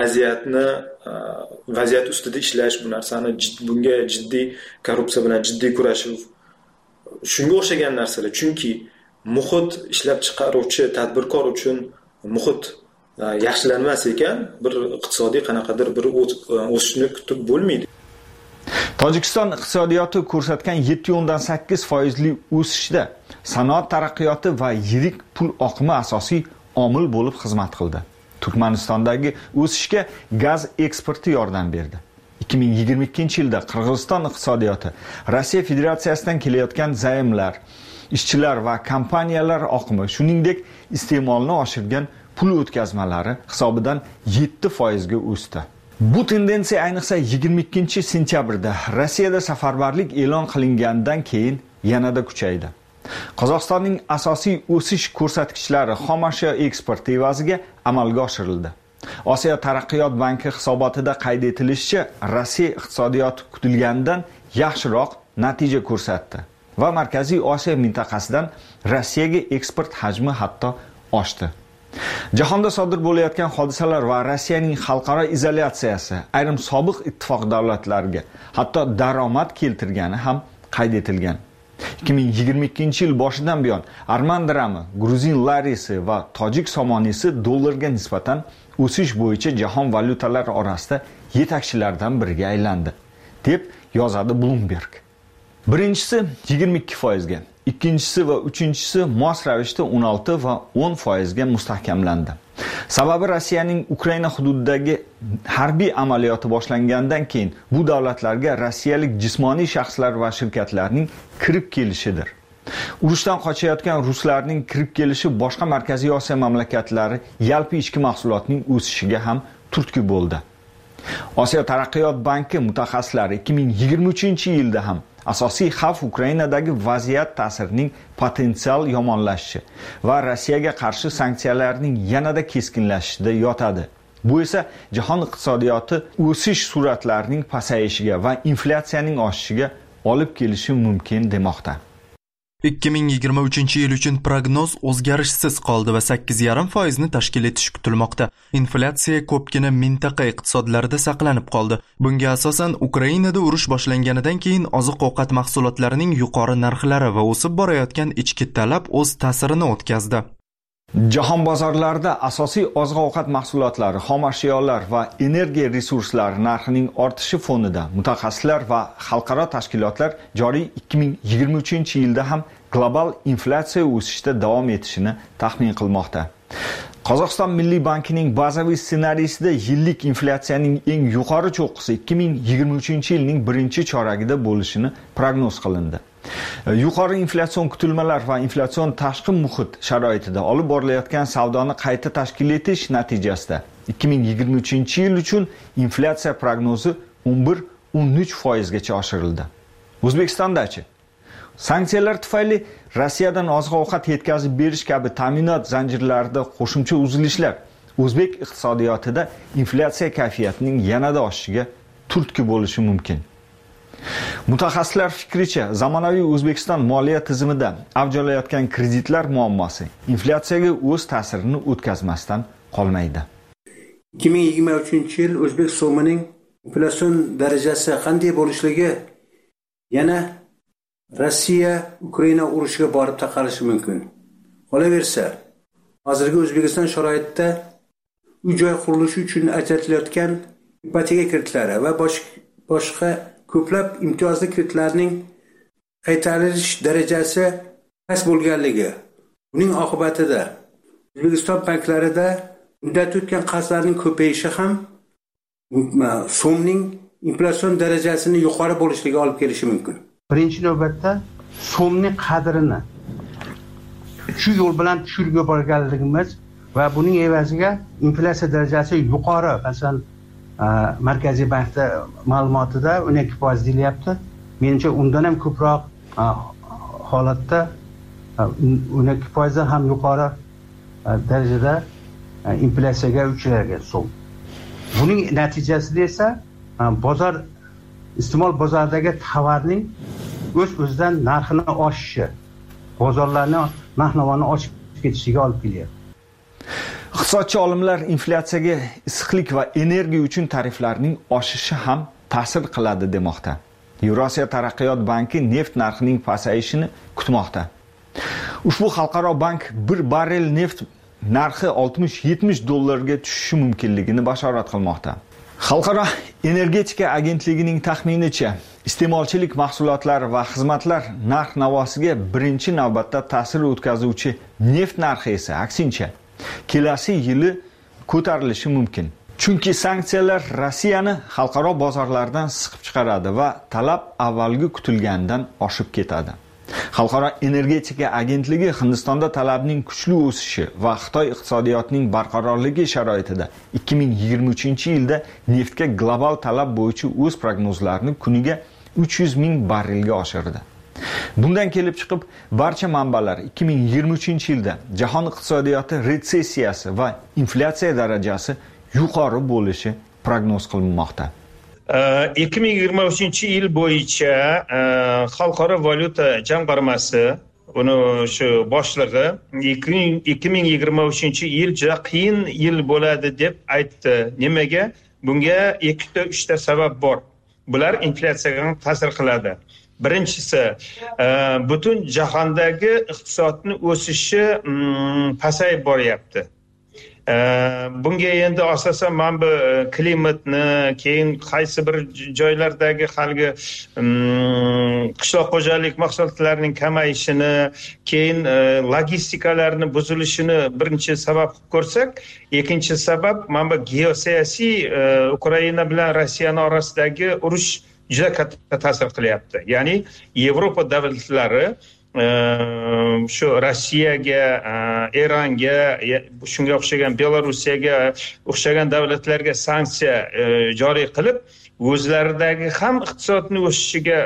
vaziyat ustida ishlash, bu narsani bunga jiddiy korrupsiya bilan jiddiy kurashish, shunga o'xshagan narsalar. Chunki muhit ishlab chiqaruvchi tadbirkor uchun muhit yaxshilanmas ekan, bir iqtisodiy qanaqadir bir o'sishni kutib bo'lmaydi. Tojikiston iqtisodiyoti ko'rsatgan 7.8% o'sishda sanoat taraqqiyoti va yirik pul oqimi asosiy omil bo'lib xizmat qildi. Turkmanistondagi o'sishga gaz eksporti yordam berdi. 2022-yilda Qirg'iziston iqtisodiyoti Rossiya Federatsiyasidan kelayotgan zaymlar, ishchilar va kompaniyalar oqimi, shuningdek iste'molni oshirgan pul o'tkazmalari hisobidan 7% ga o'sdi. Bu tendensiya ayniqsa 22-sentyabrda Rossiyada safarbarlik e'lon qilingandan keyin yanada kuchaydi. Qozog'istonning asosiy o'sish ko'rsatkichlari xomashyo eksporti evaziga amalga oshirildi. Osiyo taraqqiyot banki hisobotida qayd etilishicha, Rossiya iqtisodiyoti kutilgandan yaxshiroq natija ko'rsatdi va Markaziy Osiyo mintaqasidan Rossiyaga eksport hajmi hatto oshdi. Jahonda sodir bo'layotgan hodisalar va Rossiyaning xalqaro izolyatsiyasi ayrim sobiq ittifoq davlatlariga hatto daromad keltirgani ham qayd etilgan. 2022-yil boshidan buyon arman dirami, gruzin larisi va tojik somonisi dollarga nisbatan o'sish bo'yicha jahon valyutalari orasida yetakchilardan biriga aylandi, deb yozadi Bloomberg. Birinchisi 22% ga, ikkinchisi va uchinchisi mos ravishda 16 va 10% ga mustahkamlandi. Sababi Rossiyaning Ukraina hududidagi harbiy amaliyoti boshlangandan keyin bu davlatlarga rossiyalik jismoniy shaxslar va shirkatlarning kirib kelishidir. Urushdan qochayotgan ruslarning kirib kelishi boshqa Markaziy Osiyo mamlakatlari yalpi ichki mahsulotning o'sishiga ham turtki bo'ldi. Osiyo taraqqiyot banki mutaxassislari 2023-yilda ham asosiy xavf Ukrainadagi vaziyat ta'sirining potensial yomonlashishi va Rossiyaga qarshi sanksiyalarning yanada keskinlashishida yotadi. Bu esa jahon iqtisodiyoti o'sish sur'atlarining pasayishiga va inflyatsiyaning oshishiga olib kelishi mumkin demoqda. 2023 yil uchun prognoz o'zgarishsiz qoldi va 8,5% ni tashkil etishi kutilmoqda. Inflyatsiya ko'pgina mintaqa iqtisodlarida saqlanib qoldi. Bunga asosan Ukrainada urush boshlanganidan keyin oziq-ovqat mahsulotlarining yuqori narxlari va o'sib borayotgan ichki talab o'z ta'sirini o'tkazdi. Jahon bozorlarida asosiy oziq-ovqat mahsulotlari, xomashyolar va energiya resurslari narxining ortishi fonida mutaxassislar va xalqaro tashkilotlar joriy 2023-yilda ham global inflyatsiya o'sishda davom etishini taxmin qilmoqda. Qozog'iston Milliy bankining bazaviy ssenariysida yillik inflyatsiyaning eng yuqori cho'qqisi 2023-yilning birinchi choragida bo'lishini prognoz qilindi. Yuqori inflyatsion kutilmalar va inflyatsion tashqi muhit sharoitida olib borilayotgan savdoni qayta tashkil etish natijasida 2023-yil uchun inflyatsiya prognozi 11-13% gacha oshirildi. O'zbekistondachi sanksiyalar tufayli Rossiyadan oziq-ovqat yetkazib berish kabi ta'minot zanjirlarida qo'shimcha uzilishlar o'zbek iqtisodiyotida inflyatsiya kayfiyatining yanada oshishiga turtki bo'lishi mumkin. Mutaxassislar fikricha, zamonaviy O'zbekiston moliya tizimida avj olayotgan kreditlar muammosi inflyatsiyaga o'z ta'sirini o'tkazmasdan qolmaydi. 2023-yil o'zbek so'mining inflyatsion darajasi qanday bo'lishligi yana Rossiya Ukraina urushiga borib taqalishi mumkin. Qolaversa, hozirgi O'zbekiston sharoitida uy-joy qurilishi uchun ajratilayotgan ipoteka kreditlari va boshqa ko'plab imtiyozli kreditlarning qaytarilish darajasi past bo'lganligi, buning oqibatida O'zbekiston banklarida muddat o'tgan qarzlarning ko'payishi ham so'mning inflyatsion darajasini yuqori bo'lishiga olib kelishi mumkin. Birinchi navbatda so'mning qadrini shu yo'l bilan tushirib borganligimiz va buning evaziga inflyatsiya darajasi yuqori, masalan Markaziy bankda ma'lumotida 12% deyilyapti. Menimcha undan ham ko'proq holatda 12% dan ham yuqori darajada inflyatsiyaga uchragan so'm. Buning natijasida esa iste'mol bozoridagi tovarning o'z-o'zidan narxini oshishi, bozorlarning narx-navoni oshib ketishiga olib kelyapti. Iqtisodchi olimlar inflyatsiyaga issiqlik va energiya uchun tariflarning oshishi ham ta'sir qiladi demoqda. Yevrosiyo taraqqiyot banki neft narxining pasayishini kutmoqda. Ushbu xalqaro bank bir barrel neft narxi 60-70 dollarga tushishi mumkinligini bashorat qilmoqda. Xalqaro energetika agentligining taxminicha, iste'molchilik mahsulotlari va xizmatlar narx-navosiga birinchi navbatda ta'sir o'tkazuvchi neft narxi esa aksincha kelasi yili ko'tarilishi mumkin. Chunki sanksiyalar Rossiyani xalqaro bozorlardan siqib chiqaradi va talab avvalgi kutilgandan oshib ketadi. Xalqaro energetika agentligi Hindistonda talabning kuchli o'sishi va Xitoy iqtisodiyotining barqarorligi sharoitida 2023-yilda neftga global talab bo'yicha o'z prognozlarini kuniga 300 ming barrelga oshirdi. Bundan kelib chiqib, barcha manbalar 2023-yilda jahon iqtisodiyoti retsessiyasi va inflyatsiya darajasi yuqori bo'lishi prognoz qilinmoqda. 2023-yil bo'yicha Xalqaro valyuta jamg'armasi uni shu boshlig'i 2023-yil juda qiyin yil bo'ladi deb aytdi. Nimaga? Bunga 2-3 ta sabab bor. Bular inflyatsiyaga ta'sir qiladi. Birinchisi, butun jahondagi iqtisodning o'sishi pasayib boryapti. Bunga endi asosan mana bu klimatni, keyin qaysi bir joylardagi halgi qishloq xo'jalik mahsulotlarining kamayishini, keyin logistikalarning buzilishini birinchi sabab qilib ko'rsak, ikkinchi sabab mana bu geosiyosiy Ukraina bilan Rossiya orasidagi urush juda katta ta'sir qilyapti. Ya'ni Yevropa davlatlari shu Rossiyaga, Eronga, shunga o'xshagan Belorussiyaga o'xshagan davlatlarga sanksiya joriy qilib, o'zlaridagi ham iqtisodning o'sishiga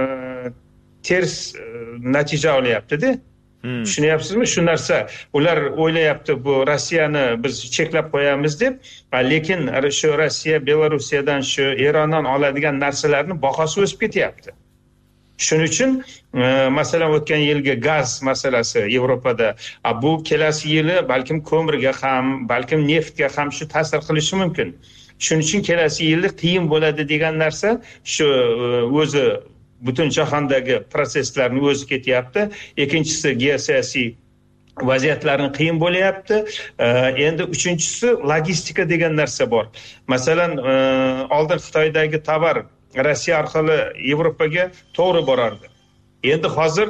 ters natija olyapti-da. Tushunyapsizmi? Shu narsa ular o'ylayapti, bu Rossiyani biz cheklab qo'yamiz deb, lekin shu Rossiya, Belorussiyadan, shu Erondan oladigan narsalarning bahosi o'sib ketyapti. Shuning uchun masalan o'tgan yilgi gaz masalasi Yevropada, bu kelasi yili balkim ko'mirga ham, balkim neftga ham shu ta'sir qilishi mumkin. Shuning uchun kelasi yili qiyin bo'ladi degan narsa shu o'zi butun jahondagi proseslarni o'zi ketyapti. Ikkinchisi geosiyosiy vaziyatlarning qiyin bo'lyapti. Endi uchinchisi logistika degan narsa bor. Masalan, oldin Xitoydagi tovar Rossiya orqali Yevropaga to'g'ri borardi. Endi hozir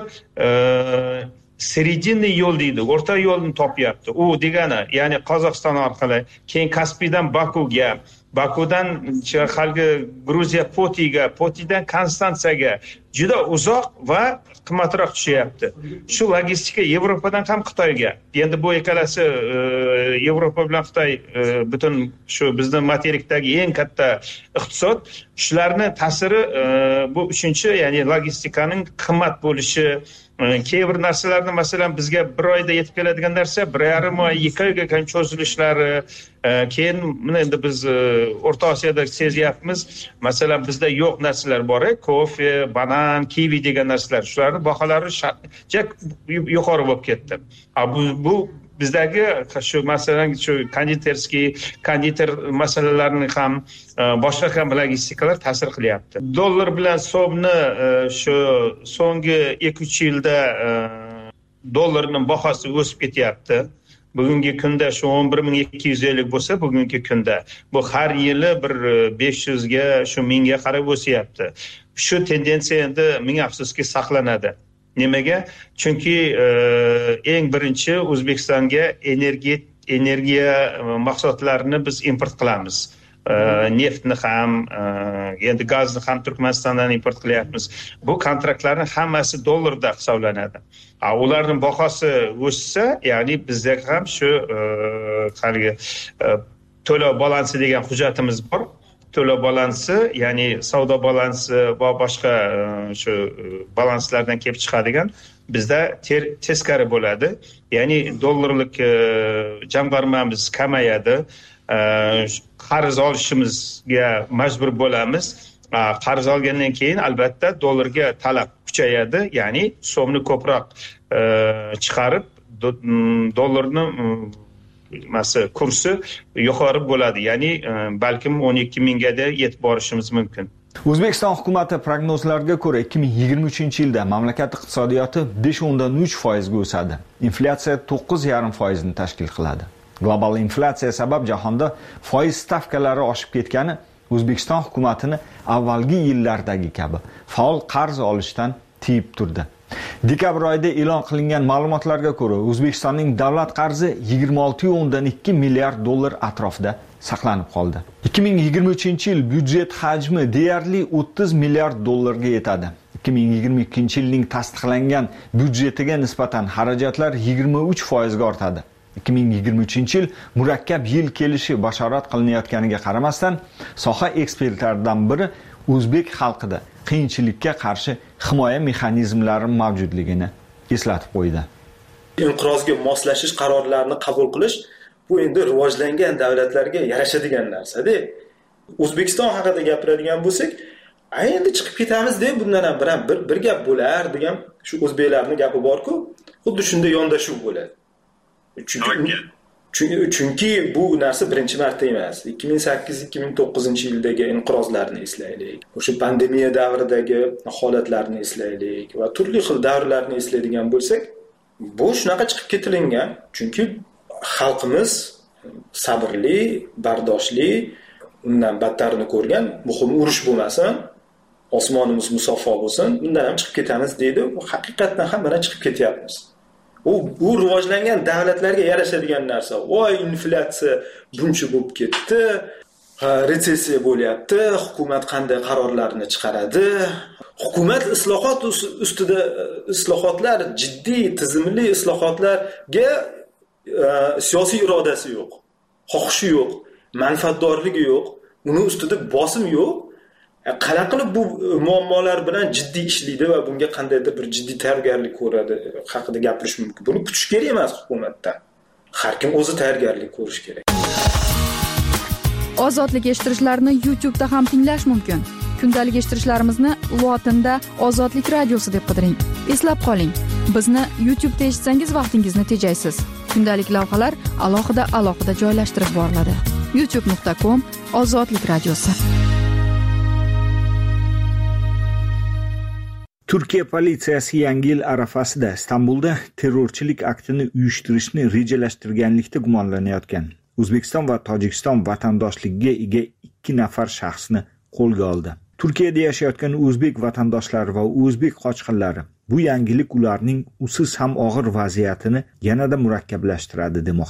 seredinniy yo'l deydi, o'rta yo'lni topyapti. U degani, ya'ni Qozog'iston orqali, keyin Kaspiydan Bakuga, Bakudan halgi Gruziya Potidan Konstantsiyaga juda uzoq va qimmatroq tushyapti. Shu logistika Yevropadan ham Xitoyga. Endi bu ikkalasi Yevropa bilan Xitoy butun shu bizning materikdagi eng katta iqtisod. Shularning ta'siri bu uchinchi, ya'ni logistikaning qimmat bo'lishi, keyin bir narsalarni masalan bizga bir oyda yetib keladigan narsa 1,5 oy, 2 oyga cho'zilishlari, keyin mana endi biz O'rta Osiyoda sezyapmiz. Masalan bizda yo'q narsalar bor, kofe, banan, kivi degan narsalar. Shularning baholari yuqori bo'lib ketdi. Bu bizdagi shu masalan shu konditer masalalarni ham boshqa ham logistikalar ta'sir qilyapti. Dollar bilan so'mni shu so'nggi 2-3 yilda dollarning bahosi o'sib ketyapti. Bugungi kunda shu 11.250 bo'lsa, bugungi kunda bu har yili bir 500 ga, shu 1000 ga qarab o'syapti. Shu tendensiya endi ming afsuski saqlanadi. Nimaga? Chunki eng birinchi O'zbekistonga energiya mahsulotlarini biz import qilamiz. Neftni ham, endi gazni ham Turkmanistondan import qilyapmiz. Bu kontraktlarning hammasi dollarda hisoblanadi. Ularning bahosi o'ssa, ya'ni bizda ham shu haligi to'lov balansi degan hujjatimiz bor. To'lov balansi, ya'ni savdo balansi va boshqa shu balanslardan kelib chiqadigan bizda teskari bo'ladi. Ya'ni dollarlik jamg'armamiz kamayadi. Qarz olishimizga majbur bo'lamiz. Qarz olgandan keyin albatta dollarga talab kuchayadi, ya'ni so'mni ko'proq chiqarib dollarni kursi yuqori bo'ladi, ya'ni balkim 12 gada yetib borishimiz mumkin. O'zbekiston hukumati prognozlariga ko'ra 2023-yilda mamlakat iqtisodiyoti 5.3% ga o'sadi. Inflyatsiya 9.5% ni tashkil qiladi. Global inflyatsiya sabab jahonda foiz stavkalari oshib ketgani O'zbekiston hukumatini avvalgi yillardagi kabi faol qarz olishdan tiyib turdi. Dekabr oyida e'lon qilingan ma'lumotlarga ko'ra, O'zbekistonning davlat qarzi 26.2 milliard dollar atrofida saqlanib qoldi. 2023-yil byudjet hajmi deyarli 30 milliard dollarga yetadi. 2022-yilning tasdiqlangan byudjetiga nisbatan xarajatlar 23% ga ortadi. 2023-yil murakkab yil kelishi bashorat qilinayotganiga qaramasdan, soha ekspertlaridan biri o'zbek xalqida qiyinchilikka qarshi himoya mexanizmlari mavjudligini eslatib qo'ydi. Inqirozga moslashish qarorlarini qabul qilish bu endi rivojlangan davlatlarga yarashadigan narsa-da. O'zbekiston haqida gapiradigan bo'lsak, endi chiqib ketamiz deb bundan ham bir gap bo'lar degan shu o'zbeklarning gapi bor-ku, xuddi shunday yondashuv bo'ladi. Chunki bu narsa birinchi marta emas. 2008-2009-yildagi inqirozlarni eslaylik. O'sha pandemiya davridagi holatlarni eslaylik va turli xil davrlarni eslaydigan bo'lsak, bu shunaqa chiqib ketilingan. Chunki xalqimiz sabrli, bardoshli, undan battarini ko'rgan, muhim urush bo'lmasin, osmonimiz musaffo bo'lsin, undan ham chiqib ketamiz deydi. Haqiqatan ham mana chiqib ketyapmiz. Bu rivojlangan davlatlarga yarashadigan narsa. Voy, inflyatsiya buncha bo'lib ketdi, retsessiya bo'lyapti, hukumat qanday qarorlarni chiqaradi? Hukumat islohot ustida islohotlar, jiddiy, tizimli islohotlarga siyosiy irodasi yo'q, xohishi yo'q, manfaatdorligi yo'q, uni ustida bosim yo'q. Qanaqa qilib bu muammolar bilan jiddiy ishlaydi va bunga qandaydir bir jiddiy tayyorgarlik ko'radi haqida gapirish mumkin. Buni kutish kerak emas hukumatdan. Har kim o'zi tayyorgarlik ko'rish kerak. Ozodlik eshittirishlarni YouTube da ham tinglash mumkin. Kundalik eshittirishlarimizni lotinda Ozodlik radiosi deb qidiring. Eslab qoling, bizni YouTube da eshitsangiz vaqtingizni tejaysiz. Kundalik lavhalar alohida joylashtirib boriladi. youtube.com/Ozodlik radiosi. Turkiya politsiyasi Yangi yil arafasida Istanbulda terrorchilik aktini uyushtirishni rejalashtirganlikda gumonlanayotgan O'zbekiston va Tojikiston vatandoshligiga ega 2 nafar shaxsni qo'lga oldi. Turkiyada yashayotgan o'zbek vatandoshlar va o'zbek qochqinlari bu yangilik ularning usiz ham og'ir vaziyatini yanada murakkablashtiradi demoqda.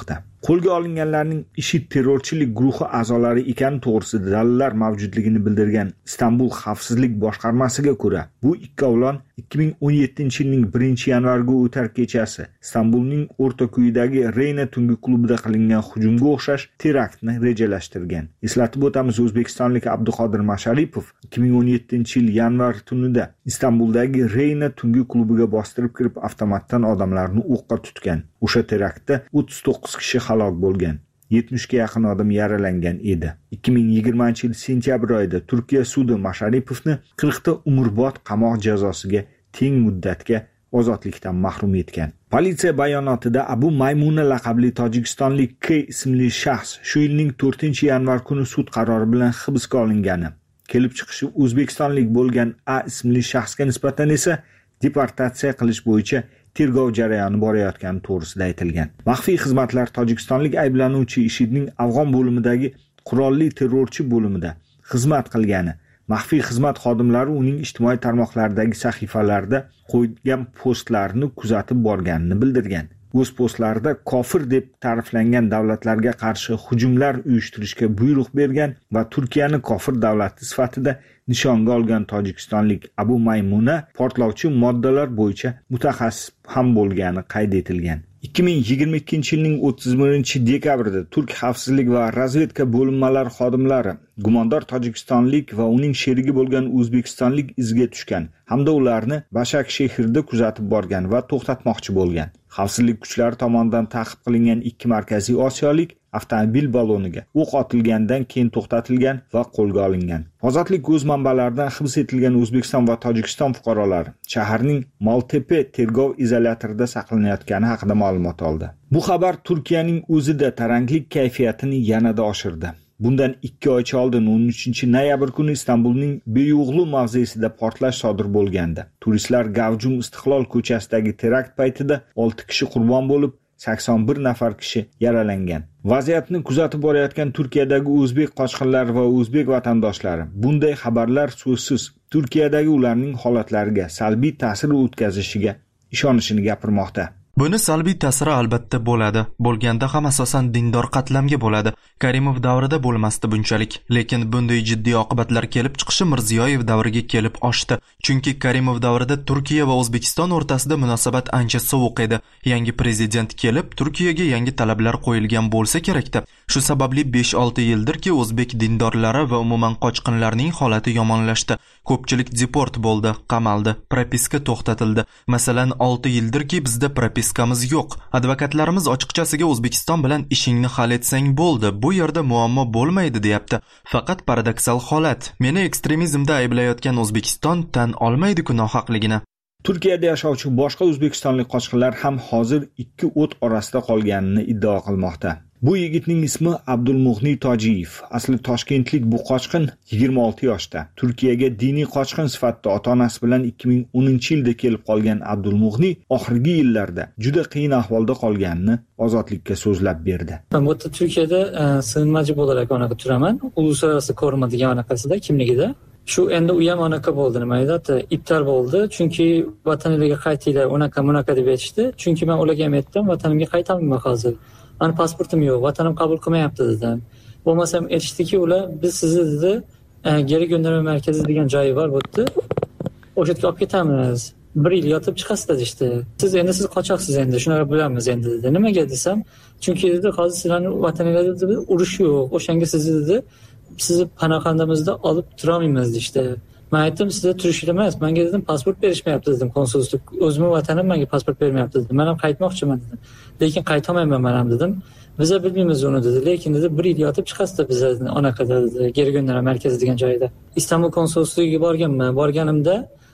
Qo'lga olinganlarning IShID terrorchilik guruhi a'zolari ekani to'g'risida dalillar mavjudligini bildirgan Istanbul xavfsizlik boshqarmasiga ko'ra, bu ikkovlon 2017-yilning 1-yanvarga o'tar kechasi Istanbulning o'rtako'yidagi Reyna tungi klubida qilingan hujumga o'xshash teraktni rejalashtirgan. Eslatib o'tamiz, o'zbekistonlik Abduqodir Masharipov 2017-yil yanvar tunida Istanbuldagi Reyna tungi klubiga bostirib kirib avtomatdan odamlarni o'qqa tutgan. O'sha teraktda 39 kishi halok bo'lgan. 70 ga yaqin odam yaralangan edi. 2020-yil sentyabr oyida Turkiya sudi Masharipovni 40 ta umrbod qamoq jazosiga teng muddatga ozodlikdan mahrum etgan. Politsiya bayonotida Abu Maymuna laqabli tojikistonlik K ismli shaxs shu yilning 4-yanvar kuni sud qarori bilan hibsga olingani, kelib chiqishi o'zbekistonlik bo'lgan A ismli shaxsga nisbatan esa deportatsiya qilish bo'yicha tergov jarayoni borayotgani to'g'risida aytilgan. Maxfiy xizmatlar tojikistonlik ayblanuvchi IShIDning Afg'on bo'limidagi qurolli terrorchi bo'limida xizmat qilgani, maxfiy xizmat xodimlari uning ijtimoiy tarmoqlardagi sahifalarida qo'ygan postlarini kuzatib borganini bildirgan. O'z postlarida kofir deb ta'riflangan davlatlarga qarshi hujumlar uyushtirishga buyruq bergan va Turkiyani kofir davlati sifatida nishonga olgan tojikistonlik Abu Maymuna portlovchi moddalar bo'yicha mutaxassis ham bo'lgani qayd etilgan. 2022-yilning 31-dekabrida Turk xavfsizlik va razvedka bo'linmalari xodimlari gumondor tojikistonlik va uning sherigi bo'lgan o'zbekistonlik izga tushgan hamda ularni Bashak shahrida kuzatib borgan va to'xtatmoqchi bo'lgan. Xavfsizlik kuchlari tomonidan ta'qib qilingan 2 markaziy osiyolik avtomobil baloniga o'q otilgandan keyin to'xtatilgan va qo'lga olingan. Ozodlik o'z manbalaridan hibs etilgan O'zbekiston va Tojikiston fuqarolari shaharning Maltepe tergov izolyatorida saqlanayotgani haqida ma'lumot oldi. Bu xabar Turkiyaning o'zida taranglik kayfiyatini yanada oshirdi. Bundan 2 oycha oldin 13-noyabr kuni Istanbulning Beyo'g'lu mavzesida portlash sodir bo'lgandi. Turistlar Gavjum Istiqlol ko'chasidagi terakt paytida 6 kishi qurbon bo'lib, 81 nafar kishi yaralangan. Vaziyatni kuzatib borayotgan Turkiyadagi o'zbek qochqinlar va o'zbek vatandoshlari bunday xabarlar so'zsiz Turkiyadagi ularning holatlariga salbiy ta'sir o'tkazishiga ishonishini gapirmoqda. Buni salbiy ta'siri albatta bo'ladi. Bo'lganda ham asosan dindor qatlamga bo'ladi. Karimov davrida bo'lmasdi bunchalik, lekin bunday jiddiy oqibatlar kelib chiqishi Mirziyoyev davriga kelib oshdi. Chunki Karimov davrida Turkiya va O'zbekiston o'rtasida munosabat ancha sovuq edi. Yangi prezident kelib, Turkiyaga yangi talablar qo'yilgan bo'lsa kerakda. Shu sababli 5-6 yildirki o'zbek dindorlari va umuman qochqinlarning holati yomonlashdi. Ko'pchilik deport bo'ldi, qamaldi, propiska to'xtatildi. Masalan, 6 yildirki bizda propiskamiz yo'q. Advokatlarimiz ochiqchasiga O'zbekiston bilan ishingni hal etsang bo'ldi. Bu yerda muammo bo'lmaydi deyapti. Faqat paradoksal holat. Meni ekstremizmda ayblayotgan O'zbekiston tan olmaydi-ku nohaqligini. Turkiyada yashovchi boshqa o'zbekistonlik qochqinlar ham hozir 2 o't orasida qolganini iddao qilmoqda. Bu yigitning ismi Abdulmuhni Tojiyev. Asli toshkentlik bu qochqin 26 yoshda. Turkiyaga diniy qochqin sifatida ota-onasi bilan 2010-yilda kelib qolgan Abdulmuhni oxirgi yillarda juda qiyin ahvolda qolganini ozodlikka so'zlab berdi. Men bu Turkiyada sig'inmachi bo'larak onaqa turaman. Uluslararası koruma degan anaqasida kimligida. Shu endi u ham anaqa bo'ldi, nima edi, ibtal bo'ldi. Chunki vatanimga qaytinglar, unaqa deb aytishdi. Chunki men ularga ham aytdim, vatanimga qaytaman hozir. Mani pasportim yo'q, vatanim qabul qilmayapti dedim. Bo'lmasam aytishdiki, ular biz sizni dedi, geri gönderme markazi degan joyi bor bu yerda. O'sha yerga olib ketamiz. 1 yil yotib chiqasiz dedi. Siz qochoqsiz endi, shunaqa bilamiz endi dedi. Nimaga desam, chunki dedi, hozir sizlarning vataningizda urush yo'q. O'shanga sizni panoxonamizda olib turolmaymiz işte. Men aytdim, sizga turishlar emas, menga dedim pasport berishmayapti dedim, konsullik. O'zimning vatanim menga pasport bermayapti dedim. Men ham qaytmoqchiman dedim. Lekin qaytolmayman men ham dedim. Biz bilmaymiz uni dedi. Lekin dedi 1 yil yotib chiqasiz bizlar onaqada dedi, geri gönderme markazi degan joyda. Istanbul konsulligiga borganman. Borganimda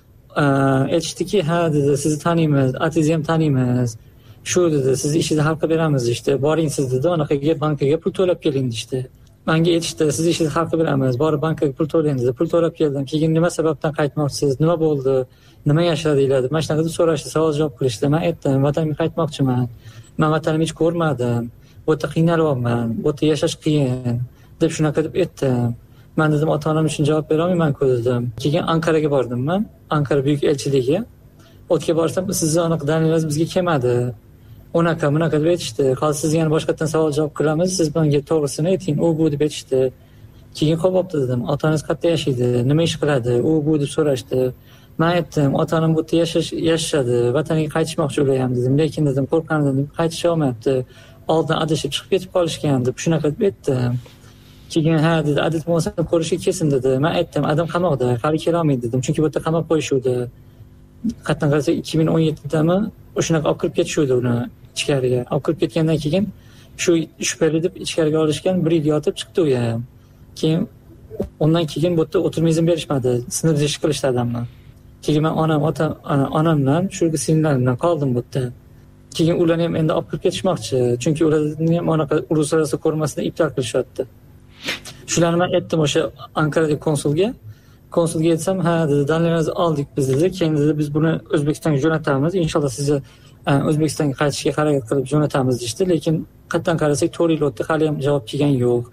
aytishdiki, ha dedi, sizni taniymiz, atingizni ham taniymiz. Shu dedi, sizni ishingizni hal qilib beramiz işte. Boring siz dedi, onaqaga bankaga pul to'lab keling işte. Menga aytishdi, siz ishingizni hal qilib beramiz, borib bankaga pul to'lang dedi. Pul to'lab keldim. Keyin nima sababdan qaytmoqchisiz? Nima bo'ldi? Nima yashadinglar deb mana shunaqa deb so'rashdi, savol javob qilishdi. Men aytdim, vatanimga qaytmoqchiman. Men vatanimni hech ko'rmadim. Bu yerda qiynalyapman. Bu yerda yashash qiyin deb shunaqa deb aytdim. Men dedim, ota-onam uchun javob bera olmayman-ku dedim. Keyin Anqaraga bordim men. Anqara buyuk elchiligiga. O'tga borsam, sizni aniq dalilingiz bizga kelmadi. unaqa deb aytishdi. Hozir sizga yana boshqatdan savol javob qilamiz, siz bunga to'g'risini ayting, u bu deb aytishdi. Keyin qo'yibdi dedim, otangiz qayerda yashaydi, nima ish qiladi, u bu deb so'rashdi. Men aytdim, otanim bu yerda yashashadi, vataniga qaytishmoqchi bo'layam dedim, lekin dedim qo'rqqanimdan qaytisha olmayapti. Oldin adashib chiqib ketib qolishgan deb shunaqa deb aytdim. Keyin ha dedi, adat bo'lsa ko'rishga kelsin dedi. Men aytdim, adam qamoqda, hali kela olmaydi dedim, chunki bu yerda qamab qo'yishuvdi. Qatdan qarasak 2017dami o'shanaqa olib kirib ketishuvdi uni ichkariga. Olib kirib ketgandan keyin shu shubhali deb ichkariga olishgan, bir yil yotib chiqdi u ham. Keyin undan keyin bu yerda o'tirma izn berishmadi, sinib ish qilishdi odamni. Keyin men onamdan, shu sinlarimdan qoldim bu yerda. Keyin ularni ham endi olib kirib ketishmoqchi, chunki ularni ham anaqa uluslararo ko'rmasini iftor qilishyapti. Shularni men aytdim o'sha Ankaradagi konsulga aytsam, ha dedi, dalillarni oldik biz dedi. Keyin dedi, biz buni O'zbekistonga jo'natamiz. Inshaalloh sizni O'zbekistonga qaytishga harakat qilib jo'natamiz deydi. Lekin qatdan qarasak 4 yil o'tdi, hali ham javob kelgan yo'q.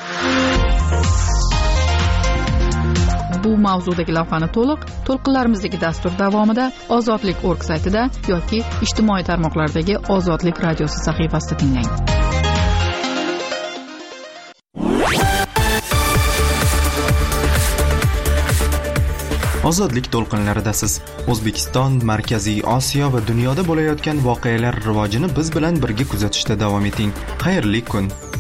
Bu mavzudagi lavhani to'lqinlarimizdagi dastur davomida ozodlik.org saytida yoki ijtimoiy tarmoqlardagi Ozodlik radiosi sahifasida tinglang. Ozodlik to'lqinlaridasiz. O'zbekiston, Markaziy Osiyo va dunyoda bo'layotgan voqealar rivojini biz bilan birga kuzatishda davom eting. Xayrli kun.